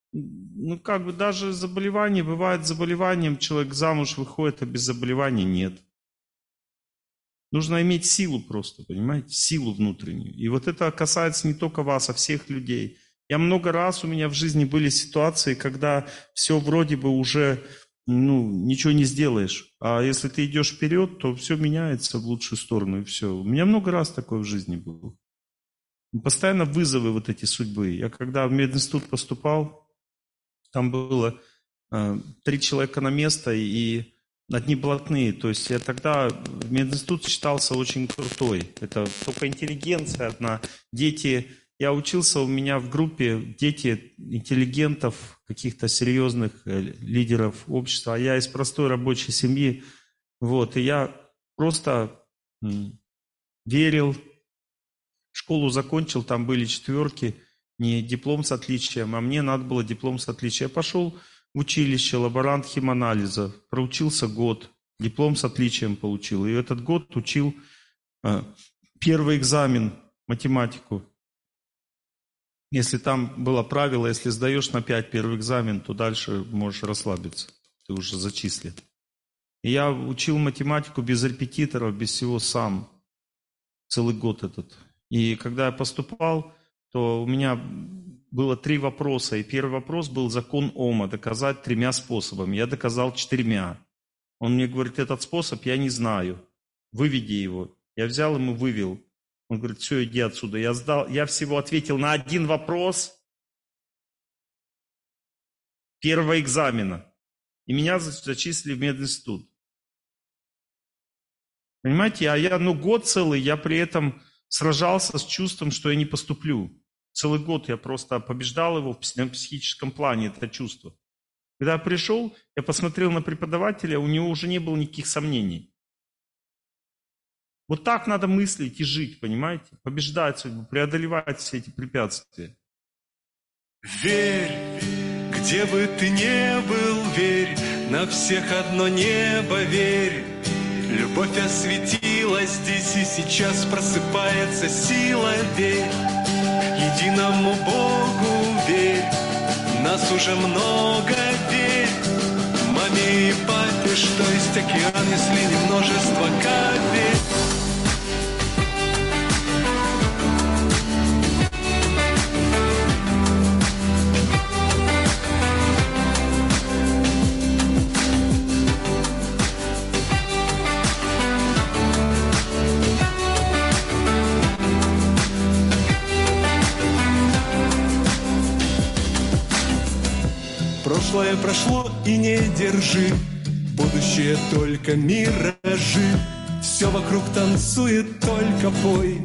Ну, как бы даже заболевание, бывает заболеванием, человек замуж выходит, а без заболеваний нет. Нужно иметь силу просто, понимаете, силу внутреннюю. И вот это касается не только вас, а всех людей. Я много раз, у меня в жизни были ситуации, когда все вроде бы уже, ничего не сделаешь. А если ты идешь вперед, то все меняется в лучшую сторону, и все. У меня много раз такое в жизни было. Постоянно вызовы вот эти судьбы. Я когда в мединститут поступал, там было 3 человека на место, и одни блатные. То есть я тогда в мединститут считался очень крутой. Это только интеллигенция одна. Дети, я учился, у меня в группе дети интеллигентов, каких-то серьезных лидеров общества. А я из простой рабочей семьи. Вот, и я просто верил. Школу закончил, там были 4, не диплом с отличием, а мне надо было диплом с отличием. Я пошел в училище, лаборант химанализа, проучился год, диплом с отличием получил. И этот год учил первый экзамен, математику. Если там было правило, если сдаешь на 5 первый экзамен, то дальше можешь расслабиться, ты уже зачислен. И я учил математику без репетиторов, без всего сам, целый год этот. И когда я поступал, то у меня было 3 вопроса. И первый вопрос был закон Ома, доказать 3 способами. Я доказал 4. Он мне говорит, этот способ я не знаю. Выведи его. Я взял ему, вывел. Он говорит, все, иди отсюда. Я всего ответил на 1 вопрос первого экзамена. И меня зачислили в мединститут. Понимаете, а я год целый, я при этом сражался с чувством, что я не поступлю. Целый год я просто побеждал его на психическом плане, это чувство. Когда я пришел, я посмотрел на преподавателя, у него уже не было никаких сомнений. Вот так надо мыслить и жить, понимаете? Побеждать судьбу, преодолевать все эти препятствия. Верь, где бы ты ни был, верь, на всех одно небо, верь. Любовь осветила здесь, и сейчас просыпается сила, верь. Единому Богу верь, нас уже много, верь. Маме и папе, что есть океан, если не множество капель. Прошлое прошло и не держи, будущее только миражи. Все вокруг танцует, только пой.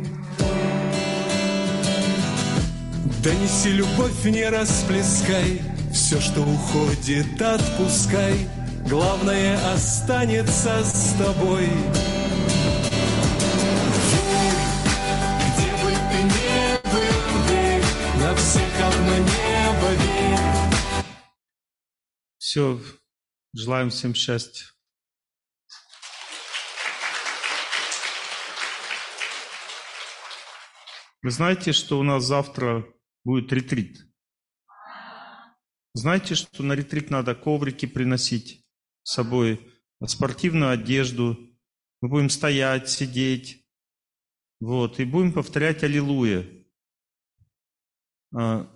Донеси любовь, не расплескай, все, что уходит, отпускай. Главное останется с тобой. Верь, где бы ты ни был, верь, на всех одно небо, верь. Все, желаем всем счастья. Вы знаете, что у нас завтра будет ретрит? Знаете, что на ретрит надо коврики приносить с собой, спортивную одежду. Мы будем стоять, сидеть. Вот, и будем повторять «Аллилуйя». Вот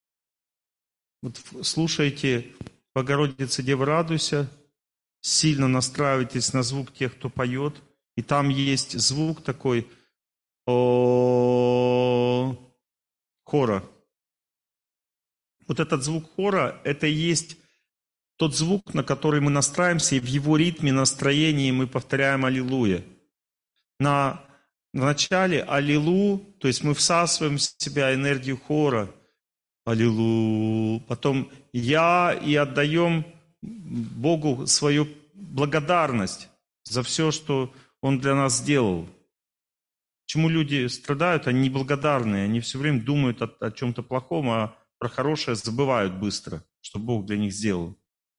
слушайте «Богородица, Дева, радуйся», сильно настраивайтесь на звук тех, кто поет, и там есть звук такой хора. Вот этот звук хора, это и есть тот звук, на который мы настраиваемся, и в его ритме, настроении мы повторяем «Аллилуйя». В начале «Аллилу», то есть мы всасываем в себя энергию хора, «Аллилу», потом «Я» и отдаем Богу свою благодарность за все, что Он для нас сделал. Почему люди страдают? Они неблагодарные, они все время думают о чем-то плохом, а про хорошее забывают быстро, что Бог для них сделал.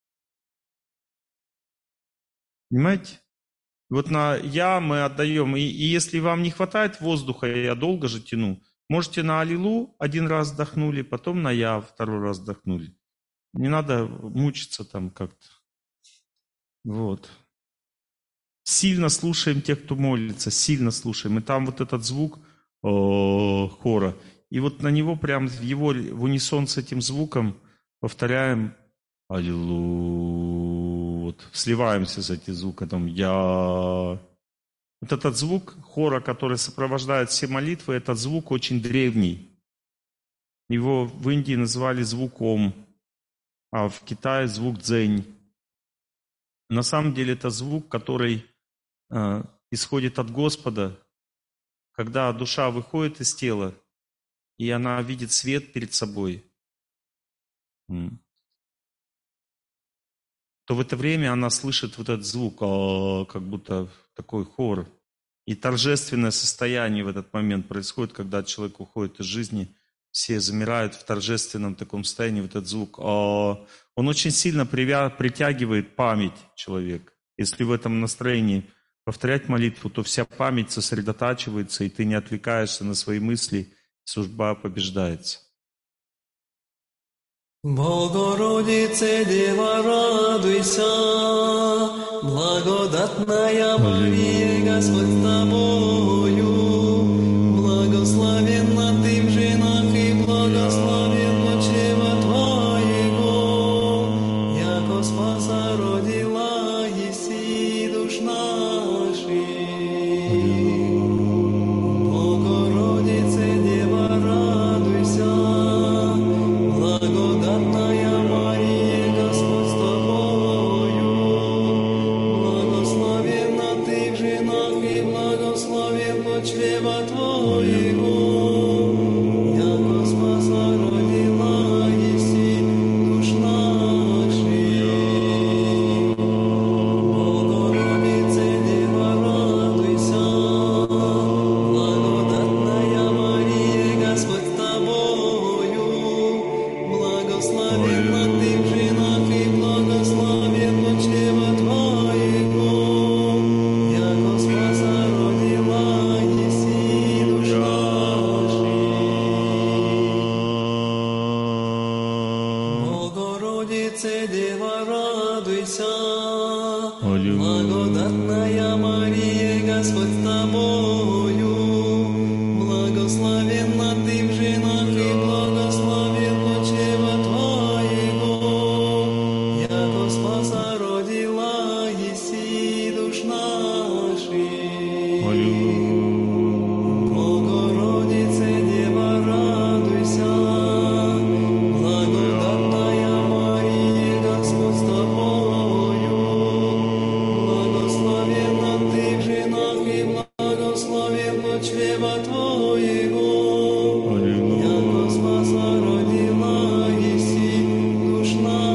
Понимаете? Вот на «Я» мы отдаем. И если вам не хватает воздуха, я долго же тяну, можете на «Аллилу» 1 раз вдохнули, потом на «Я» 2 раз вдохнули. Не надо мучиться там как-то. Вот. Сильно слушаем тех, кто молится, сильно слушаем. И там вот этот звук хора. И вот на него прям в унисон с этим звуком повторяем аллилуйя. Вот, сливаемся с этим звуком. Я. Вот этот звук хора, который сопровождает все молитвы, этот звук очень древний. Его в Индии называли звуком, а в Китае звук дзень. На самом деле это звук, который исходит от Господа, когда душа выходит из тела, и она видит свет перед собой, то в это время она слышит вот этот звук, как будто такой хор. И торжественное состояние в этот момент происходит, когда человек уходит из жизни, все замирают в торжественном таком состоянии, вот этот звук. Он очень сильно притягивает память человека. Если в этом настроении повторять молитву, то вся память сосредотачивается, и ты не отвлекаешься на свои мысли, судьба побеждается. Богородице, Дева, радуйся, благодатная Мария, Господь с тобою, благословенна ты в женах и благословенно чрево твоего, яко спаса родила еси душ наших. Богородице, Дева, радуйся, благодатная Мария, Господь с тобою, благословенна ты в женах и благословенно чрево твоего, яко спаса родила еси душ наших. Богородице, Дева, радуйся, благодатная Мария, Господь с тобою, благословенна ты в женах и благословенно чрево твоего, яко спаса родила еси душ наших. Богородице, Дева, радуйся, благодатная Мария, Господь с тобою, благословенна ты в женах и благословенно чрево твоего, яко спаса родила еси душ наших. Богородице, Дева, радуйся, благодатная Мария, Господь с тобою, благословенна ты в женах и благословенно чрево твоего, яко спаса родила еси душ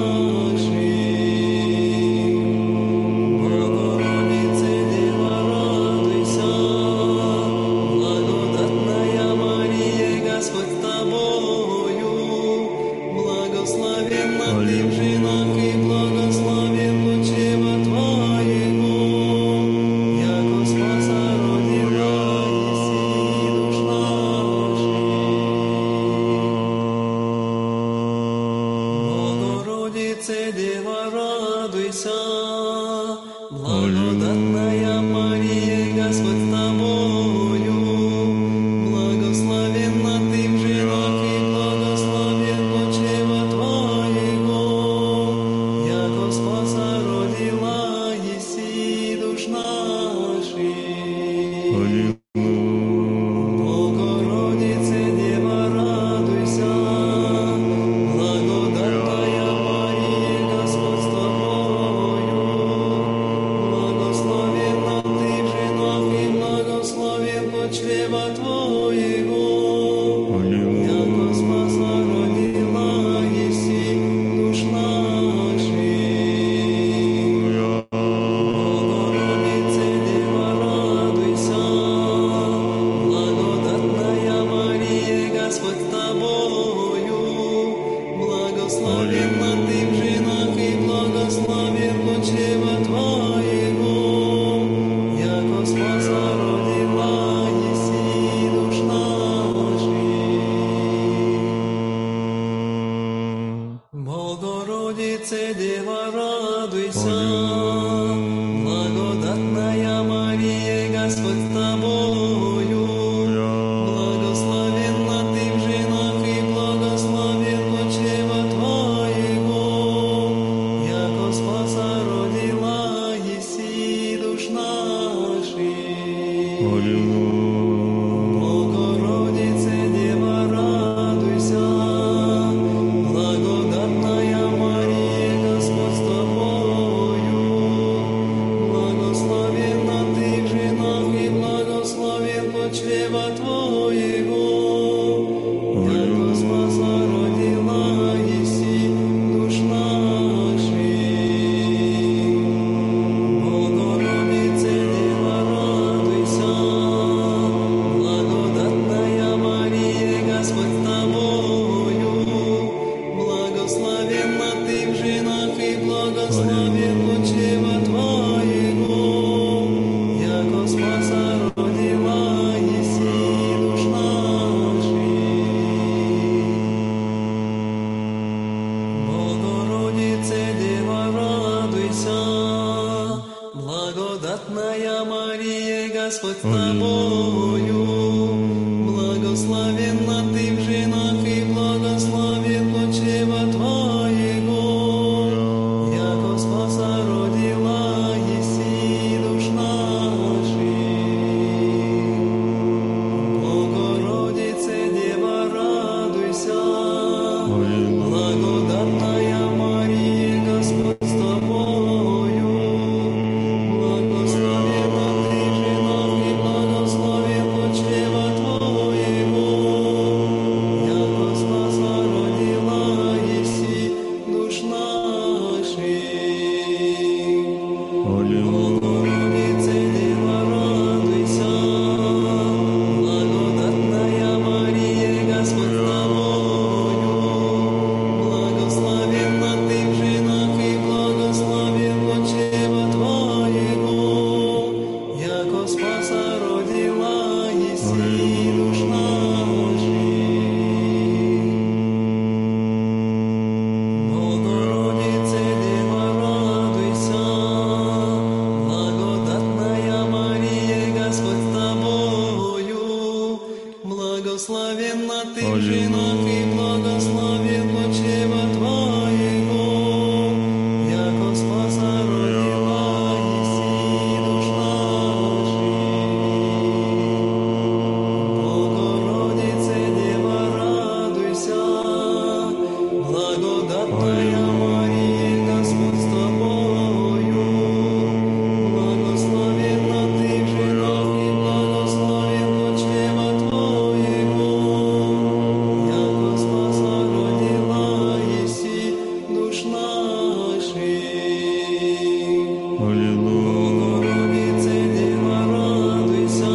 наших. Богородице, Дева, радуйся, благодатная Мария, Господь с тобою, благословенна ты в женах и благословенно чрево твоего, яко спаса родила еси душ наших. Богородице, Дева, радуйся, благодатная Мария, Господь с тобою, благословенна ты в женах и благословенно чрево твоего, яко спаса родила еси душ наших. Богородице, Дева, радуйся, благодатная Мария, Господь с тобою, благословенна Богородице, Дева, радуйся, благодатная Мария, Господь с тобою, благословенна ты в женах и благословенно чрево твоего, яко спаса родила еси душ наших. Богородице, Дева, радуйся, благодатная Мария, Господь с тобою, благословенна ты в женах и благословен плод чрева твоего, яко спаса родила еси душ наших. Богородице, Дева, радуйся, благодатная Мария, Господь с тобою, благословенна ты в женах и благословен плод чрева твоего, яко спаса родила еси душ наших. Богородице, Дева, радуйся, благодатная Мария, Господь с тобою, благословенна ты в женах и благословен плод чрева твоего, яко спаса родила еси душ наших. Богородице, Дева, радуйся, благодатная Мария, Господь с тобою, благословенна ты в женах и благословен плод чрева твоего, яко спаса родила еси душ наших. Богородице, Дева, радуйся, благодатная Мария, Господь с тобою, благословенна ты в женах и благословен плод чрева твоего, яко спаса родила еси душ наших. Богородице, Дева, радуйся, благодатная Мария, Господь с тобою, благословенна ты в женах и благословен плод чрева твоего, яко спаса родила еси душ наших. Богородице, Дева, радуйся, благодатная Мария, Господь с тобою, благословенна ты в женах и благословен плод чрева твоего, яко спаса родила еси душ наших. Богородице, Дева, радуйся,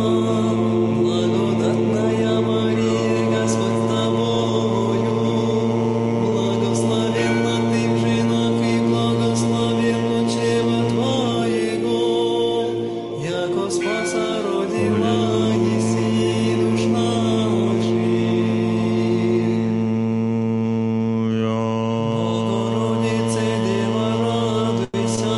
благодатная Мария, Господь с тобою, благословенна ты в женах и благословен плод чрева твоего, яко спаса родила еси душ наших. Богородице, Дева, радуйся,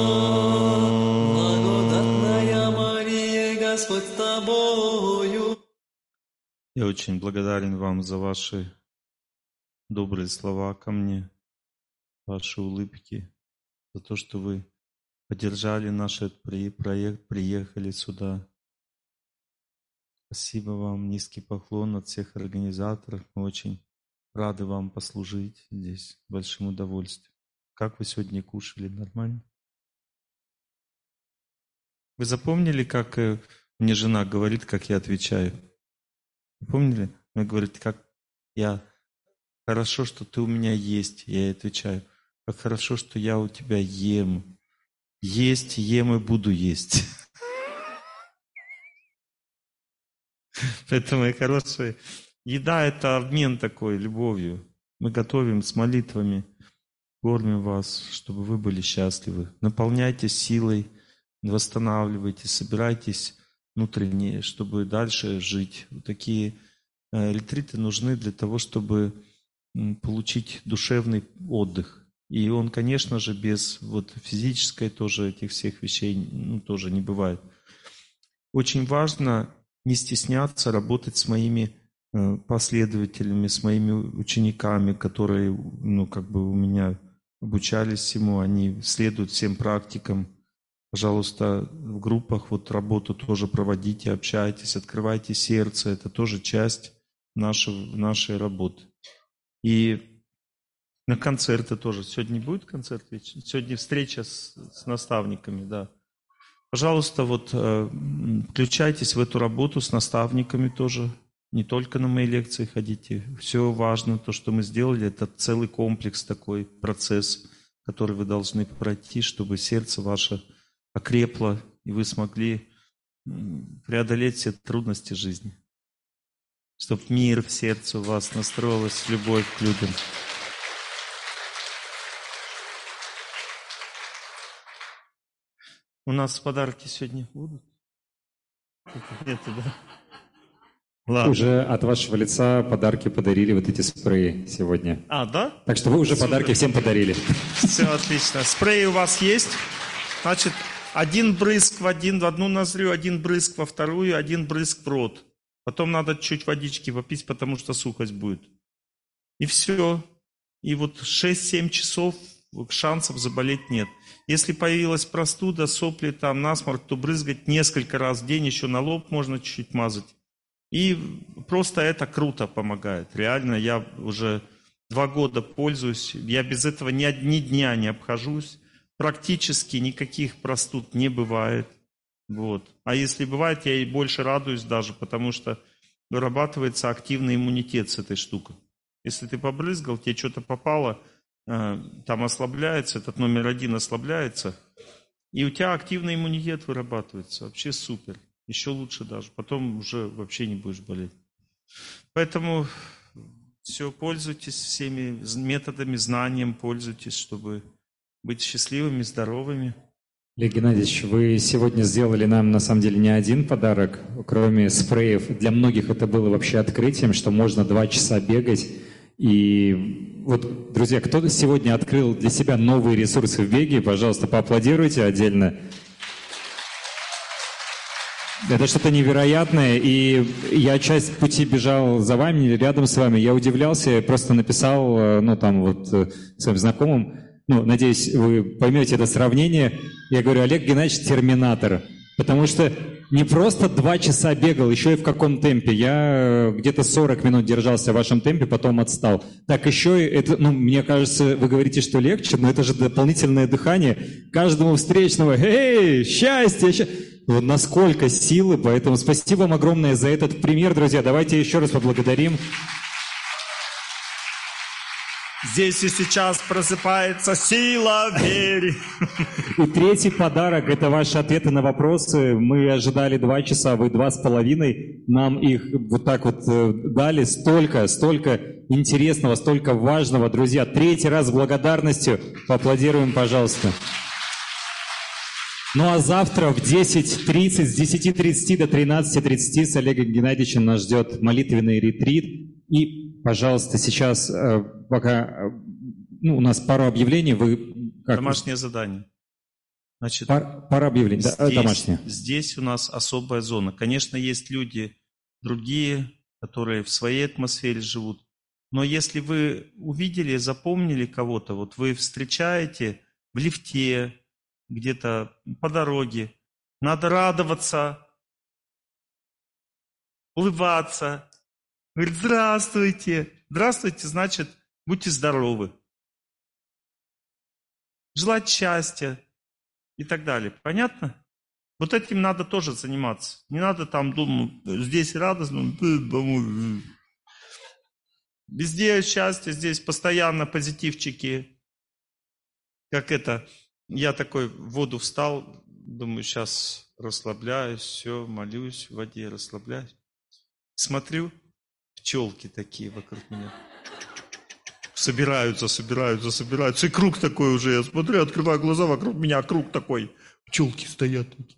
благодатная Мария, Господь с тобою. Я очень благодарен вам за ваши добрые слова ко мне, ваши улыбки, за то, что вы поддержали наш этот проект, приехали сюда. Спасибо вам, низкий поклон от всех организаторов. Мы очень рады вам послужить здесь, с большим удовольствием. Как вы сегодня кушали? Нормально? Вы запомнили, как мне жена говорит, как я отвечаю? Помнили? Она говорит, как я... Хорошо, что ты у меня есть. Я ей отвечаю, как хорошо, что я у тебя ем. Есть, ем и буду есть. Поэтому, мои хорошие, еда – это обмен такой, любовью. Мы готовим с молитвами, кормим вас, чтобы вы были счастливы. Наполняйтесь силой, восстанавливайтесь, собирайтесь внутренне, чтобы дальше жить. Вот такие ретриты нужны для того, чтобы получить душевный отдых. И он, конечно же, без вот физической тоже этих всех вещей тоже не бывает. Очень важно не стесняться работать с моими последователями, с моими учениками, которые у меня обучались всему, они следуют всем практикам. Пожалуйста, в группах работу тоже проводите, общайтесь, открывайте сердце. Это тоже часть нашей работы. И на концерты тоже. Сегодня будет концерт? Сегодня встреча с наставниками, да. Пожалуйста, включайтесь в эту работу с наставниками тоже. Не только на мои лекции ходите. Все важно, то, что мы сделали, это целый комплекс, такой процесс, который вы должны пройти, чтобы сердце ваше окрепло, и вы смогли преодолеть все трудности жизни. Чтобы мир в сердце у вас настроилась, любовь к людям. У нас подарки сегодня будут? Нет, да? Ладно. Уже от вашего лица подарки подарили вот эти спреи сегодня. А, да? Так что вы уже подарки всем подарили. Все отлично. Спреи у вас есть? Значит, один брызг в одну ноздрю, один брызг во вторую, один брызг в рот. Потом надо чуть водички попить, потому что сухость будет. И все. И 6-7 часов шансов заболеть нет. Если появилась простуда, сопли, насморк, то брызгать несколько раз в день, еще на лоб можно чуть-чуть мазать. И просто это круто помогает. Реально, я уже 2 года пользуюсь. Я без этого ни дня не обхожусь. Практически никаких простуд не бывает. А если бывает, я и больше радуюсь даже, потому что вырабатывается активный иммунитет с этой штукой. Если ты побрызгал, тебе что-то попало, там ослабляется, этот номер 1 ослабляется, и у тебя активный иммунитет вырабатывается. Вообще супер. Еще лучше даже. Потом уже вообще не будешь болеть. Поэтому все, пользуйтесь всеми методами, знанием, пользуйтесь, чтобы быть счастливыми, здоровыми. Олег Геннадьевич, вы сегодня сделали нам, на самом деле, не один подарок, кроме спреев. Для многих это было вообще открытием, что можно 2 часа бегать. И друзья, кто сегодня открыл для себя новые ресурсы в беге, пожалуйста, поаплодируйте отдельно. Это что-то невероятное, и я часть пути бежал за вами, рядом с вами. Я удивлялся, просто написал, своим знакомым, надеюсь, вы поймете это сравнение. Я говорю, Олег Геннадьевич терминатор, потому что не просто 2 часа бегал, еще и в каком темпе. Я где-то 40 минут держался в вашем темпе, потом отстал. Так еще и это, мне кажется, вы говорите, что легче, но это же дополнительное дыхание. Каждому встречному, счастье! Насколько силы, поэтому спасибо вам огромное за этот пример, друзья. Давайте еще раз поблагодарим. Здесь и сейчас просыпается сила веры. И 3-й подарок – это ваши ответы на вопросы. Мы ожидали 2 часа, вы 2,5. Нам их дали. Столько интересного, столько важного. Друзья, 3-й раз с благодарностью. Поаплодируем, пожалуйста. А завтра в 10:30, с 10:30 до 13:30 с Олегом Геннадьевичем нас ждет молитвенный ретрит. И, пожалуйста, сейчас, пока у нас пару объявлений, Домашнее задание. Значит, пара объявлений, домашнее. Здесь у нас особая зона. Конечно, есть люди другие, которые в своей атмосфере живут. Но если вы увидели, запомнили кого-то, вы встречаете в лифте, где-то по дороге, надо радоваться, улыбаться. Говорит, здравствуйте. Здравствуйте, значит, будьте здоровы. Желать счастья и так далее. Понятно? Этим надо тоже заниматься. Не надо думать, здесь радостно, везде счастье, здесь постоянно позитивчики. Я такой в воду встал, думаю, сейчас расслабляюсь, все, молюсь в воде, расслабляюсь. Смотрю, пчелки такие вокруг меня. Собираются. И круг такой уже. Я смотрю, открываю глаза, вокруг меня круг такой. Пчелки стоят такие.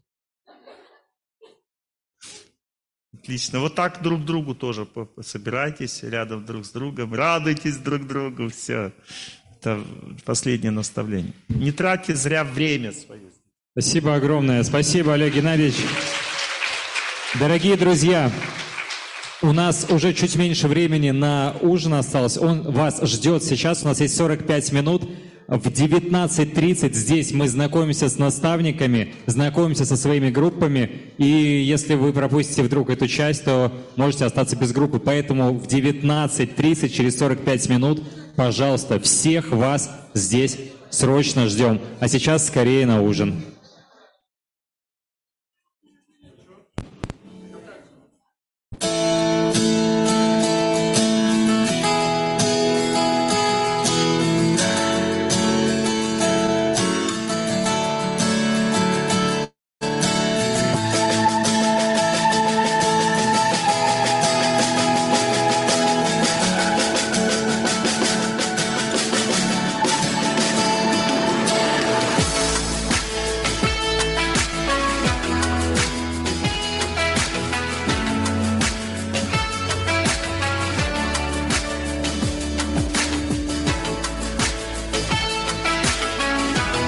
Отлично. Так друг к другу тоже собирайтесь рядом друг с другом. Радуйтесь друг другу. Все. Это последнее наставление. Не тратьте зря время свое. Спасибо огромное. Спасибо, Олег Геннадьевич. Дорогие друзья, у нас уже чуть меньше времени на ужин осталось. Он вас ждет сейчас. У нас есть 45 минут. В 19:30 здесь мы знакомимся с наставниками, знакомимся со своими группами. И если вы пропустите вдруг эту часть, то можете остаться без группы. Поэтому в 19:30, через 45 минут, пожалуйста, всех вас здесь срочно ждем. А сейчас скорее на ужин.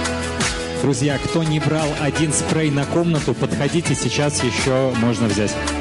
Друзья, кто не брал один спрей на комнату, подходите, сейчас еще можно взять.